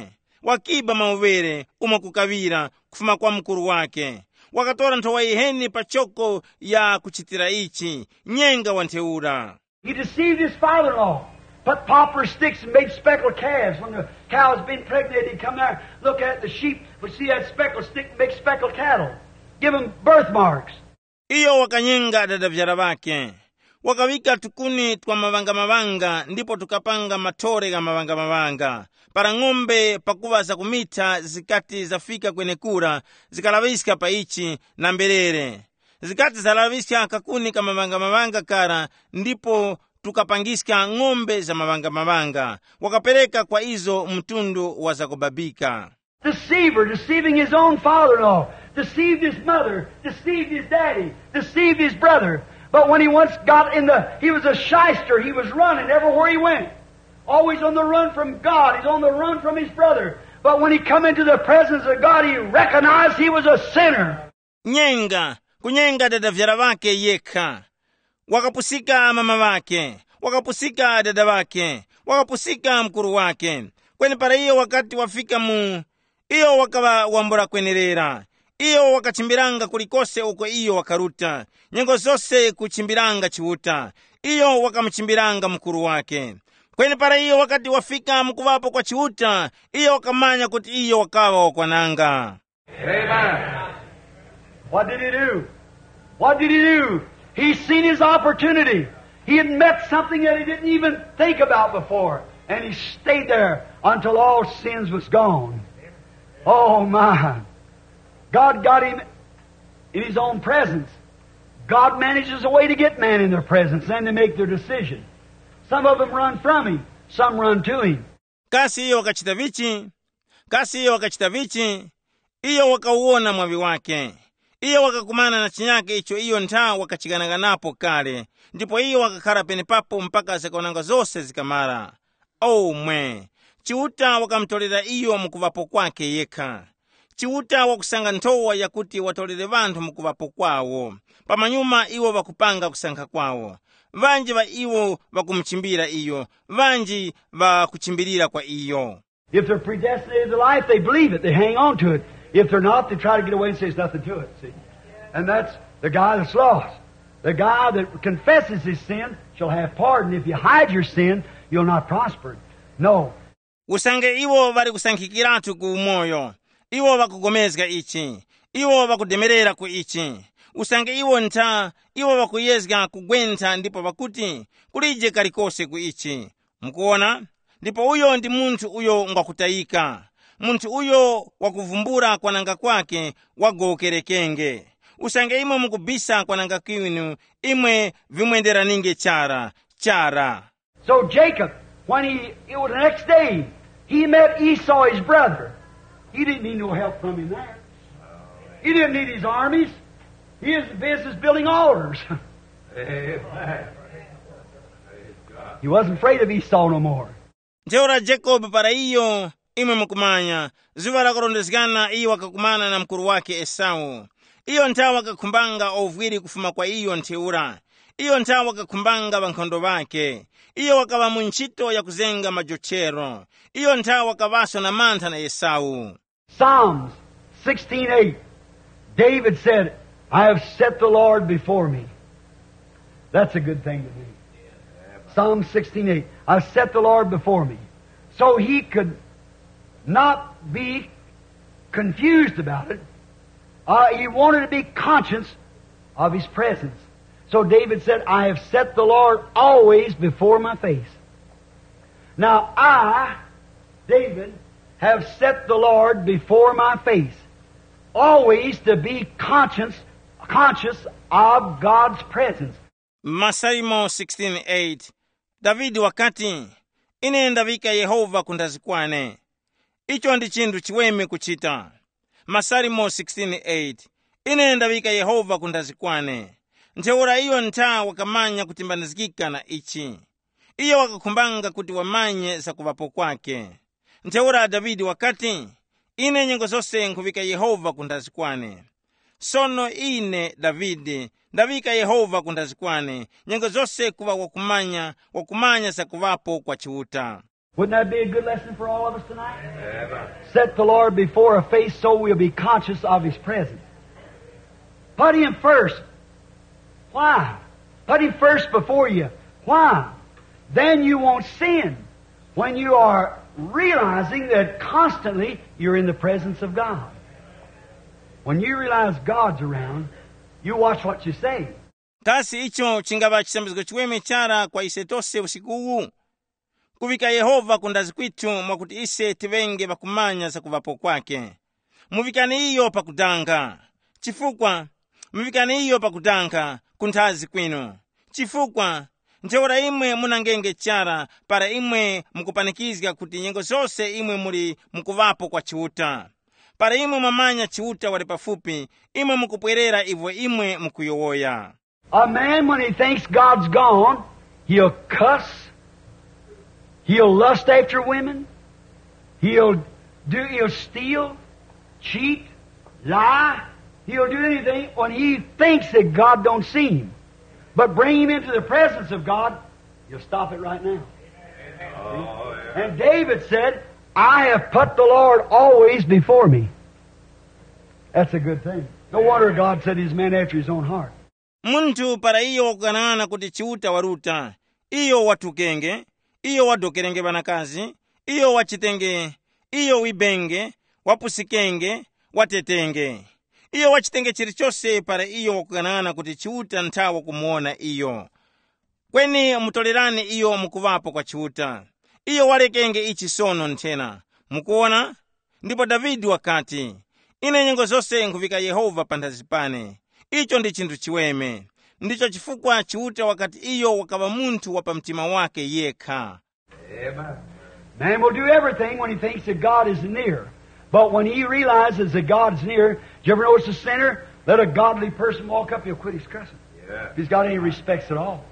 wakiba mauvere umakukavira kufuma kwa mkuru wake. Wakatora nthowa iheni pa choko ya kuchitira ichi, nyenga wa ntheura. He deceived his father-in-law. Put poplar sticks and made speckled calves. When the cow was being pregnant, he'd come there, look at the sheep, would see that speckled stick, make speckled cattle. Give them birthmarks. Iyo wakanyenga dadavyara vake. Wakawika tukuni twa mavanga ndipo tukapanga matore ga mavanga. Para ng'ombe pakuva za kumita zikati zafika kwenye kura, zikalaviska pa ichi na mbelere. Zikati zalaviska kakuni ka mavanga kara, ndipo tukapangiska ng'ombe za mavanga. Wakapeleka kwa izo mtundu wa za kubabika. Deceiver, deceiving his own father-in-law, deceived his mother, deceived his daddy, deceived his brother. But when he once got he was a shyster, he was running everywhere he went. Always on the run from God, he's on the run from his brother. But when he come into the presence of God, he recognized he was a sinner. Kunyenga dadavyara vake yekha. Wakapusika mama wake, wakapusika dada wake, wakapusika mkuru wake. Kweni para iyo wakati wafika iyo wakawa wambura kwenerera. Iyo wakachimbiranga kulikose uko iyo wakaruta. Nyengo zose kuchimbiranga chivuta. Iyo wakamchimbiranga mkuru wake. Kweni para iyo wakati wafika mkuvapo kwa chivuta. Iyo wakamanya kuti iyo wakawa wakwananga. Amen. What did he do? What did he do? He'd seen his opportunity. He had met something that he didn't even think about before. And he stayed there until all sins was gone. Oh my. God got him in his own presence. God manages a way to get man in their presence and to make their decision. Some of them run from him. Some run to him. Kasi iyo wakachita vichi. Iyo wakauona mwavi wake. Iyo wakakumana na chinyake icho iyo ntaa wakachiganaga napo kale. Ndipo iyo wakakara pene papo mpaka zikaonanga zose zikamara. Chiuta wakamtolera iyo mkuvapo kwake yekha. Chiuta wakusanga ntowa yakuti watolere vantu mkuvapo kwawo. Pamanyuma iwo wakupanga kusankha kwawo. Vanji va iwo wakumchimbira iyo. Vanji wakuchimbirira kwa iyo. If they're predestinated to life, they believe it. They hang on to it. If they're not, they try to get away and say there's nothing to it, see. And that's the guy that's lost. The guy that confesses his sin shall have pardon. If you hide your sin, you'll not prosper. No. Usange iwo vari kusankhikiratu ku umoyo. Iwo vakugomezga ichi. Iwo vakudemerera ku ichi. Usange iwo iwo vakuyezga kugwenta ndipo vakuti kulije kalikose ku ichi. Mkuona? Ndipo uyo ndi munthu uyo ngwakutayika. Munthu uyo wakuvumbura kwananga kwake wagokerekenge. Usange imwe mukubisa kwananga kwinu imwe vimwendera ninge chara. So Jacob, when it was the next day, he met Esau, his brother. He didn't need no help from him there. He didn't need his armies. His business building altars. He wasn't afraid of Esau no more. Nteora Jacob para iyo imwe mukumanya. Zuva lakorondezgana iyo wakakumana na mkuru wake Esau. Iyo ntawa wakakumbanga ovwiri kufuma kwa iyo nteura. Iyo ntawa wakakumbanga bankhondo bake. Iyo wakava munchito ya kuzenga majochero. Iyo ntawa wakavaso na mantha na Esau. Psalms 16:8. David said, I have set the Lord before me. That's a good thing to do. Psalm 16:8. I've set the Lord before me. So he could not be confused about it. He wanted to be conscious of his presence. So David said, I have set the Lord always before my face. Now I, David, have set the Lord before my face. Always to be conscious of God's presence. Masalimo 16:8. Davidi wakati, ine ndavika Yehova kundazikwane. Icho ndi chinthu chiweme kuchita. Masalimo 16:8. Ine ndavika Yehova kundazikwane. Nteura iyo nta wakamanya kutimbanizikika na ichi. Iyo wakakumbanga kuti wamanye za kuvapo kwake. Nteura Davidi wakati, ine nyengo zose nkuvika Yehova kundazikwane. Sono ine Davidi, ndavika Yehova kundazikwane. Nyengo zose kuva wakumanya za kuvapo kwa chiuta. Wouldn't that be a good lesson for all of us tonight? Amen. Set the Lord before a face so we'll be conscious of His presence. Put Him first. Why? Put Him first before you. Why? Then you won't sin when you are realizing that constantly you're in the presence of God. When you realize God's around, you watch what you say. Kasi icho chingava chisembezo chiweme chara kwa ise tonse usikuwu. Kuvika Yehova kundazi kwitu mwakuti ise tivenge vakumanya za kuvapo kwake. Muvikani iyo pakudanga. Chifukwa, muvikani iyo pakudanga kunthazi kwinu. Chifukwa, ntheora imwe munangenge chara para imwe mukupanikizga kuti nyengo zonse imwe muli mukuvapo kwa chiuta. Para imwe mwamanya chiuta wali pafupi, imwe mukupwerera ivo imwe mukuyowoya. A man, when he thinks God's gone, he'll cuss, he'll lust after women, he'll steal, cheat, lie, he'll do anything when he thinks that God don't see him. But bring him into the presence of God, he'll stop it right now. Oh, yeah. And David said, I have put the Lord always before me. That's a good thing. No wonder God said he's a man after his own heart. Muntu para iyo wakukanana kuti chiuta waruta, iyo watukenge, iyo wadokerenge banakazi, iyo wachitenge, iyo wibenge, wapusikenge, watetenge. Iyo wachitenge chirichose para iyo wakukanana kuti chiuta ntawa kumuona iyo. Kweni mutolerane iyo mukuvapo kwa chiuta. Iyo walekenge ichi sono ntena. Mukuona? Ndipo Davidi wakati, ine nyengo zose nkuvika Yehova panthazi pane. Icho ndi chinthu chiweme. Ndicho chifukwa chiuta wakati iyo wakava munthu wapamtima wake yekha. Amen. Man will do everything when he thinks that God is near. But when he realizes that God's near, did you ever notice a sinner? Let a godly person walk up, he'll quit his cussing. Yeah. If he's got any respects at all.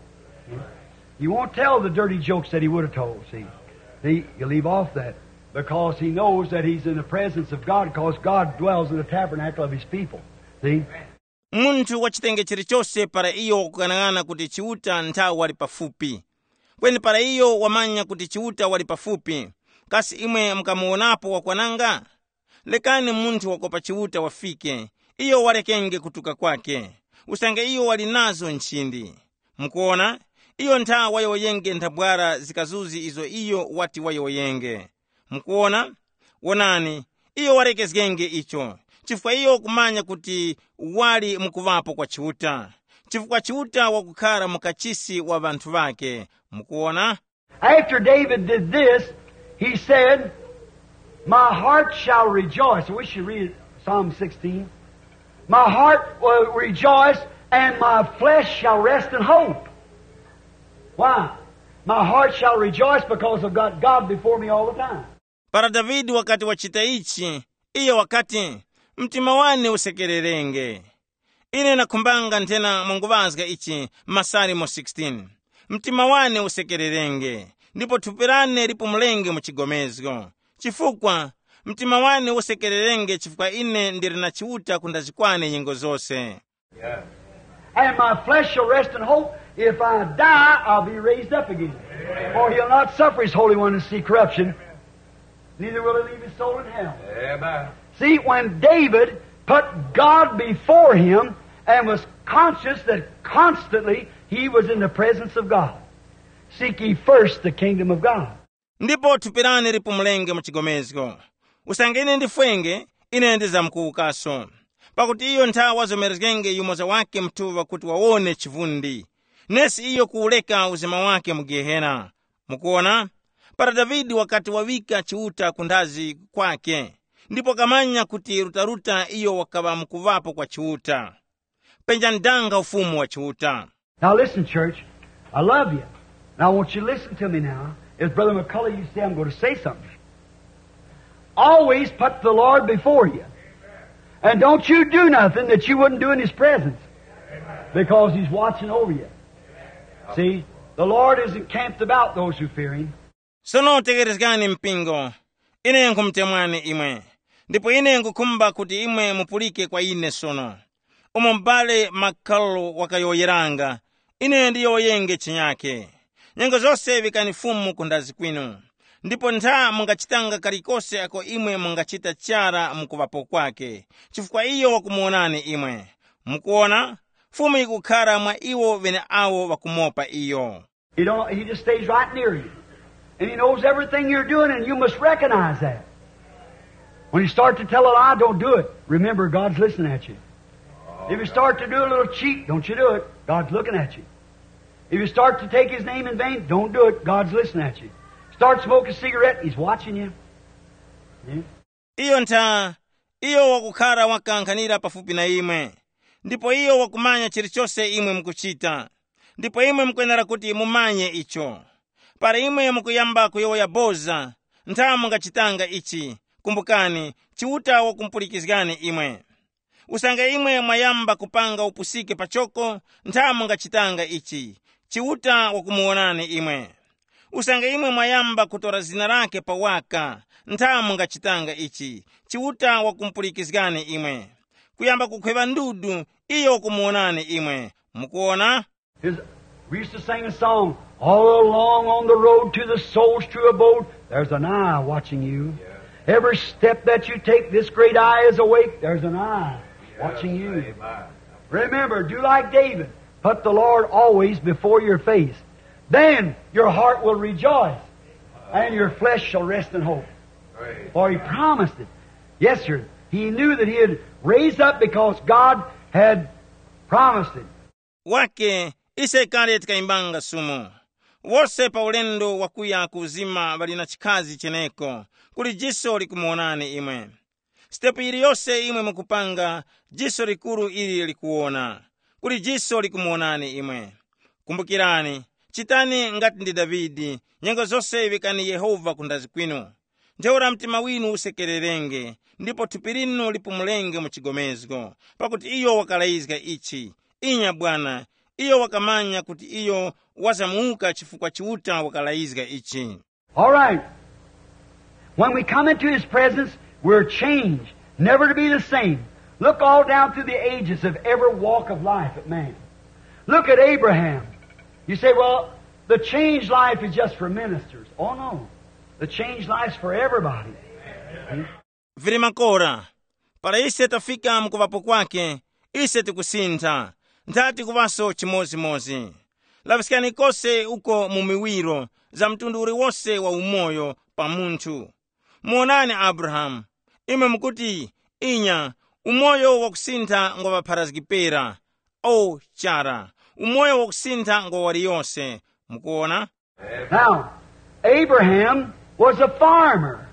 He won't tell the dirty jokes that he would have told, see. He'll leave off that. Because he knows that he's in the presence of God, because God dwells in the tabernacle of his people. See? Munthu wachitenge chirichose para iyo wakukanana kuti chiuta nthawi wali pafupi. Kweni para iyo wamanya kuti chiuta wali pafupi. Kasi imwe mkamuonapo wakwananga? Lekani munthu wakopa chiuta wafike. Iyo walekenge kutuka kwake. Usange iyo wali nazo nchindi. Mkuona? Iyo nthawi wayoyenge nthabwara zikazuzi izo iyo wati wayoyenge. Mkuona? Wonani? Iyo warekezgenge icho. Chifukwa iyo kumanya kuti wali mukuvapo kwa chiuta. Chifukwa chiuta wakukhala mukachisi wa vanthu vake. Mukuona? After David did this, he said, my heart shall rejoice. I wish you read Psalm 16. My heart will rejoice, and my flesh shall rest in hope. Why? My heart shall rejoice because I've got God before me all the time. Para Davidi wakati wachita ichi, iyo wakati mtima wane usekererenge. Ine nakumbanga ntena munguvazga ichi Masalimo 16. Mtima wane usekererenge, ndipo thupirane lipumulenge muchigomezgo. Chifukwa, mtima wane usekererenge chifukwa ine ndiri na chiuta kundazikwane nyengo zose. Yeah. And my flesh shall rest in hope. If I die, I'll be raised up again. For he'll not suffer his Holy One to see corruption, neither will he leave his soul in hell. Amen. See, when David put God before him and was conscious that constantly he was in the presence of God. Seek ye first the kingdom of God. Ndipo thupirane lipumulenge muchigomezgo. Usange ine ndifwenge, ine ndizamkuukaso. Pakuti iyo nthawi wazomerezgenge yumoza wake mtuva kuti waone chivundi. Nesi iyo kuuleka uzima wake mugehena. Mukuona? Para Davidi wakati wawika chiuta kundazi kwake. Ndipo kamanya kuti rutaruta iyo wakava mkuvapo kwa chiuta. Penja ndanga ufumu wa chiuta. Now listen, church. I love you. Now I want you to listen to me now. As Brother McCullough used to say, I'm going to say something. Always put the Lord before you. And don't you do nothing that you wouldn't do in His presence. Because He's watching over you. See, the Lord is encamped about those who fear Him. Sono tegerezgani mpingo. Ine nkumtemwane imwe. Ndipo ine nkukumba kuti imwe mupulike kwa ine sono. Mbale McCullough wakayoyeranga. Ine ndiyoyenge chinyake. Nyengo zose vikanifumu kundazi kwinu. ndipo ntha mungachitanga kalikose ako imwe mungachita chara mukuvapo kwake, chifukwa iyo wakumuonani imwe. Mukuona, fumu ikukhala mwa iwo vene awo wakumopa iyo. He just stays right near you. And he knows everything you're doing, and you must recognize that. When you start to tell a lie, don't do it. Remember, God's listening at you. If you start to do a little cheat, don't you do it. God's looking at you. If you start to take His name in vain, don't do it. God's listening at you. Start smoking a cigarette, He's watching you. Yeah. Iyo ntha, iyo wakukhala wakankhanira pafupi na imwe. Ndipo iyo wakumanya chilichonse imwe mukuchita. Ndipo imwe mukwenera kuti mumanye icho. Para imwe mukuyamba kuyoya boza, ntha mungachitanga ichi. Kumbukani, chiuta wakumpulikizgani imwe. Usanga imwe mwayamba kupanga upusike pachoko, ntha mungachitanga ichi. Chiuta wakumuonani imwe. Usanga imwe mwayamba kutora zina lake pawaka, ntha mungachitanga ichi. Chiuta wakumpulikizgani imwe. Kuyamba kukhweva ndudu, iyo wakumuonani imwe. Mukuona? We used to sing a song, all along on the road to the soul's true abode, there's an eye watching you. Yeah. Every step that you take, this great eye is awake, there's an eye watching you. Amen. Remember, do like David. Put the Lord always before your face. Then your heart will rejoice, and your flesh shall rest in hope. For He promised it. Yes, sir. He knew that He had raised up because God had promised it. Wake, ise kale tikaimbanga sumu. Wose pa ulendo wakuya kuzima valina chikazi cheneko. Kuli jiso likumuonani imwe. Stepu ili yose imwe mukupanga, jiso likuru ili likuona. Kuli jiso likumuonani imwe. Kumbukirani, chitani ngati ndi Davidi, nyengo zose vikani Yehova kundazi kwinu. Njeura mtima winu usekererenge, ndipo thupi linu lipumulenge muchigomezgo, pakuti iyo wakalaizga ichi. Inya Bwana, iyo wakamanya kuti iyo wazamuka chifukwa chiuta wakalaizga ichi. All right. When we come into His presence, we're changed, never to be the same. Look all down through the ages of every walk of life of man. Look at Abraham. You say, well, the changed life is just for ministers. Oh no. The changed life's for everybody. Vili makora. Para ise tafika mkuvapo kwake, ise tikusintha. Ntati kuvaso chimozi-mozi. Lavisikani kose uko mumiwiro, za mtunduri wose wa umoyo pa muntu. Muonani Abraham, ime mkuti, inya, umoyo wakusintha ngwa parazgipera, o chara. Umoyo wakusintha ngwa wariyose. Mukuona? Now, Abraham was a farmer.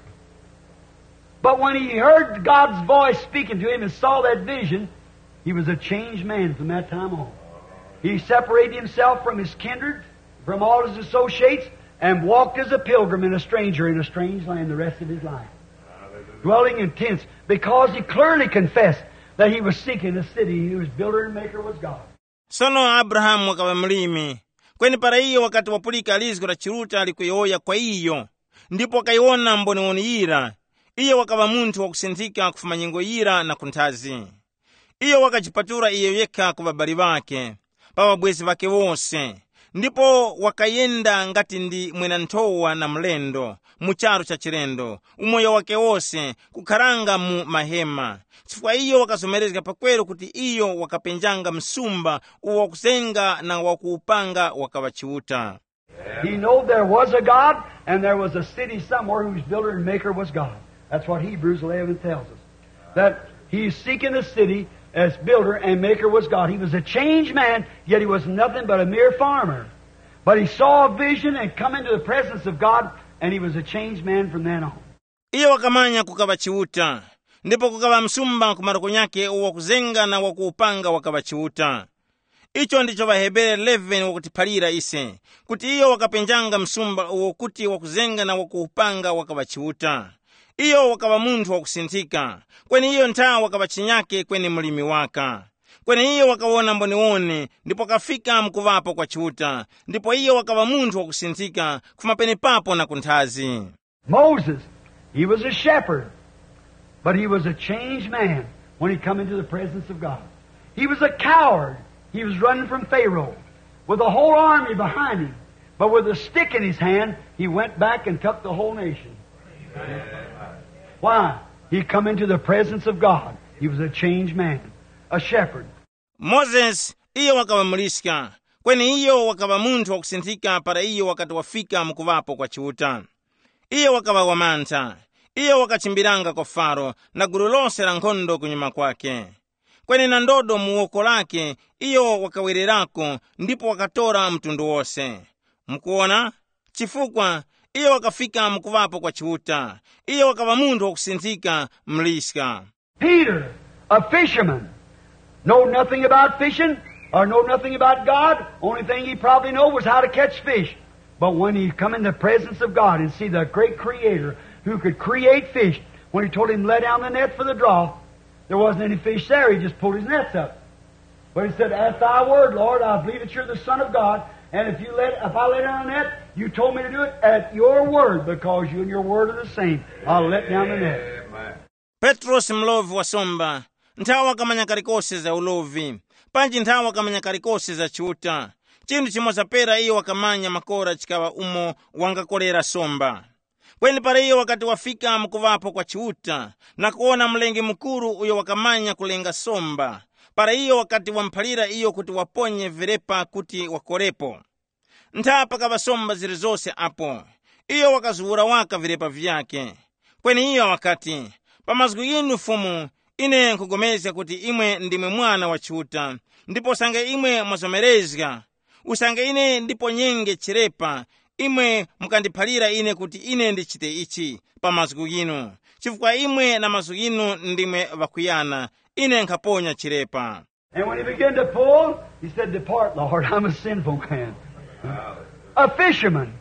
But when he heard God's voice speaking to him and saw that vision, he was a changed man from that time on. He separated himself from his kindred, from all his associates, and walked as a pilgrim and a stranger in a strange land the rest of his life. Hallelujah. Dwelling in tents, because he clearly confessed that he was seeking a city whose builder and maker was God. Sono Abraham wakava mlimi. Kweni para iyo wakati wapulika alizgo la chiruta alikuyoya kwa iyo. Ndipo wakaiona mboni yira. Iyo wakava muntu wakusinthika kufuma nyingo yira na kuntazi. Iyo wakajipatura iyo yeka kubabali wake, pawa bwezi wake wose. Ndipo wakayenda ngati ndi mwena ntowa na mlendo, mucharo cha chirendo, umoyo wake wose, kukaranga mu mahema. Chifukwa iyo wakasomerezga pakwelo kuti iyo wakapenjanga msumba, uwakusenga na wakuupanga wakawachiuta. He knew there was a God, and there was a city somewhere whose builder and maker was God. That's what Hebrews 11 tells us. That he's seeking a city as builder and maker was God. He was a changed man, yet he was nothing but a mere farmer. But he saw a vision and come into the presence of God, and he was a changed man from then on. Iyo wakamanya kukawachiuta. Ndipo kukawa msumba kumaroko nyake uwakuzenga na wakuupanga wakawachiuta. Icho ndicho Vahebere 11 wakutipalira ise. Kuti iyo wakapenjanga msumba uwakuti wakuzenga na wakuupanga wakawachiuta. Iyo wakawa muntu wakusinthika. Kweni iyo ntaa wakawachinyake kweni mulimi waka. Kweni iyo wakawona mboniwone, ndipo kafika mkuvapo kwa chiuta. Ndipo iyo wakawa muntu wakusinthika, kufumapeni papo na kunthazi. Moses, he was a shepherd, but he was a changed man when he come into the presence of God. He was a coward. He was running from Pharaoh with a whole army behind him. But with a stick in his hand, he went back and took the whole nation. Why? He come into the presence of God. He was a changed man, a shepherd. Moses iyo wakava mlisika, kweni iyo wakava munthu wakusinthika para iyo wakati wafika mukuvapo kwa chiuta. Iyo wakava wamantha, iyo wakachimbiranga kwa Faro na gulu lonse la nkhondo kunyuma kwake. Kweni na ndodo muwoko lake iyo wakawererako, ndipo wakatora mtundu wose. Mkuona? Chifukwa iyo wakafika mukuvapo kwa chiuta. Iyo wakava munthu wakusinthika mlisika. Peter, a fisherman, know nothing about fishing or know nothing about God. Only thing he probably know was how to catch fish. But when he come in the presence of God and see the great Creator who could create fish, when he told him to let down the net for the draw, there wasn't any fish there. He just pulled his nets up. But he said, "At thy word, Lord, I believe that you're the Son of God. And if I lay down the net, you told me to do it at your word, because you and your word are the same. I'll let down the net." Petros mlovi wa somba, nthawi wakamanya kalikose za ulovi, panji nthawi wakamanya kalikose za chiuta. Chinthu chimodzi pera iyo wakamanya makora chikawa umo wangakolera somba. Kweni para iyo wakati wafika mukuvapo kwa chiuta, na kuona mlengi mukuru uyo wakamanya kulenga somba. Para iyo wakati wamphalira iyo kuti waponye virepa kuti wakorepo. Nthapa kava somba ziri zonse apo. Iyo wakazuwura waka virepa vyake. Kweni iyo wakati, pamazgu inu fumu, ine nkugomeza kuti imwe ndimwe mwana wa chiuta, ndipo sange imwe mwazomerezga. Usange ine ndipo nyenge chirepa, imwe mukandiphalira ine kuti ine ndichite ichi pamazgu inu. Chifukwa imwe na mazgu inu ndimwe vakuyana, ine nkaponya chirepa. And when he began to pull, he said, "Depart, Lord, I'm a sinful man." A fisherman.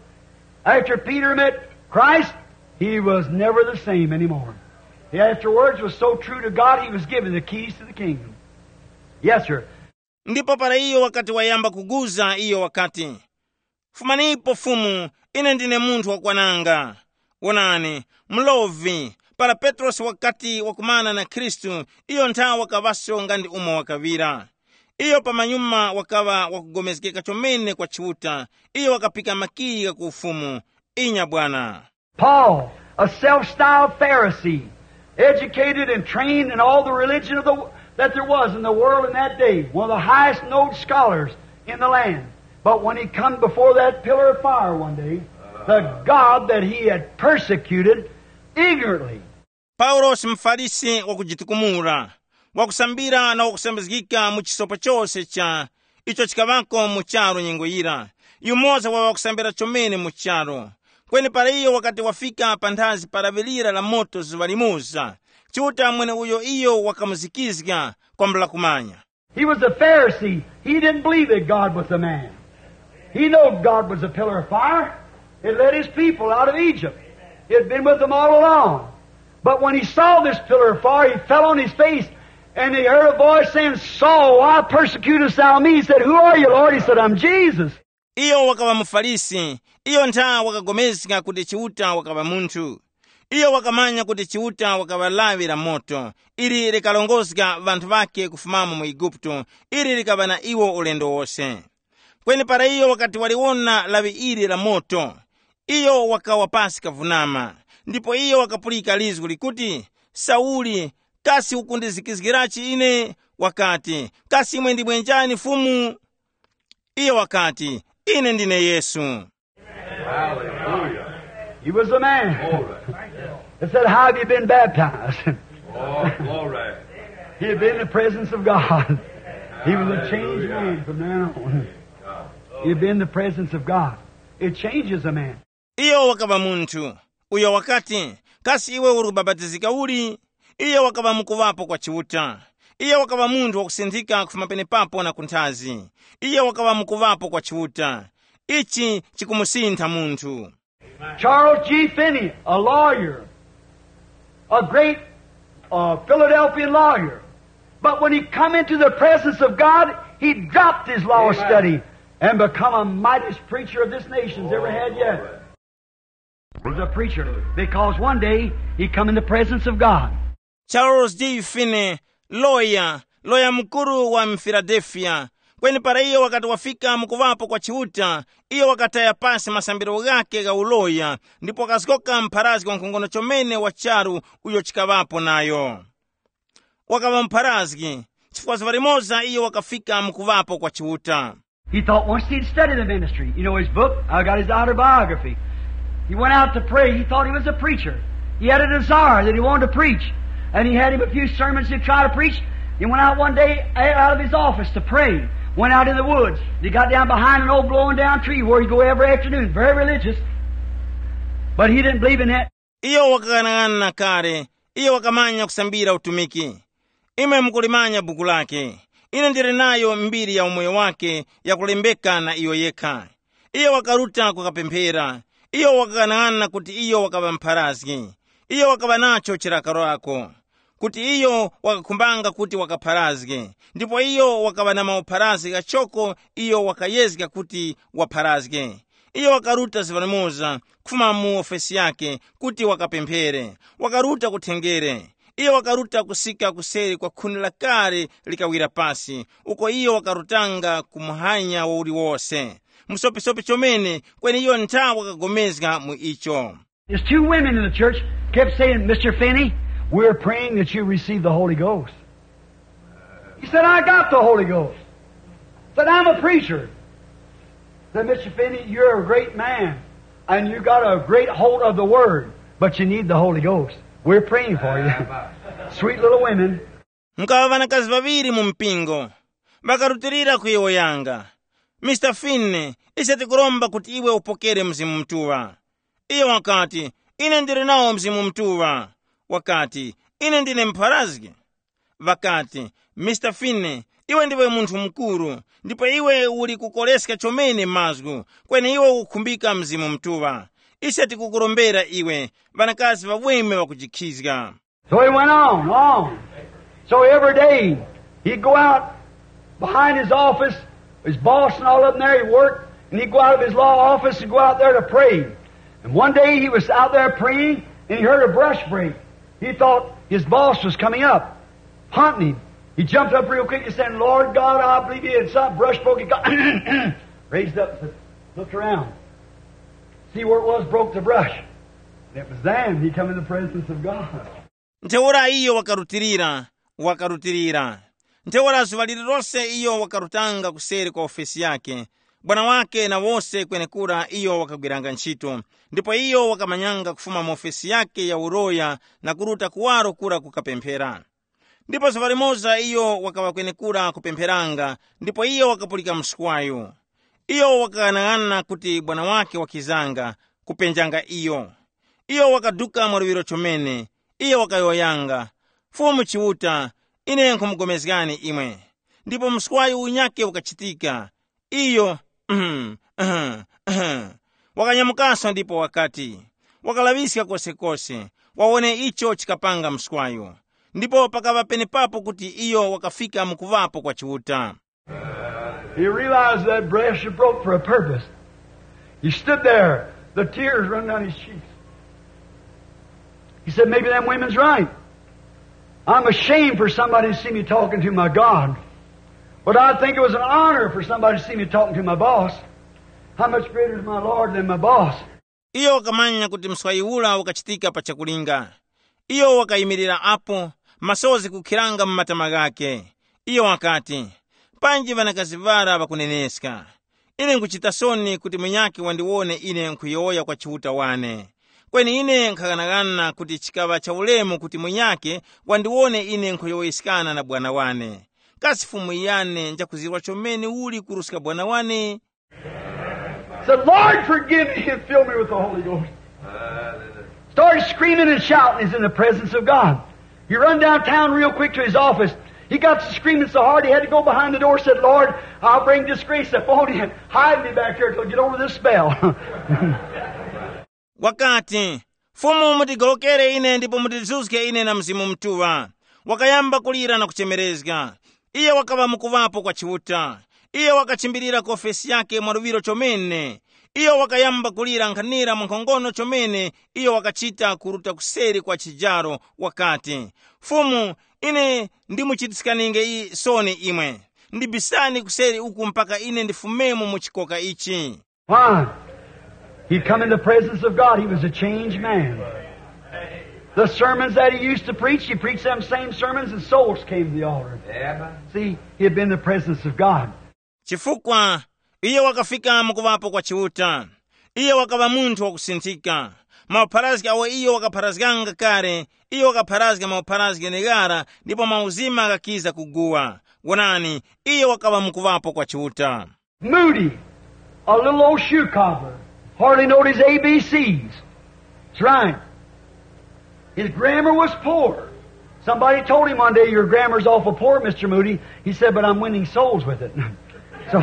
After Peter met Christ, he was never the same anymore. He afterwards was so true to God, he was given the keys to the kingdom. Yes, sir. Ndipo para iyo wakati wayamba kuguza iyo wakati. Fumanipo fumu, ine ndine munthu wakwananga. Wonani, mlovi, para Petros wakati wakumana na Kristu, iyo nthawi wakavaso ngandi umo wakavira. Iyo pamanyuma wakava wakugomezekeka chomene kwa chiuta, iyo wakapika makiga ku ufumu, inya Bwana. Paul, a self-styled Pharisee, educated and trained in all the religion that there was in the world in that day, one of the highest known scholars in the land. But when he come before that pillar of fire one day, the God that he had persecuted ignorantly. Paulos mfarisi wakujitukumura, wakusambira na wakusambizikika muchisopo chose cha icho chikavako mucharo nyengoyira, yumoza wa wakusambira chomene mucharo. Kweni para iyo wakati wafika panthazi paravilira la moto zivalimuza, chiuta mwene uyo iyo wakamuzikizga kwa mbula kumanya. He was a Pharisee. He didn't believe that God was a man. He knew God was a pillar of fire. It led his people out of Egypt. He had been with them all along. But when he saw this pillar of fire, he fell on his face, and he heard a voice saying, "Saul, why persecutest thou me?" He said, "Who are you, Lord?" He said, "I'm Jesus." Iyo wakava mufarisi, iyo nthawi wakagomezeka kuti chiuta wakava munthu. Iyo wakamanya kuti chiuta wakavalawira moto, ili likalongozga vanthu vake kufumamo mu Igupto, ili likava na iwo ulendo wose. Kweni para iyo wakati waliona lawi ili la moto, iyo wakawapasi kavunama. Ndipo iyo wakapulika lizgu likuti, "Sauli, kasi ukundizikizgirachi ine?" Wakati, "Kasi imwe ndimwe njani fumu?" Iyo wakati, "Ine ndine Yesu." Hallelujah. He was a man. They said, "How have you been baptized?" Oh, glory. He had been in the presence of God. He was a changed man from now on. He had been in the presence of God. It changes a man. Iyo wakava munthu. Uyo wakati, "Kasi iwe urubabatizika uli?" Iyo wakava mukuvapo kwa chiuta. Iyo wakava munthu wakusinthika kufuma pene papo na kunthazi. Iyo wakava mukuvapo kwa chiuta. Ichi chikumusintha munthu. Charles G. Finney, a lawyer, a great Philadelphian lawyer. But when he come into the presence of God, he dropped his law study and become a mightiest preacher of this nation's ever had yet. He was a preacher because one day he come in the presence of God. Charles G. Finney, lawyer mkuru wa Philadelphia, kweni para iyo wakati wafika mukuvapo kwa chiuta, iyo wakataya pasi masambiro gake ga uloya, ndipo wakasikoka mpharazi kwa nkhongono chomene wa charu uyo chikavapo nayo. Wakava mpharazi, chifukwa zivarimoza iyo wakafika mukuvapo kwa chiuta. He thought once he'd studied the ministry, you know his book, I got his autobiography. He went out to pray. He thought he was a preacher. He had a desire that he wanted to preach. And he had him a few sermons to try to preach. He went out one day out of his office to pray. Went out in the woods. He got down behind an old blowing down tree where he'd go every afternoon. Very religious. But he didn't believe in that. Iyo wakaganagana kare. Iyo wakamanya kusambira utumiki. Ime mkulimanya buku lake. Ine ndiri nayo mbiri ya umoyo wake ya kulembeka na iyo yeka. Iyo wakaruta kukapemphera. Iyo wakaganagana kuti iyo wakava mpharazi. Iyo wakava nacho chirakaro ako. Kuti iyo wakakumbanga kuti wakapharazi. Ndipo iyo wakava na maupharazi gachoko iyo wakayezga kuti wapharazi. Iyo wakaruta zivanimoza kufuma mu ofesi yake kuti wakapemphere. Wakaruta kuthengere. Iyo wakaruta kusika kuseri kwa khuni la kare likawira pasi. Uko iyo wakarutanga kumuhanya wa uli wose. Musopi chomene kweni iyo nta wakagomezga mu icho. There's two women in the church kept saying, Mr. Finney, we're praying that you receive the Holy Ghost. He said, I got the Holy Ghost. Said, I'm a preacher. Said, Mr. Finney, you're a great man, and you got a great hold of the Word, but you need the Holy Ghost. We're praying for you. Sweet little women. Mkawa vanakazi vaviri mu mpingo. Vakarutirira kuiwo yanga. Mr. Finney, isati kuromba kuti iwe upokere mzimu mtuwa. Iyo wakati, ine ndiri nao mzimu mtuwa. Wakati, ine ndine mpharazi. Vakati, Mr. Finney, iwe ndiwe munthu mkuru, ndipo iwe uli kukoleska chomene mazgu, kweni iwe ukhumbika mzimu mtuwa. Isati kukurombera iwe, vanakazi vaweme wakujikhizga. So he went on. So every day, he'd go out behind his office, his boss and all of them there, he'd work, and he'd go out of his law office and go out there to pray. And one day he was out there praying, and he heard a brush break. He thought his boss was coming up, hunting him. He jumped up real quick and said, Lord God, I believe he had some brush broke. He got raised up and said, looked around. See where it was, broke the brush. And it was then he come in the presence of God. Ntewora iyo wakarutirira. Ntewora zuvaliri rose iyo wakarutanga kuseri kwa ofesi yake. Bwana wake na wose kwenekura iyo wakagwiranga ntchito. Ndipo iyo wakamanyanga kufuma mu ofesi yake ya uroya na kuruta kuwaro kura kukapemphera. Ndipo savarimoza iyo wakawakwenekura kupempheranga, ndipo iyo wakapulika msukwayo. Iyo wakaganagana kuti bwana wake wakizanga kupenjanga iyo. Iyo wakaduka mwaruwiro chomene. Iyo wakayoyanga, fumu chiuta, ine nkumugomezgani imwe. Ndipo msukwayo unyake ukachitika. Iyo, wakanyamukaso ndipo wakati. Wakalavisika kose, waone icho chikapanga msukwayo. Ndipo pakava pene papo kuti iyo wakafika mukuvapo kwa chiuta. He realized that brush had broke for a purpose. He stood there, the tears running down his cheeks. He said, maybe them women's right. I'm ashamed for somebody to see me talking to my God. But I'd think it was an honor for somebody to see me talking to my boss. How much greater is my Lord than my boss? Iyo wakamanya kuti mswayiula wakachitika pa chakulinga. Iyo wakayimirira apo, masozi kukhiranga mmatama gake. Iyo wakati, panji vanakazi vara vakuneneska. Ine nkuchita soni kuti mwenyake wandiwone ine nkuyoya kwa chiuta wane. Kweni ine nkaganagana kuti chikava cha ulemu kuti mwenyake wandiwone ine nkuyoyisikana na bwana wane. Kasi fumu iyane njakuzirwa chomene uli kurusika bwana wane. Said, Lord, forgive me and fill me with the Holy Ghost. Started screaming and shouting. He's in the presence of God. He run downtown real quick to his office. He got to screaming so hard he had to go behind the door. Said, Lord, I'll bring disgrace upon you. Hide me back here till I get over this spell. Wakati, fumu mutigolokere ine ndipo mutizuzke ine na mzimu mtuwa. Wakayamba kulira na kuchemerezga. Iyo wakava mukuvapo kwa chiuta. Iyo wakachimbirira ku ofesi yake mwaruwiro chomene. Iyo wakayamba kulira nkhanira mwankhongono chomene. Iyo wakachita kuruta kuseri kwa chijaro wakati. Fumu, ine ndimuchitisikanenge soni imwe. ndibisani kuseri uku mpaka ine ndifumemo mu chikoka ichi. Why? He'd come in the presence of God. He was a changed man. The sermons that he used to preach, he preached them same sermons and souls came to the altar. See, he had been in the presence of God. Chifukwa iye wakafika mukuvapo kwa chiuta. Iye wakava munthu wakusinthika. Mauparazika awo iye wakaparazikanga kare. Iye wakaparazika mauparazika negara, ndipo mauzima akakiza kuguwa. Wonani, iye wakava mukuvapo kwa chiuta. Moody, a little old shoe cobbler, hardly knowed his ABCs. That's right. His grammar was poor. Somebody told him one day, your grammar's awful poor, Mr. Moody. He said, but I'm winning souls with it. So,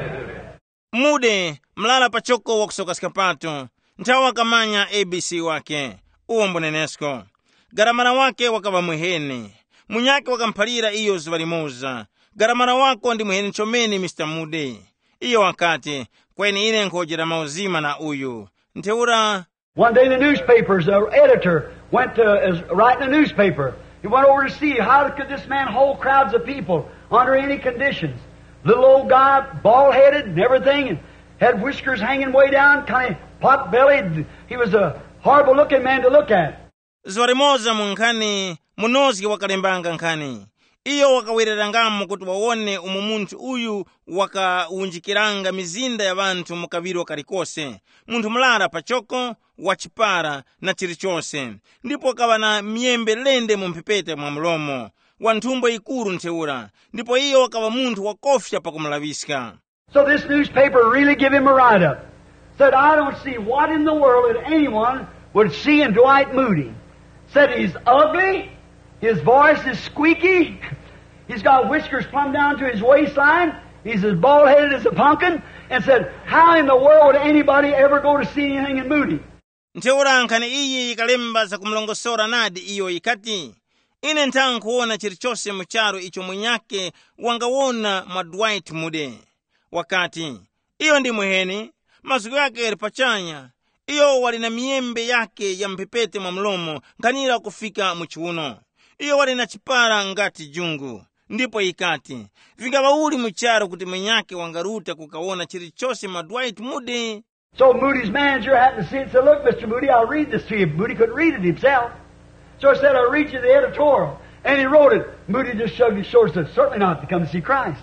Moody, mlala pachoko wakusoka skapato. Ntawa kamanya ABC wake. Uwo mbonenesko. Garamara wake wakava muheni. Munyake wakampalira iyo zivalimoza. Garamara wako ndi muheni chomeni, Mr. Moody. Iyo wakati, kweni ine nkojera mauzima na uyu. Nteura. One day the newspapers, the editor went to writing a newspaper. He went over to see how could this man hold crowds of people under any conditions. Little old guy, bald-headed and everything, and had whiskers hanging way down, kind of pot-bellied. He was a horrible-looking man to look at. Zwarimoza munkhani, munozi wakalembanga nkhani. Iyo wakawererangamo kuti waone umumuntu uyu wakaunjikiranga mizinda ya vantu mukaviro kalikose. Muntu mlara pachoko, wachipara na chilichose. Ndipo wakawa na miyembe lende mumpipete mwa mlomo. Wantumbo ikuru nteura. Ndipo iyo wakawa muntu wakofya pakumulaviska. So this newspaper really gave him a write-up. Said, I don't see what in the world that anyone would see in Dwight Moody. Said he's ugly, his voice is squeaky, he's got whiskers plumb down to his waistline, he's as bald-headed as a pumpkin, and said, how in the world would anybody ever go to see anything in Moody? Nteura nkani iyi ikalemba za kumlongosora nadi iyo ikati. Ine ntanga kuona chirichose mcharo icho mwenyake wangawona mwa Dwight Moody. Wakati, iyo ndi muheni, masuku yake yalipachanya. Iyo walina miyembe yake ya mpepete mwa mlomo, nkanira kufika mchiuno. Iyo walina chipara ngati jungu. Ndipo ikati, vingawa uli mcharo kuti mwenyake wangaruta kukawona chirichose mwa Dwight Moody. So Moody's manager happened to see it and said, look, Mr. Moody, I'll read this to you. Moody couldn't read it himself. So I said, I'll read you the editorial. And he wrote it. Moody just shrugged his shoulders and said, certainly not to come to see Christ.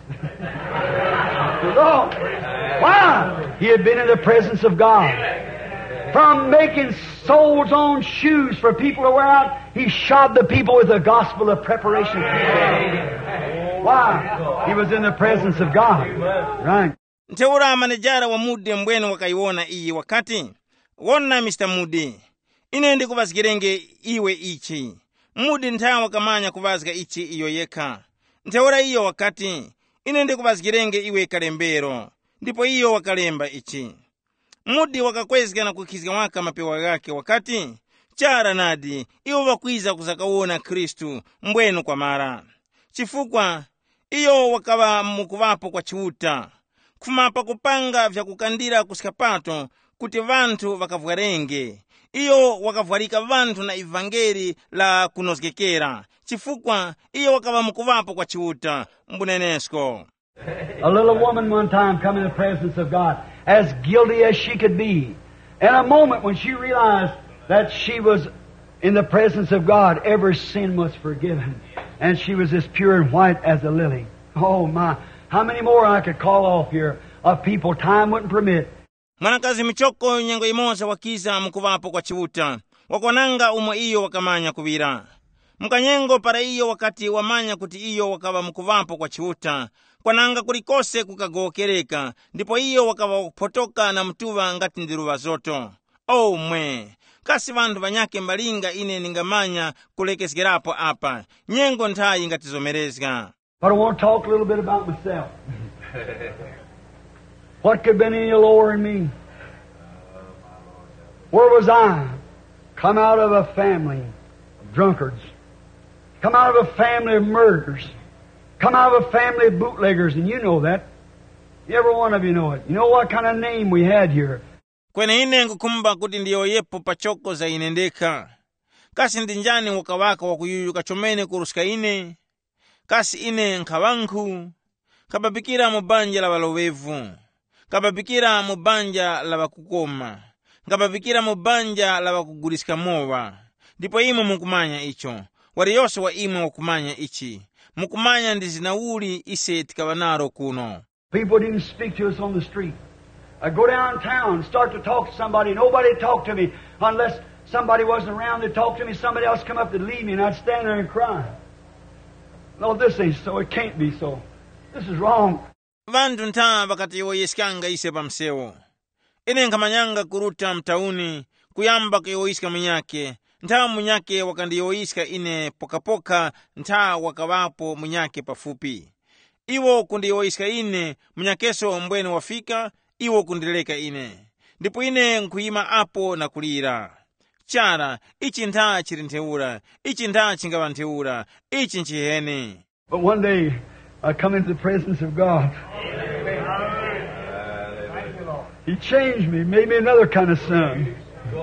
Wrong. Why? He had been in the presence of God. From making soles on shoes for people to wear out, he shod the people with the gospel of preparation. Why? He was in the presence of God. Right. Nteura manejara wa Moody mbwenu wakaiwona iyi wakati. Wona Mr. Moody. Ine ndi kuvazikirenge iwe ichi. Moody ntawa kamanya kuvazika ichi iyo yeka. Nteura iyo wakati. Ine ndi kuvazikirenge iwe kalembero. Ndipo iyo wakalemba ichi. Moody wakakwezika na kukizika waka mapewa yake wakati. Chara nadi. Iyo wakwiza kuzakawona Kristu mbwenu kwa mara. Chifukwa. Iyo wakawa mukuvapo kwa chiuta. Kufumapa kupanga vya kukandira kuskapato kuti vantu vakavwarenge. Iyo wakavwarika vantu na ivangeli la kunozgekera. Chifukwa iyo wakava mukuvapo kwa chiuta mbunenesko. A little woman one time come in the presence of God, as guilty as she could be. In a moment when she realized that she was in the presence of God, every sin was forgiven. And she was as pure and white as a lily. Oh my, how many more I could call off here of people time wouldn't permit. Mwanakazi michoko nyengo imoza wakiza mukuvapo kwa chiuta. Wakwananga umo iyo wakamanya kuvira. Mkanyengo para iyo wakati wamanya kuti iyo wakava mukuvapo kwa chiuta. Kwananga kulikose kukagokereka. Ndipo iyo wakava kupotoka na mtuva ngati ndiruva zoto. Oh mwe. Kasi vantu vanyake mbalinga ine ningamanya kulekesigerapo apa. Nyengo ntayi ngatizomerezga. But I want to talk a little bit about myself. What could have been any lower in me? Where was I? Come out of a family of drunkards. Come out of a family of murderers. Come out of a family of bootleggers, and you know that. Every one of you know it. You know what kind of name we had here. Kwene ine ngukumba kuti ndiyo yepo pachoko za inendeka. Kasi ndinjani wakawaka wakuyuyu kachomene kuruska ine. Kasi ine nkawanku. kababikira mu banja la balowevu, kababikira mu banja la bakukoma, kababikira mu banja la bakugulisika mowa. Ndipo imwe mukumanya icho, waliyonse wa imwe wakumanya ichi, mukumanya ndi zinawuli ise tikabanaro kuno. People didn't speak to us on the street. I go downtown, start to talk to somebody. Nobody talked to me unless somebody wasn't around to talk to me. Somebody else come up to leave me, and I'd stand there and cry. No, this ain't so. It can't be so. This is wrong. Vantu ntaa bakati yoyiskanga ise pamsewo. Ine nkamanyanga kuruta mtauni, kuyamba kuyoyiska munyake. Ntaa munyake wakandi yoyiska ine pokapoka, ntaa wakawapo munyake pafupi. Iwo kundi yoyiska ine, munyakeso mbwene wafika, iwo kundileka ine. Ndipo ine nkuyima apo na kulira. Chara, ichi ntaa chirinteura, ichi ntaa chingavanteura, ichi nchihene. But one day, I come into the presence of God. He changed me, made me another kind of son.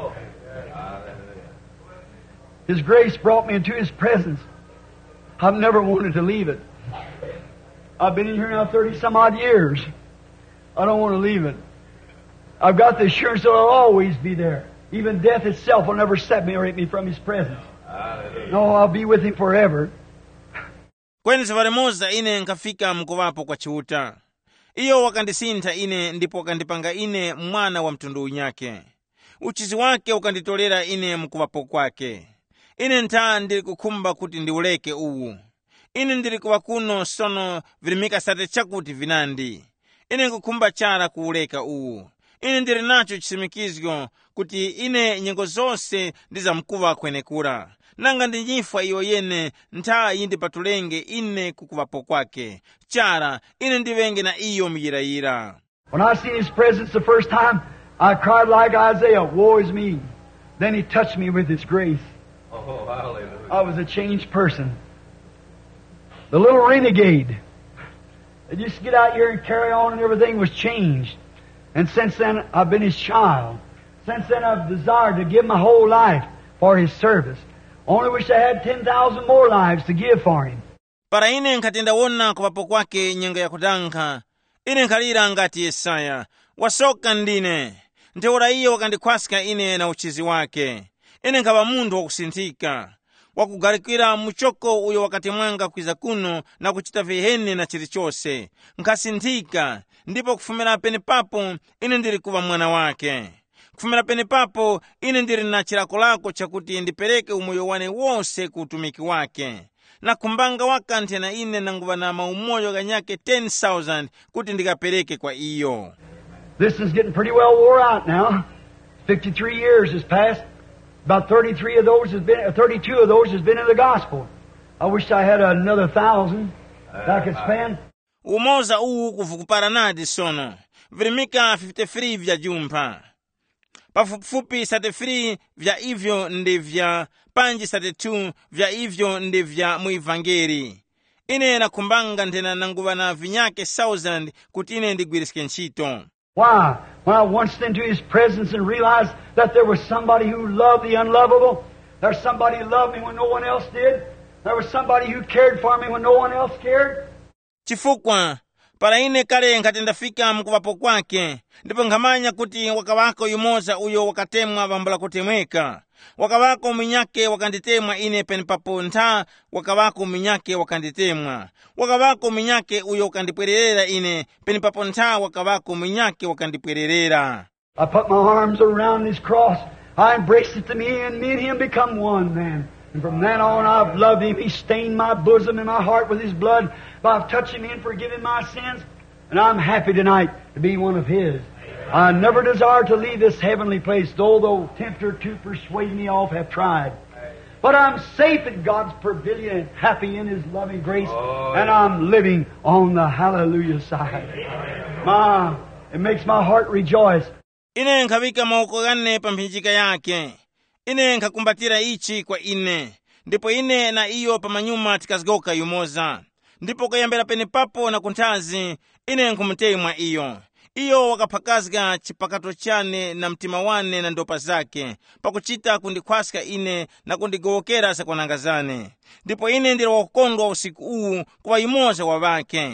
His grace brought me into His presence. I've never wanted to leave it. I've been in here now 30-some-odd years. I don't want to leave it. I've got the assurance that I'll always be there. Even death itself will never separate me from His presence. No, I'll be with Him forever. Kweni safari moza ine nkafika mkuwapo kwa chiuta. Iyo wakandisinta ine ndipo wakandipanga ine mwana wa mtundu unyake. Uchizi wake wakanditolera ine mkuwapo kwake. Ine ntaa ndiri kukumba kuti ndiuleke uwu. Ine ndiri kuwa kuno sono vilimika sate chakuti vinandi. Ine nkukumba chara kuuleka uwu. Ine ndiri nacho chisimikizgo kuti ine nyengo zonse ndiza mkuwa kwenekura. Nanga ndinyifa iyo yene ntaa yindi patulenge ine kukuwapo kwake. Chara, ine ndivenge na iyo miyirayira. When I seen His presence the first time, I cried like Isaiah, woe is me. Then He touched me with His grace. Oh, hallelujah. I was a changed person. The little renegade. I used to get out here and carry on and everything was changed. And since then, I've been His child. Since then, I've desired to give my whole life for His service. Only wish I had 10,000 more lives to give for Him. Para ine nkatenda wona kuwapo kwake nyenga ya kudanka. Ine nkalira ngati Yesaya. Wasoka ndine. Nteora iyo wakandikwaska ine na uchizi wake. Ine nkaba mundu wakusintika. Wakugarikira muchoko uyo wakati mwanga kwiza kuno na kuchita vihene na chilichose. Nkasintika. Ndipo kufumira pene papo ine ndiri kuwa mwana wake. Kufumira pene papo ine ndiri na chilako lako chakuti ndipeleke umoyo wane wose kutumiki wake. Na kumbanga wakante na ine nanguwa na maumoyo ganyake 10,000 kuti ndikapeleke kwa iyo. This is getting pretty well wore out now. 53 years has passed. About 32 of those has been in the gospel. I wish I had another 1,000 that I could spend. Umoza uu kufukupara nadi sono. Virimika 53 vya jumpa. Pafupi 33 vya ivyo ndi vya panji 32 vya ivyo ndi vya muivangeri. Ine na kumbanga ntena nanguwa na vinyake 1,000 kuti ine ndigwiriske nchito. Why? When I once into His presence and realized that there was somebody who loved the unlovable, there's somebody who loved me when no one else did, there was somebody who cared for me when no one else cared. Chifukwa, para ine kale nkatendafika mkuwapo kwake, ndipo nkamanya kuti wakawako yumoza uyo wakatemwa vambula kutemweka. Wakawako minyake wakanditemwa ine penipapo ntaa, wakawako minyake wakanditemwa. Wakawako minyake uyo wakandipwererera ine penipapo ntaa, wakawako minyake wakandipwererera. I put my arms around His cross. I embraced it to me and Him become one man. And from then on I've loved Him. He stained my bosom and my heart with His blood by touching me and forgiving my sins. And I'm happy tonight to be one of His. I never desire to leave this heavenly place, though tempter to persuade me off have tried. But I'm safe in God's pavilion, happy in His loving grace, and I'm living on the hallelujah side. It makes my heart rejoice. Ine nkavika mauko gane pampinjika yake. Ine nkakumbatira ichi kwa ine. Ndipo ine na iyo pamanyuma tikazgoka yumoza. Ndipo kayambera pene papo na kuntazi, ine nkumutemwa iyo. Iyo wakapakazga chipakato chane na mtima wane na ndopa zake, pakuchita kundikwaska ine na kundigowokera sakwanangazane. Ndipo ine ndiri wakukondwa usiku uu kwa imoza wabake.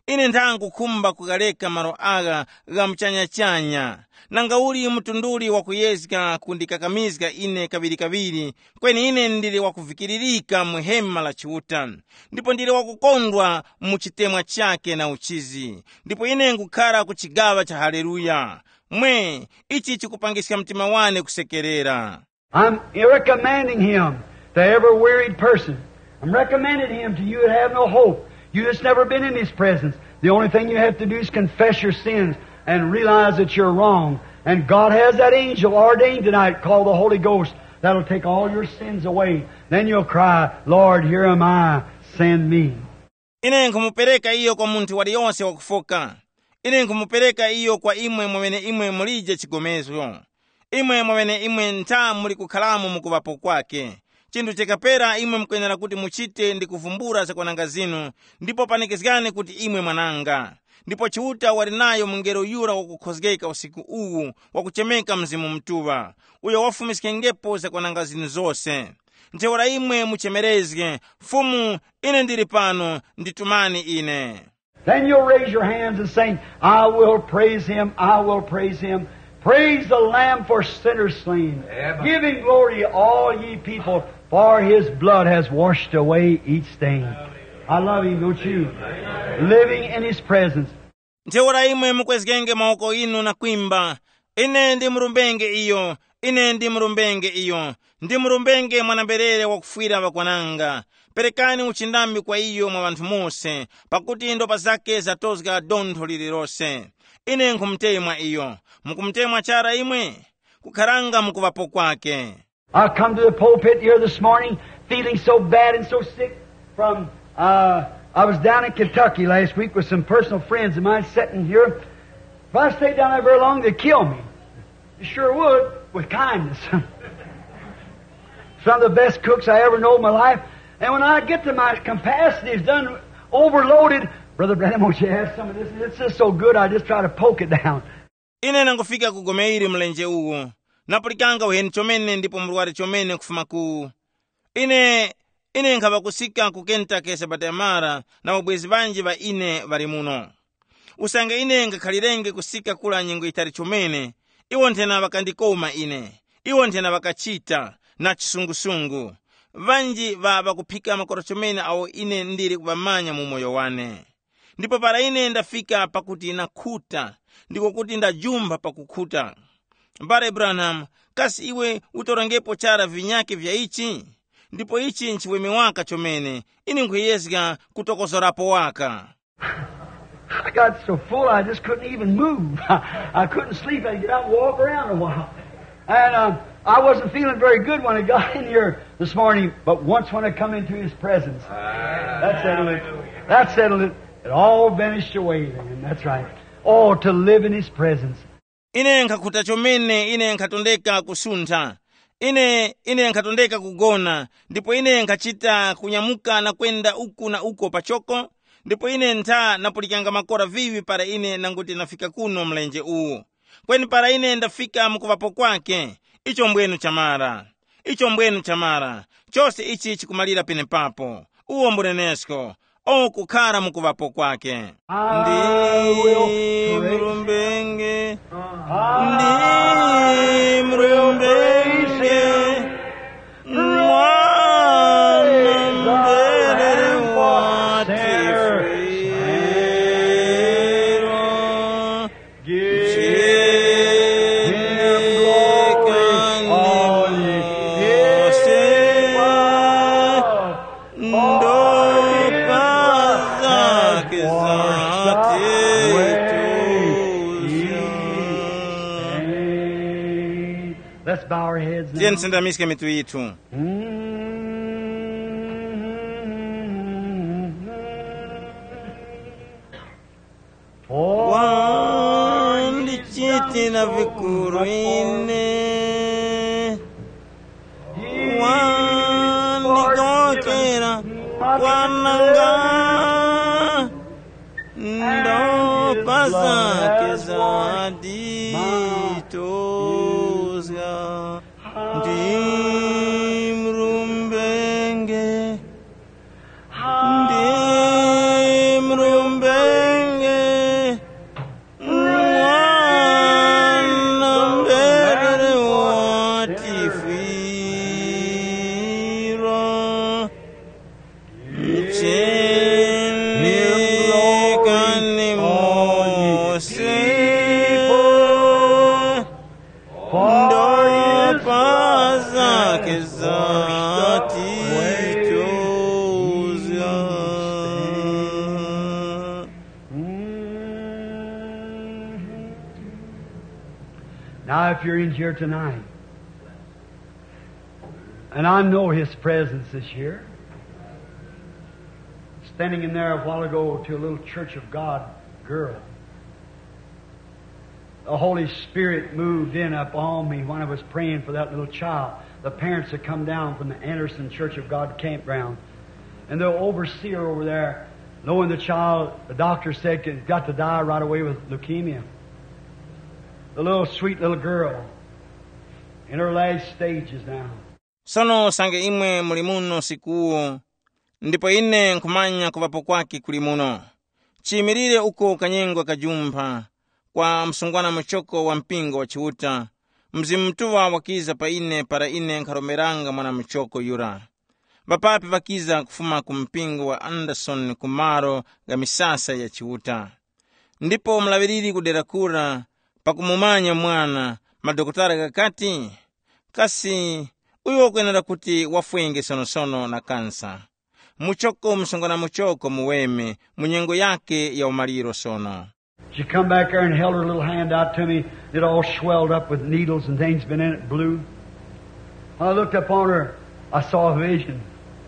ine ndikukhumba kukaleka malo aga gamchanyachanya nanga uli mtunduli wakuyezika kundikakamizika ine kaviri kweni ine ndili wakuvikiririka muhema la chiuta ndipo ndili wakukondwa muchitemwa chake na uchizi ndipo ine nkukhala kuchigawa cha haleluya mwe ichi chikupangisika mtima wane kusekerera. I'm recommending him to every wearied person. I'm recommending him to you that have no hope. You that's never been in his presence. The only thing you have to do is confess your sins and realize that you're wrong. And God has that angel ordained tonight called the Holy Ghost that'll take all your sins away. Then you'll cry, Lord, here am I, send me. Ine nkumupereka iyo kwa muntu waliyonse wakufoka. Ine nkumupereka iyo kwa imwe mwene imwe mulije chigomezo. Imwe mwene imwe nta muli kukhalamu mukuvapo kwake. Chindu chekapera imwe mkwenera kuti muchite ndi kuvumbura zakwananga zinu, ndipo panikizikane kuti imwe mwananga. Ndipo chiuta walinayo mungero yura wakukhozgeka usiku uwu, wakuchemeka mzimu mtuwa. Uyo wafumisike ngepo zakwananga zinu zose. Nchewala imwe muchemerezge, fumu ine ndiri pano, nditumani ine. Then you'll raise your hands and say, I will praise him, I will praise him. Praise the Lamb for sinners slain. Give him glory, all ye people, for his blood has washed away each stain. I love him, don't you? Living in his presence. Nchewala imwe mukwezgenge maoko inu na kwimba. Ine ndi murumbenge iyo. Ine ndi murumbenge iyo. Ndi murumbenge mwanamberere wakufwira wakwananga. Perekani uchindambi kwa iyo mwa vantu mose. Pakuti ndo pazake zatozga dontho lililose. Ine nkumtemwa iyo. Mukumtemwa chara imwe. Kukharanga mukuvapo kwake. I come to the pulpit here this morning feeling so bad and so sick from, I was down in Kentucky last week with some personal friends of mine sitting here. If I stayed down there very long, they'd kill me. You sure would, with kindness. Some of the best cooks I ever know in my life. And when I get to my capacity is done overloaded, Brother Branham, won't you have some of this? It's just so good, I just try to poke it down. Ine nangofika kugomeiri mlenje uwo. Napulikanga uheni chomene ndipo mruwari chomene kufumaku. Ine nkava kusika ku Kentucky sabata yamara na wabwezi banji ba ine vari muno. Usanga ine ngakhalirenge kusika kula nyengo itari chomene. Iwo ntena vakandikoma ine. Iwo ntena vakachita na chisungusungu. Vanji vakuphika makoro chomene awo ine ndiri kuvamanya mu moyo wane. Ndipo para ine ndafika pakuti nakhuta. Ndiko kuti ndajumba pakukhuta. Mbare Branham, kasi iwe utorangepo chara vinyake vya ichi? Ndipo ichi nchiwemi waka chomene. Ini nkuyeziga kutokozorapo waka. I got so full I just couldn't even move. I couldn't sleep. I had to get out and walk around a while. And I wasn't feeling very good when I got in here this morning, but once when I come into his presence, that settled it. That settled it. It all vanished away then. That's right. Oh, to live in his presence. Ine nkakhuta chomene, ine nkatondeka kusuntha. Ine nkatondeka kugona. Ndipo ine nkachita kunyamuka na kwenda uku na uko pachoko. Ndipo ine nta napulikanga makora vivi para ine nanguti nafika kuno mlenje uwu. Kweni para ine ndafika mukuvapo kwake. Icho mbwenu chamara. Icho mbwenu chamara. Chose ichi chikumalira pene papo. Uwo mburenesko. O kukara mukuvapo kwake. Ndi mrumbenge. Ndi mrumbenge. Mwanambere watifriro. Let's bow our heads now. Jensen da miske mitu itu. Wandi chiti na vikuru ine. Wandi kokera wananga. Ndo pasake zaditozga. Dimrumbenge. zake zatichoza. Now, if you're in here tonight, and I know His presence is here, standing in there a while ago to a little Church of God girl, the Holy Spirit moved in upon me when I was praying for that little child. The parents had come down from the Anderson Church of God campground, and the overseer over there, knowing the child, the doctor said he's got to die right away with leukemia. The little sweet little girl in her last stages now. Sono sange imwe muli muno sikuwo, ndipo ine nkumanya kuvapo kwake kuli muno. Chiyimirire uko kanyengwa kajumpha, kwa msungwana mchoko wa mpingo wa Chiuta, mzimu mtuwa wakiza pa ine para ine nkaromeranga mwana mchoko yura. Vapapi vakiza kufuma kumpingo wa Anderson kumaro ga misasa ya Chiuta. Ndipo mlaviriri kuderakura pakumumanya mwana madokotara kakati kasi uyo kwenera kuti wafwenge sonosono na kansa. Muchoko msongona muchoko muweme munyengo yake ya umariro sono. She come back there and held her little hand out to me. It all swelled up with needles and things been in it, blue. When I looked upon her, I saw a vision.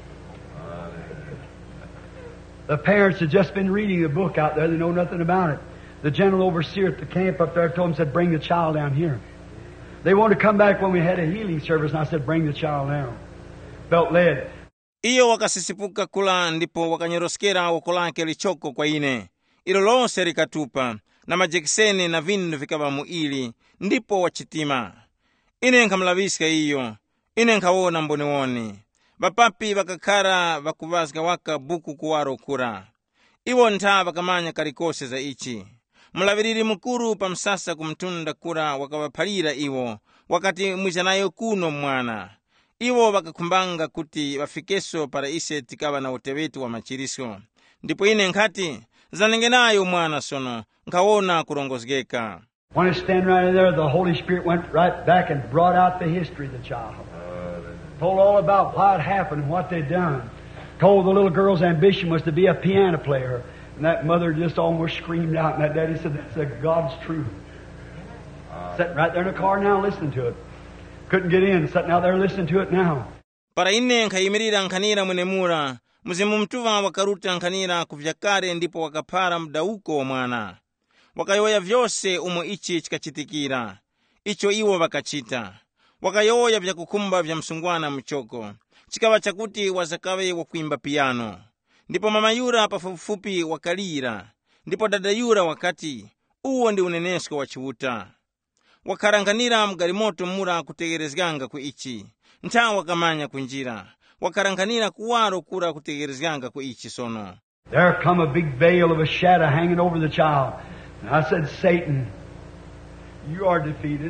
The parents had just been reading the book out there. They know nothing about it. The general overseer at the camp up there told them, said, bring the child down here. They wanted to come back when we had a healing service, and I said, bring the child down. Felt led. Iyo wakasisipuka kula ndipo wakanyeroskera wako lake lichoko kwa ine. Ilo lonse likatupa, na majekiseni na vindu vikava muili, ndipo wachitima. Ine nkamlaviska iyo, ine nkawona mboniwoni. Vapapi vakakara vakuvazga waka buku kuwaro kura. Iwo nta vakamanya karikose za ichi. Mlaviriri mukuru pa msasa kumtunda kura wakavaphalira iwo, wakati mwijanayo kuno mwana. Iwo wakakumbanga kuti wafikeso para ise tikava na utewetu wa machiriso. Ndipo ine nkati, zanengenayo mwana sono, nkawona kurongozgeka. When I stand right in there, the Holy Spirit went right back and brought out the history of the child. Told all about why it happened and what they'd done. Told the little girl's ambition was to be a piano player. And that mother just almost screamed out, and that daddy said, that's God's truth. Sitting right there in the car now listening to it. Couldn't get in, sitting out there listening to it now. Para ine nkayimirira nkanira mwenemura, muzimu mtuva wakaruta nkanira kuvyakare ndipo wakapara mdauko wa mwana. Wakayoya vyose umo ichi chikachitikira. Icho iwo wakachita. Wakayoya vya kukumba vya msungwana mchoko. Chikawa chakuti wazakawe wakuimba piano. Ndipo mama yura pafupi wakalira. Ndipo dada yura wakati, uwo ndi unenesko wa Chiuta. Wakaranganira mgarimoto mura kutegerezganga ku ichi. Nta wakamanya kunjira. Wakaranganira kuwaro kura kutegerezganga ku ichi sono. There come a big veil of a shadow hanging over the child. And I said, Satan, you are defeated.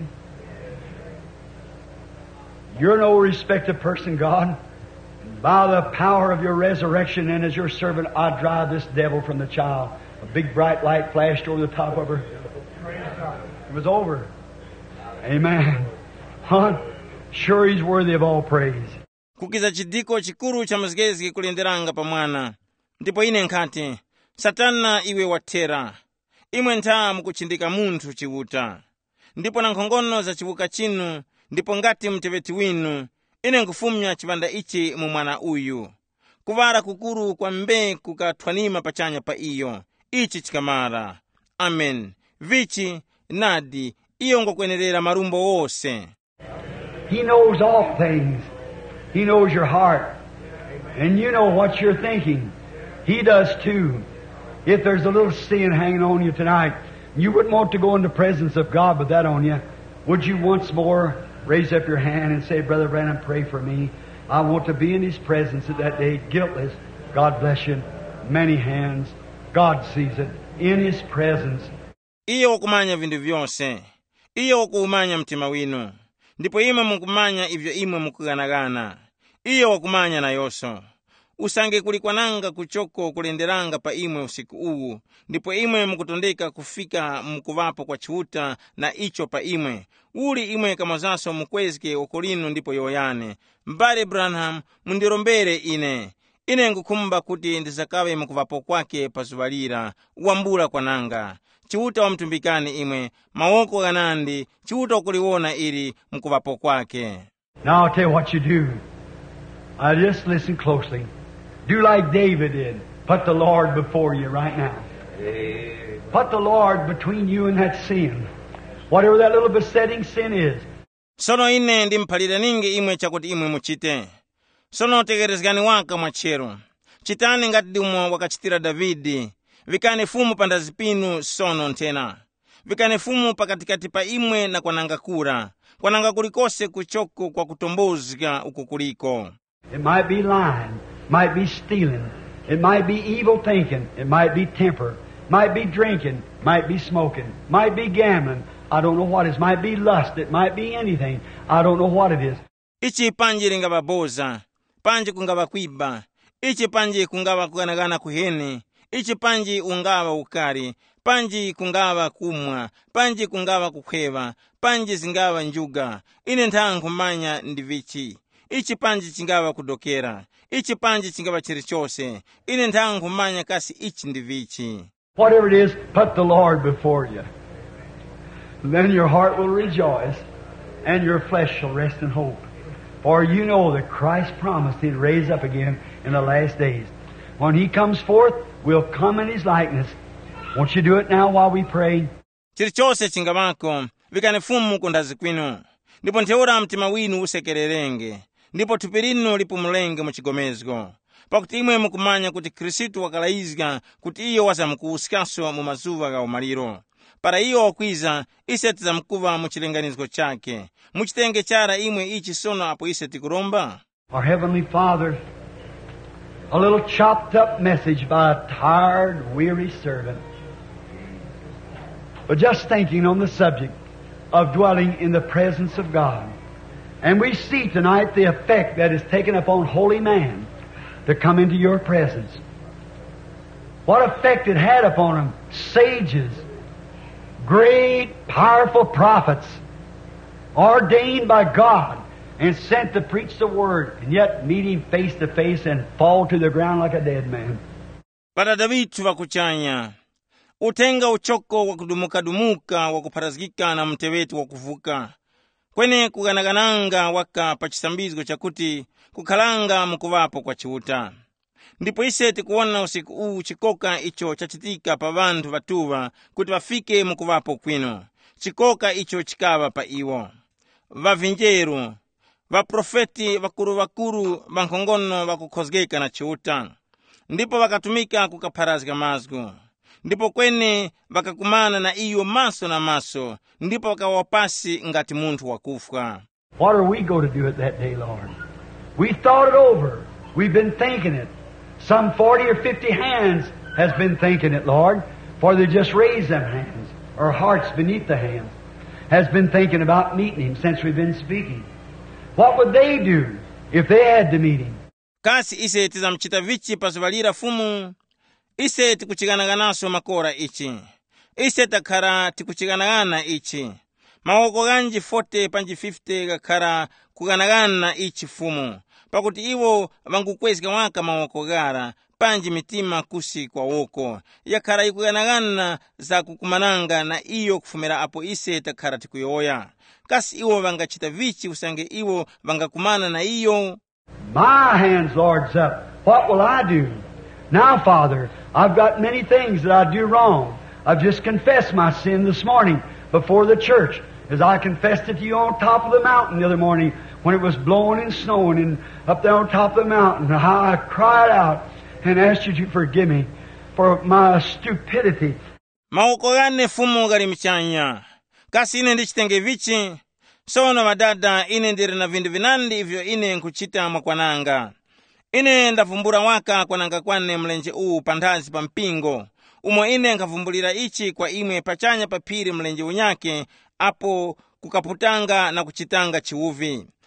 You're no respected person, God. By the power of your resurrection and as your servant, I drive this devil from the child. A big bright light flashed over the top of her. It was over. Amen. Huh? Sure he's worthy of all praise. Kukiza chidiko chikuru cha mazgezi kulindiranga pa mwana. Ndipo ine nkati, Satana iwe watera. Imwe nta mukuchindika munthu Chiuta. Ndipo na nkhongono za chivuka chinu, ndipo ngati mteveti winu, ine nkufumya chivanda ichi mu mwana uyu. Kuvara kukuru kwa mbe kukathwanima pachanya pa iyo. Ichi chikamara. Amen. Vichi, nadi, iyo ngokwenerera marumbo wose. He knows all things. He knows your heart. And you know what you're thinking. He does too. If there's a little sin hanging on you tonight, you wouldn't want to go in the presence of God with that on you, would you once more raise up your hand and say, Brother Branham, pray for me. I want to be in His presence at that day, guiltless. God bless you. Many hands. God sees it. In His presence. Iyo wakumanya vindu vyose. Iyo wakumanya mtima winu. Ndipo imwe mukumanya ivyo imwe mukuganagana. Iyo wakumanya na yoso. usange kuli kwananga kuchoko kulenderanga pa imwe usiku uwu, ndipo imwe mukutondeka kufika mukuvapo kwa chiuta na icho pa imwe, uli imwe kamazaso mukwezike okolino ndipo yoyane. Mbale Branham, mundirombere ine ngukhumba kuti ndizakawe mukuvapo kwake pazuvalira uwambula kwananga. Chiuta wa mtumbikani imwe, mawoko ganandi, chiuta okuliwona ili mukuvapo kwake. Now I'll tell you what you do. Just listen closely. Do like David did. Put the Lord before you right now. Put the Lord between you and that sin. Whatever that little besetting sin is. Sono ine ndimphalira ningi imwe chakuti imwe muchite. Sono tegerezgani waka mwachero. Chitani ngati dimwe wakachitira Davidi. Vikane fumu pandazi pinu sono ntena. Vikane fumu pakatikati pa imwe na kwananga kura. Kwananga kulikose kuchoko kwa kutombozga ukukuliko. It might be lying, might be stealing, it might be evil thinking, it might be temper, might be drinking, might be smoking, might be gambling, I don't know what it is, might be lust, it might be anything, I don't know what it is. Ichi panji lingava boza, panji kungava kwiba, ichi panji kungava kuganagana kuhene, ichi panji ungava ukari, panji kungava kumwa, panji kungava kukhweva, panji zingava njuga, ine nthangu manya ndivichi. Ichi panji chingava kudokera, ichi panji chingava chirichose, ine nthangu manya kasi ichi ndivichi. Whatever it is, put the Lord before you. Then your heart will rejoice, and your flesh shall rest in hope. For you know that Christ promised He'd raise up again in the last days. When He comes forth, we'll come in His likeness. Won't you do it now while we pray? Chirichose chingavako, vikane fumu kundazi kwinu. Ndipo ntheura mtima winu usekererenge. Ndipo thupi linu lipumulenge muchigomezgo. Pakuti imwe mukumanya kuti Khristu wakalaizga kuti iyo wazamukuusikaso mu mazuva ga umaliro. Para iyo okwiza ise tizamkuva muchilenganizgo chake. Muchitenge chara imwe ichi sono apo ise tikuromba. Our Heavenly Father, a little chopped up message by a tired, weary servant. But just thinking on the subject of dwelling in the presence of God. And we see tonight the effect that is taken upon holy man to come into your presence. What effect it had upon them. Sages, great, powerful prophets, ordained by God and sent to preach the Word, and yet meet Him face to face and fall to the ground like a dead man. Padada vitu vakuchanya. Utenga uchoko wakudumuka wakuparazgika na mtewetu wakuvuka. Kwene kuganagananga waka pachisambizgo chakuti kukhalanga mukuvapo kwa chiuta. Ndipo ise tikuona usiku uu chikoka icho chachitika pa vantu vatuva kuti vafike mukuvapo kwino. Chikoka icho chikava pa iwo. Vavinjeru, vaprofeti vakuru vankhongono vakukhozgeka na chiuta. Ndipo vakatumika kukaparazga mazgu. Ndipo kwene vakakumana na iyo maso na maso, ndipo vakawapasi ngati muntu wakufwa. What are we going to do at that day, Lord? We thought it over. We've been thinking it. Some 40 or 50 hands has been thinking it, Lord, for they just raised them hands, or hearts beneath the hands, has been thinking about meeting Him since we've been speaking. What would they do if they had to meet Him? Kasi ise tizamchita vichi pazuvalira fumu. Ise tikuchiganaganaso makora ichi. Ise takhara tikuchiganagana ichi. Mawoko ganji 40 panji 50 gakhara kuganagana ichi fumu. Pakuti iwo vangukwezga waka mawoko gara, panji mitima kusi kwa woko. Yakhara ikuganagana za kukumananga na iyo kufumira apo ise takhara tikuyoya. Kasi iwo vangachita vichi usange iwo vangakumana na iyo. My hand's Lord's up. What will I do? Now, Father, I've got many things that I do wrong. I've just confessed my sin this morning before the church, as I confessed it to you on top of the mountain the other morning when it was blowing and snowing and up there on top of the mountain. How I cried out and asked you to forgive me for my stupidity. Mawoko gane fumu gari mchanya. Kasi ine ndichitenge vichi. Sono madada ine ndiri na vindu vinandi ivyo ine nkuchita makwananga. Ine ndavumbura waka kwananga kwane mlenje uu pandazi pa mpingo. Umo ine nkavumbulira ichi kwa imwe pachanya papiri mlenje unyake, apo kukaputanga na kuchitanga chiuvi.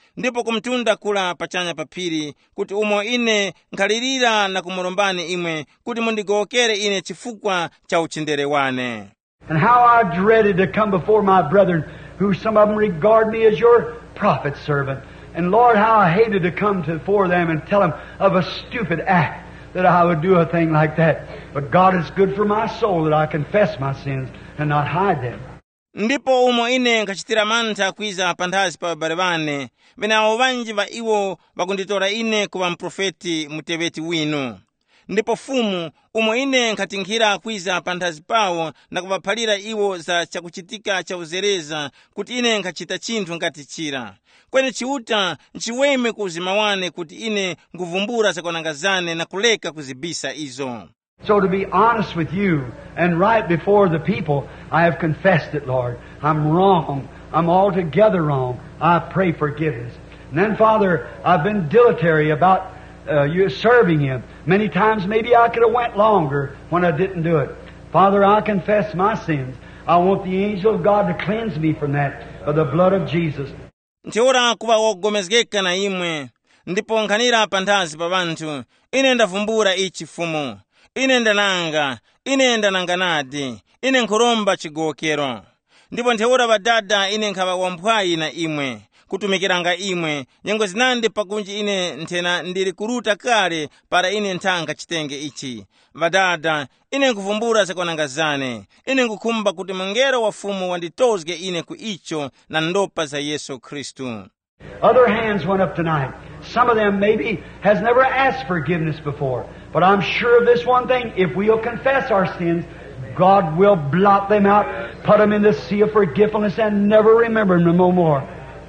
ndipo kumtunda kula pachanya paphiri kuti umo ine nkhalirira na kumulombani imwe kuti mundigowokere ine chifukwa cha uchendere wane. And how I dreaded to come before my brethren, who some of them regard me as your prophet servant. And Lord, how I hated to come before them and tell them of a stupid act that I would do a thing like that. But God is good for my soul that I confess my sins and not hide them. Ndipo umo ine nkachitira mantha kwiza panthazi pa abale bane, benawo banji ba iwo bakunditora ine kuwa mprofeti mutebeti winu. Ndipo fumu umo ine nkatinkhira kwiza panthazi pawo na kubaphalira iwo za chakuchitika cha uzereza kuti ine nkachita chinthu ngati chira. Kwene chiuta nchiweme ku uzima wane kuti ine nguvumbura zakonangazane na kuleka kuzibisa izo. So to be honest with you and right before the people, I have confessed it, Lord. I'm wrong. I'm altogether wrong. I pray forgiveness. And then, Father, I've been dilatory about you serving you. Many times maybe I could have went longer when I didn't do it. Father, I confess my sins. I want the angel of God to cleanse me from that by the blood of Jesus. Nchiora kuwa wogomezgeka na imwe, ndipo nkhanira panthazi pa banthu, ine ndavumbura ichi fumu. Ine ndananga nadi, ine nkhuromba chigowokero. Ndipo ntheura badada ine nkhawa wamphwayi na imwe, kutumikiranga imwe, nyengo zinandi pakunji ine nthena ndiri kuruta kale para ine nthanga chitenge ichi. Badada, ine nkuvumbura zakonangazane, ine nkukhumba kuti mngero wa fumu wanditozge ine ku icho na ndopa za Yesu Kristu. Other hands went up tonight. Some of them maybe has never asked forgiveness before. But I'm sure of this one thing, if we'll confess our sins, God will blot them out, put them in the sea of forgetfulness and never remember them no more.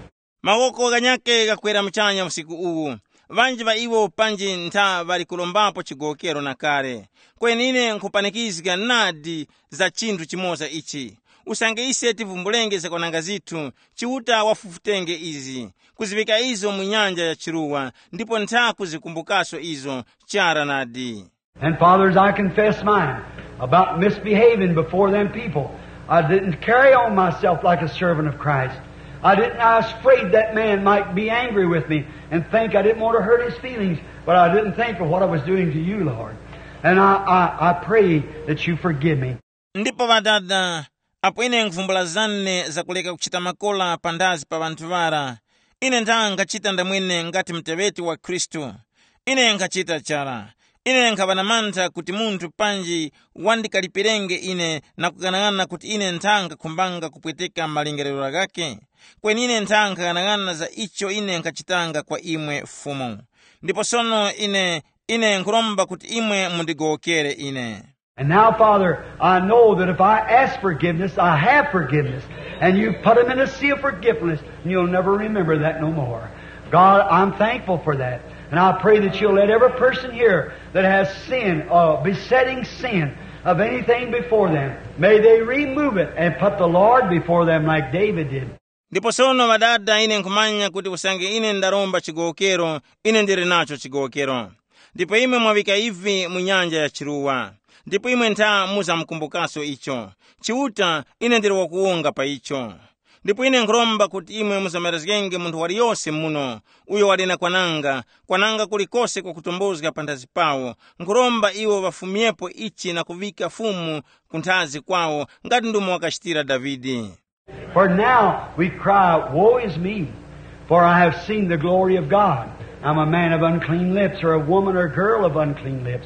Mawoko ganyake gakwera mchanya usiku uwu. Vanji va iwo panji nta vari kulombapo chigowokero na kare. Kwenine nkupanikizika nadi za chinthu chimoza ichi. Usange ise tivumbulenge zakonanga zithu, chiuta wafufutenge izi. Kuzivika izo munyanja ya chiruwa, ndipo nta kuzikumbukaso izo, chara nadi. And fathers, I confess mine about misbehaving before them people. I didn't carry on myself like a servant of Christ. I was afraid that man might be angry with me and think I didn't want to hurt his feelings, but I didn't think of what I was doing to you, Lord. And I pray that you forgive me. Ndipo vadada, apo ine nkuvumbula zane za kuleka kuchita makola pandazi pa bantu vara. Ine nkachita ndamwene ngati mtebeti wa Kristu. Ine nkachita chara. Ine nkavana mantha kuti munthu panji wandikalipirenge ine na kukanangana kuti ine nthanga kumbanga kupweteka malingerero gake. Kweni ine nthanga kanangana za icho ine nkachitanga kwa imwe fumu. Ndipo sono ine nkuromba kuti imwe mundigowokere ine. And now, Father, I know that if I ask forgiveness, I have forgiveness. And you put them in a sea of forgiveness, and you'll never remember that no more. God, I'm thankful for that. And I pray that you'll let every person here that has sin, besetting sin of anything before them, may they remove it and put the Lord before them like David did. Ndipo sono vadada ine nkumanya kuti usange ine ndaromba chigowokero, ine ndiri nacho chigowokero. Ndipo imwe mwavika ivi munyanja ya chiruwa. Ndipo imwe nta muza mkumbukaso icho. Chiuta ine ndiri wakuonga pa icho. Ndipo ine nkuromba kuti imwe muzamerezgenge munthu waliyose muno, uyo walina kwananga kulikose kwa kutombozga pandazi pawo. Nkuromba iwo wafumiepo ichi na kuvika fumu kunthazi kwawo, ngati ndumu wakashitira Davidi. For now we cry, woe is me, for I have seen the glory of God. I'm a man of unclean lips, or a woman or girl of unclean lips.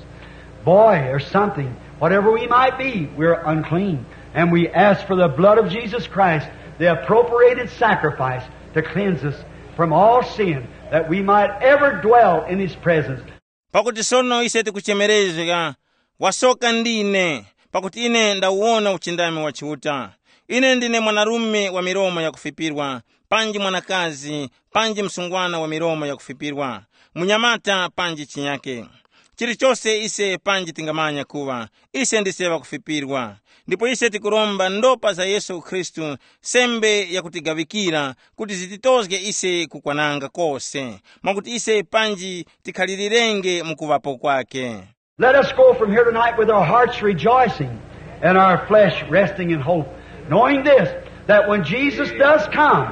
Boy or something, whatever we might be, we're unclean. And we ask for the blood of Jesus Christ, the appropriated sacrifice, to cleanse us from all sin, that we might ever dwell in His presence. Pakuti sono ise tikuchemerezga, wasoka ndine, pakuti ine ndauona uchindami wa chiuta. Ine ndine mwanarume wa miromo ya kufipirwa, panji mwanakazi, panji msungwana wa miromo ya kufipirwa, munyamata panji chinyake. Chilichose ise panji tingamanya kuwa, ise ndiseva kufipirwa. Ndipo ise tikuromba ndopa za Yesu Kristu, sembe ya kutigavikira, kuti zititozge ise kukwananga kose, makuti ise panji tikhalilirenge mukuvapo kwake. Let us go from here tonight with our hearts rejoicing and our flesh resting in hope, knowing this, that when Jesus does come,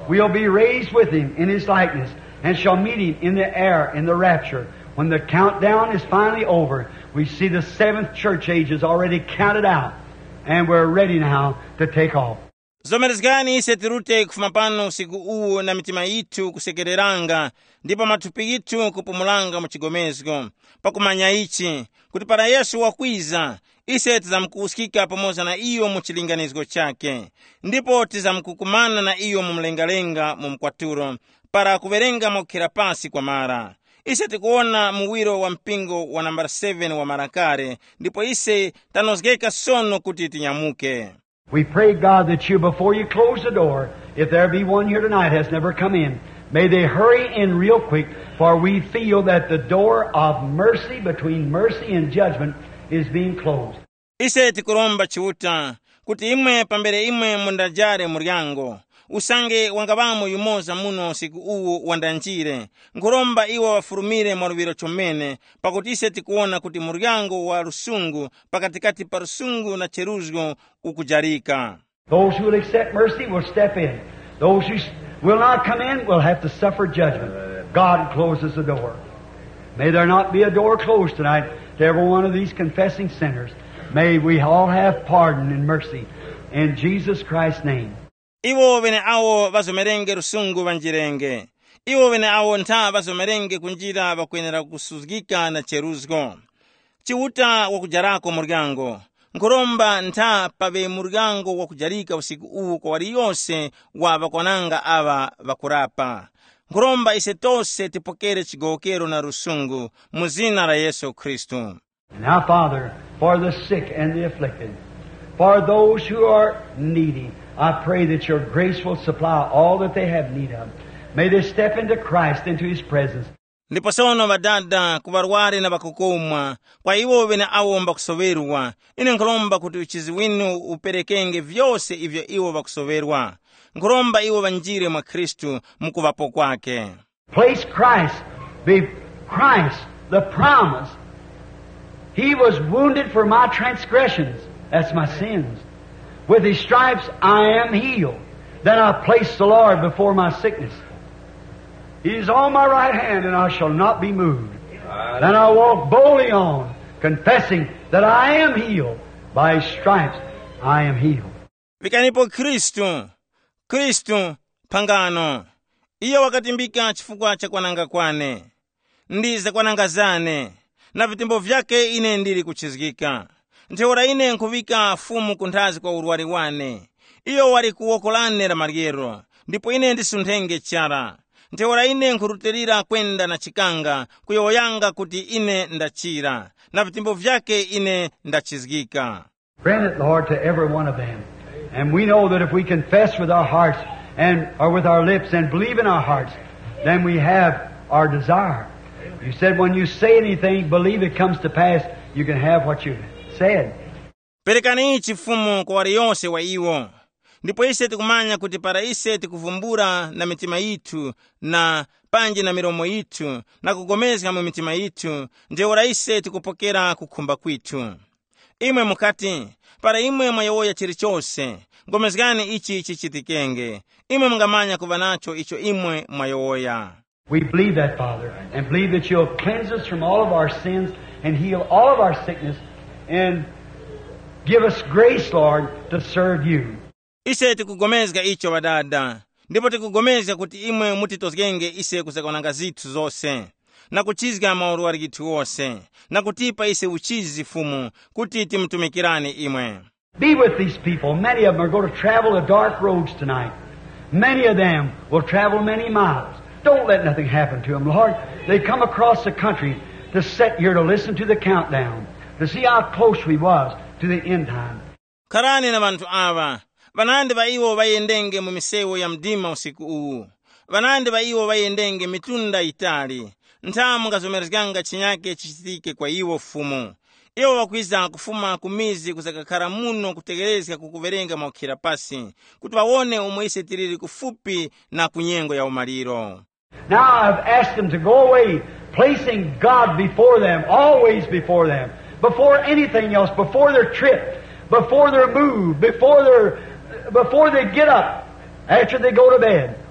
we'll be raised with Him in His likeness and shall meet Him in the air, in the rapture. When the countdown is finally over, we see the seventh church age is already counted out, and we're ready now to take off. zomerezgani ise tirute kufuma pano usiku uwu na mitima yitu kusekereranga ndipo mathupi yitu kupumulanga muchigomezgo pakumanya ichi kuti para Yesu wakwiza ise tizamkusikika pamoza na iyo muchilinganizgo chake ndipo tizamkukumana na iyo mumlengalenga mumkwaturo para kuverenga mokhera pasi kwa mara. Ise tikuona muwiro wa mpingo wa nambara 7 wa marakare ndipo ise tanozgeka sono kuti tinyamuke. We pray, God, that you, before you close the door, if there be one here tonight has never come in, may they hurry in real quick, for we feel that the door of mercy between mercy and judgment is being closed. Ise tikuromba chiuta, kuti imwe pambere imwe mundajare muryango, usange wangabamo yumoza muno siku uwu wandanjire, nkuromba iwa wafurumire mwaruviro chomene, pakuti ise tikuona kuti muryango wa rusungu, pakatikati pa rusungu na cheruzgo ukujarika. Those who will accept mercy will step in. Those who will not come in will have to suffer judgment. God closes the door. May there not be a door closed tonight to every one of these confessing sinners. May we all have pardon and mercy. In Jesus Christ's name. Iwo vene awo vazomerenge rusungu vanjirenge. Iwo vene awo nta vazomerenge kunjira vakwenera kusuzgika na cheruzgo. Chiuta wakujarako muryango. Nkuromba nta pave muryango wakujarika usiku uwu kwa wari yose wa vakwananga ava vakurapa. Nkuromba ise tose tipokere chigokero na rusungu muzina la Yesu Kristu. Now, Father, for the sick and the afflicted, for those who are needy, I pray that your grace will supply all that they have need of. May they step into Christ, into His presence. Ndipo sono vadada kuvarwari na vakukumwa, kwa iwo vene awomba kusoverwa, ine nkulomba kuti uchizi winu uperekenge vyose ivyo iwo vakusoverwa. Nkulomba iwo vanjire mwa Kristu mukuvapo kwake. Place Christ, be Christ, the promise. He was wounded for my transgressions, that's my sins. With His stripes I am healed. Then I place the Lord before my sickness. He is on my right hand, and I shall not be moved. Then I walk boldly on, confessing that I am healed. By His stripes I am healed. Vikanipo Kristu pangano. Iyo wakatimbika chifukwa cha kwananga kwane. Ndiza kwananga zane. Na vitimbo vyake ine ndiri kuchizgika. Nteora ine nkuvika fumu kunthazi kwa urwari wane. Iyo wari kuwokolane la mariero. Ndipo ine ndisunthenge chara. Nteora ine nkurutirira kwenda na chikanga, kuyoyanga kuti ine ndachira. Na vitimbo vyake ine ndachizgika. Grant it, Lord, to every one of them. And we know that if we confess with our hearts or with our lips and believe in our hearts, then we have our desire. You said when you say anything, believe it comes to pass, you can have what you said. Perekani ichi fumu kwa wari yonse wa iwo. Ndipo ise tikumanya kuti para ise tikuvumbura na mitima yitu na panje na miromo yitu na kugomezga mu mitima yitu, ndeora ise tikupokera kukhumba kwitu. Imwe mukati, para imwe mwayoya chirichose, gomezgani ichi chichitikenge. Imwe mngamanya kuvanacho icho imwe mwayoya. We believe that, Father, and believe that you'll cleanse us from all of our sins and heal all of our sickness and give us grace, Lord, to serve you. Ise tikugomezga icho wadada. Ndipo tikugomezga kuti imwe mutitozgenge ise kusakonanga zitu zose. Na kuchizga maurwari gitu wose. Na kutipa ise uchizi fumu kuti timtumikirani imwe. Be with these people. Many of them are going to travel the dark roads tonight. Many of them will travel many miles. Don't let nothing happen to them, Lord. They come across the country to sit here to listen to the countdown, to see how close we was to the end time. Karani na bantu ava. Vanande va iwo vayendenge mu misewo ya mdima usiku uwu. Vanande va iwo vayendenge mitunda itali. Ntamu ngazomerezganga chinyake chichitike kwa iwo fumu. Iwo wakwiza kufuma kumizi kusakakara muno kutegerezga kukuverenga maukira pasi. Kuti wawone umwise tiriri kufupi na kunyengo ya umaliro. Now I've asked them to go away, placing God before them, always before them, before anything else, before their trip, before their move, before they get up, after they go to bed.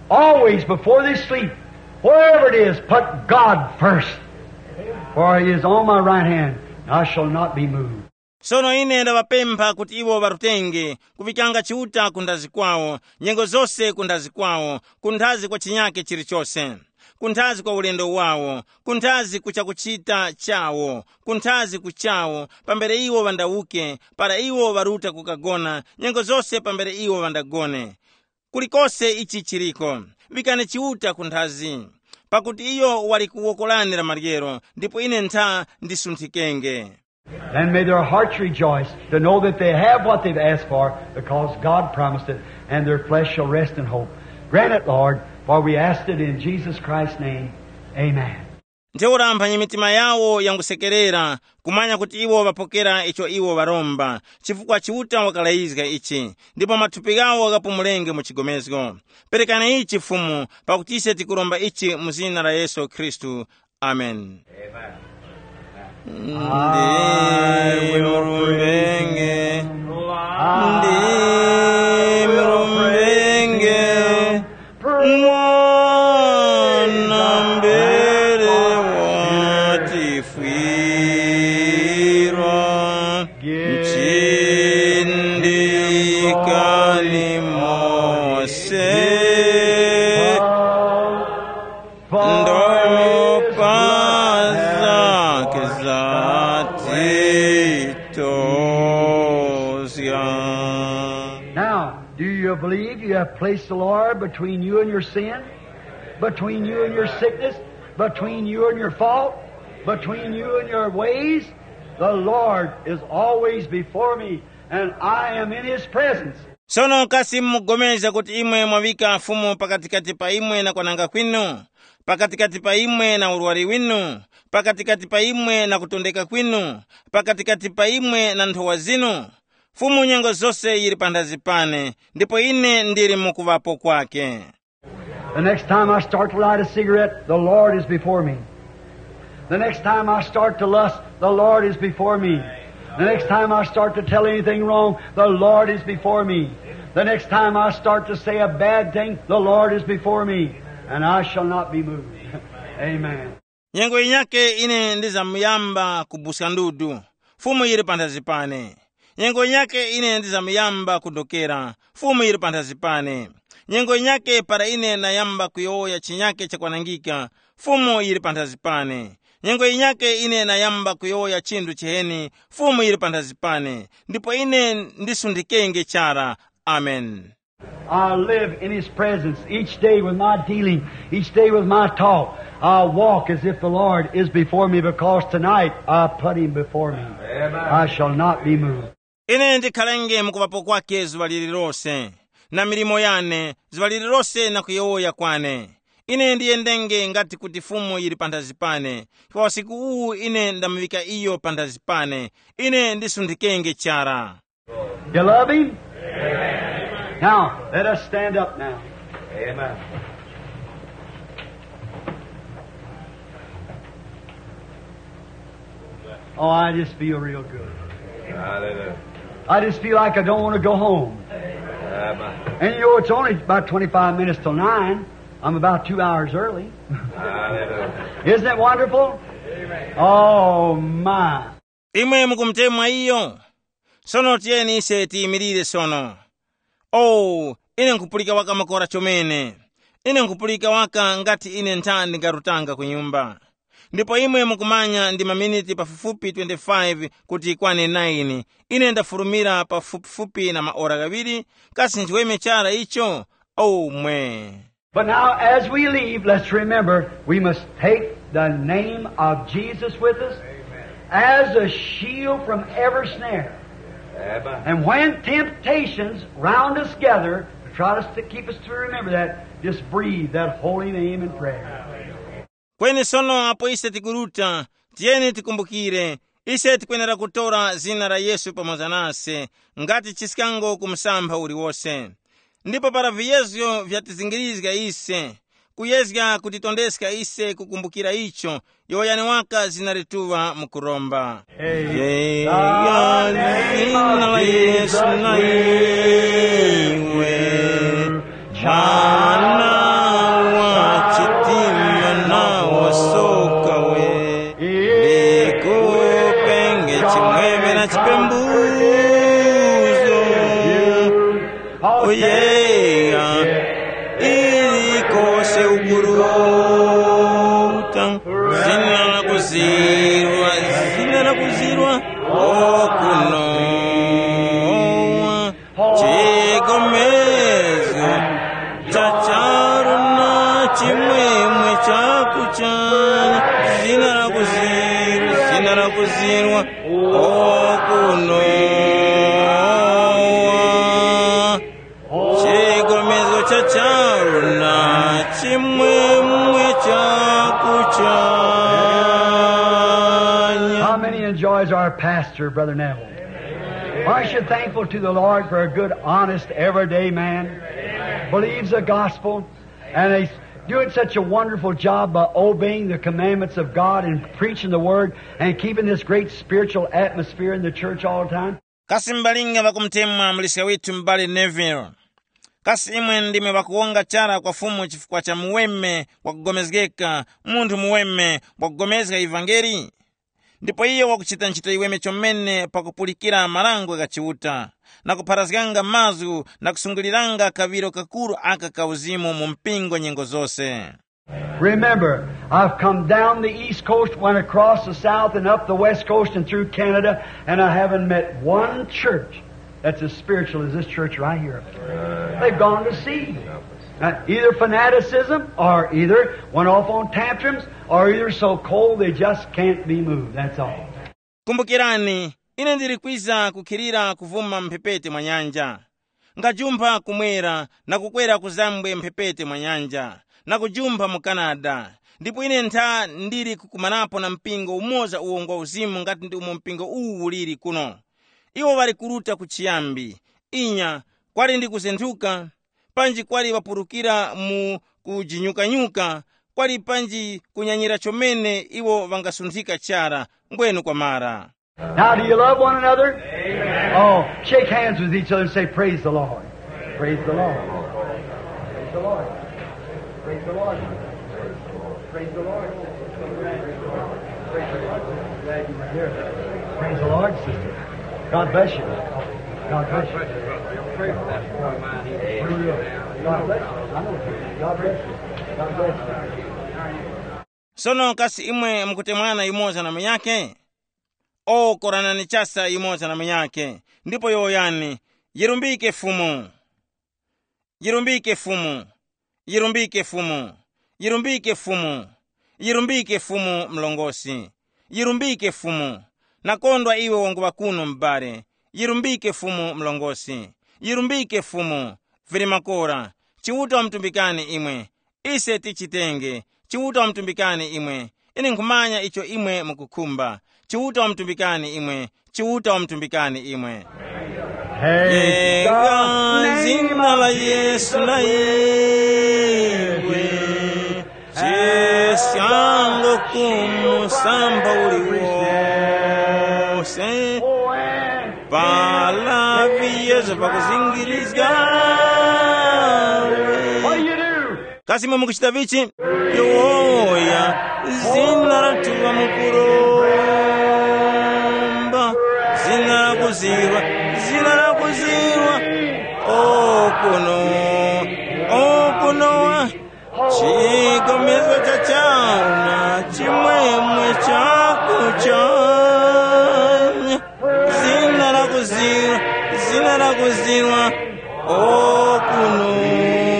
always before they sleep, wherever it is, put God first. For He is on my right hand, and I shall not be moved. Sono ine ndawapempha kuti iwo varutenge kuvikanga chiuta kundazi kwawo, nyengo zonse kundazi kwawo, kunthazi kwa chinyake chilichonse, kunthazi kwa ulendo wawo, kunthazi kuchakuchita chawo, kunthazi kuchawo, pambere iwo vandauke, para iwo varuta kukagona, nyengo zonse pambere iwo vandagone. Kulikose ichi chiriko, vikane chiuta kunthazi, pakuti iyo wali kuwokolanira maryero, ndipo ine ntha ndisunthikenge. Then may their hearts rejoice to know that they have what they've asked for, because God promised it, and their flesh shall rest in hope. Grant it, Lord, for we asked it in Jesus Christ's name. Amen. Ntheura mphanye mitima yawo yangusekerera, kumanya kuti iwo vapokera icho iwo varomba, chifukwa chiuta wakalayizika ichi, ndipo mathupi gawo akapumulenge mu chigomezgo. Perekani ichi Fumu, pakuti ise tikuromba ichi mu dzina la Yesu Khristu. Amen. Amen. Ndimurumbenge, ndimurumbenge, mwana mbere watifwira, nchindikani Mose, Now, do you believe you have placed the Lord between you and your sin, between you and your sickness, between you and your fault, between you and your ways? The Lord is always before me, and I am in His presence. Sono kasi mugomeza kuti imwe mwavika Fumu pakatikati pa imwe na kwananga kwinu, pakatikati pa imwe na uruwari winu, pakatikati pa imwe na kutondeka kwinu, pakatikati pa imwe na nthowa zinu. Fumu nyengo zonse yili pandazi pane, ndipo ine ndiri mukuvapo kwake. The next time I start to light a cigarette, the Lord is before me. The next time I start to lust, the Lord is before me. The next time I start to tell anything wrong, the Lord is before me. The next time I start to say a bad thing, the Lord is before me, and I shall not be moved. Amen. Nyengo inyake ine ndizamuyamba kubusa ndudu, Fumu yili pandazi pane. Nyengo inyake ine ndizamuyamba kudokera, Fumu yili pandazi pane. Nyengo inyake para ine nayamba kuyoya chinyake chakwanangika, Fumu yili pandazi pane. Nyengo inyake ine nayamba kuyoya chindu chiheni, Fumu yili pandazi pane. Ndipo ine ndisundikenge chara. Amen. I live in His presence each day with my dealing, each day with my talk. I walk as if the Lord is before me, because tonight I put Him before me. Amen. I shall not be moved. Ine ndikhalenge mukuvapo kwake zuva lililonse, na milimo yane zuva lililonse na kuyoya kwane. Ine ndiyendenge ngati kuti Fumu yili pandazi pane, kwa siku uwu ine ndamivika iyo pandazi pane. Ine ndisundikenge chara. You love Him? Amen. Now, let us stand up now. Amen. Oh, I just feel real good. Hallelujah. I just feel like I don't want to go home. Amen. And you know, it's only about 25 minutes till 9. I'm about 2 hours early. Hallelujah. Isn't that wonderful? Amen. Oh, my. Imwe mukumtemwa iyo. Sono tieni ise tiyimirire sono. Oh, ine nkupulika waka makora chomene. Ine nkupulika waka ngati ine ntandi ngarutanga kunyumba. Ndipo imwe mukumanya ndi maminiti pafupi 25 kuti ikwane 9. Ine ndafurumira pafupi na maora gaviri, kasi nchiweme chara icho. Oh, mwe. But now, as we leave, let's remember, we must take the name of Jesus with us as a shield from every snare. Amen. And when temptations round us gather, to try to keep us to remember that, just breathe that holy name in prayer. Kweni sono apo ise tikuruta, tieni tikumbukire, ise tikwenera kutora zina la Yesu pamoza nase, ngati chisikango kumsamba uliwose. Ndipo para viyezyo vyatizingirizga ise, kuyezga kutitondeska ise kukumbukira icho, yoyani waka zinarituwa mukuromba. Hey. Zina la Yesu na iwe, jana zina lakuzirwa, zina lakuzirwa okunowa, chigomezwa chacharuna chimwemwe chakuchanya, zina lakuzirwa, zina lakuzirwa okunowa, chigomezwa chacharuna chimwemwe chakuchanya. How many enjoys our pastor, Brother Neville? Aren't you thankful to the Lord for a good, honest, everyday man? Believes the gospel, and he's doing such a wonderful job by obeying the commandments of God and preaching the Word and keeping this great spiritual atmosphere in the church all the time. Kasi mbalinga bakumtemwa mlisia wetu Mbale Neville. Kasi imwe ndime bakuonga chara kwa fumu chifukwa cha muweme wakugomezgeka, muntu muweme wakugomezga ivangeli. Ndipo iyo wakuchita nchito iweme chomene pakupulikira malango gachiuta, na kuparazganga mazu na kusunguliranga kaviro kakuru aka kauzimu mumpingo nyengo zose. Remember, I've come down the East Coast, went across the South and up the West Coast and through Canada, and I haven't met one church that's as spiritual as this church right here. They've gone to seed. Either fanaticism, or either went off on tantrums, or either so cold they just can't be moved. That's all. Kumbukirani, ine ndirikwiza kukirira kuvuma mpepete mwa nyanja. Ngajumba kumwera na kukwera kuzambwe mpepete mwa nyanja, na kujumba mu Canada. Ndipo ine nta ndiri kukumanapo na mpingo umoza uongwa uzimu ngati ndi umo mpingo uliri kuno. Iwo bali kuruta kuchiyambi, inya kwali ndi kusentuka, panji kwali wapurukira mu kujinyuka-nyuka, kwali panji kunyanyira chomene iwo vangasunthika chara, mbwenu kwa mara. Now, do you love one another? Amen. Oh, shake hands with each other and say, praise the Lord. Praise the Lord. Praise the Lord. Praise the Lord. Praise the Lord. Praise the Lord. Glad you were here. Praise the Lord, sister. God bless you. God bless you. God bless you. God bless you. God bless you. Sono kasi imwe mkutemwana imoza na mnyake? O korana ni chasa imoza na mnyake. Ndipo yoyani, yirumbike fumu. Yirumbike fumu. Yirumbike fumu. Yirumbike fumu. Yirumbike fumu mlongosi. Yirumbike fumu. Nakondwa iwe wangu wakuno mbare. Yirumbike fumu mlongosi. Yirumbike fumu. Vilimakora. Chiuta wa mtumbikani imwe. Ise tichitenge. Chiuta wa mtumbikani imwe. Ini nkumanya icho imwe mkukumba. Chiuta wa mtumbikani imwe. Chiuta wa mtumbikani imwe. Yega zina la Yesu na iwe. Chesyango kumusamba uliwose. Palavi Yesu pakuzingirizga. Kasi mwe mkuchita vichi? Yoya zina la tuwa mukuromba. Zina la kuzirwa. Zina la kuzirwa. Okunowa. Chigomezwa chachana. Chimwemwe chakuchanya. Zina la kuzirwa. Zina la kuzirwa. Okunowa.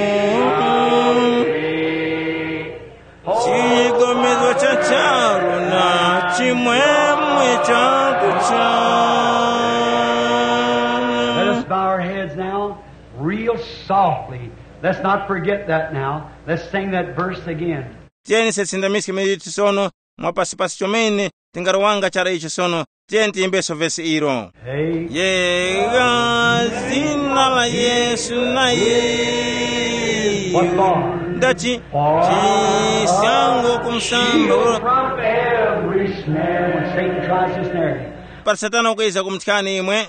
Chigomezwa chacharuna. Chimwemwe chakuchanya. Let us bow our heads now, real softly. Let's not forget that now. Let's sing that verse again. Tieni setsindamiski mediti sono, mwapasipasi chomene, tingaruwanga chara ichi sono, tieni tiimbeso vesi iro. Hey. Yega zina la Yesu na iwe. What for? Dachi, chisyango kumsamba uro. From every snare when Satan tries to snare you. Para satana ukaiza kumtikani imwe.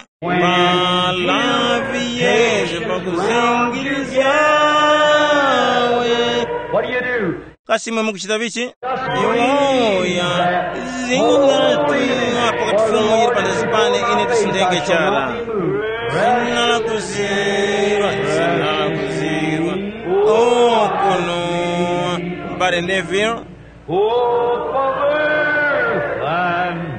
Malavi Yesu pakuzingilizawe. What do you do? Kasi mwe mkuchita vichi? Yoya zina tuwa pakatifumu yiri pandazipane ine tisindenge chara. Zina la kuzirwa. Zina la kuzirwa. Okuno Mbale Neville. hope of earth and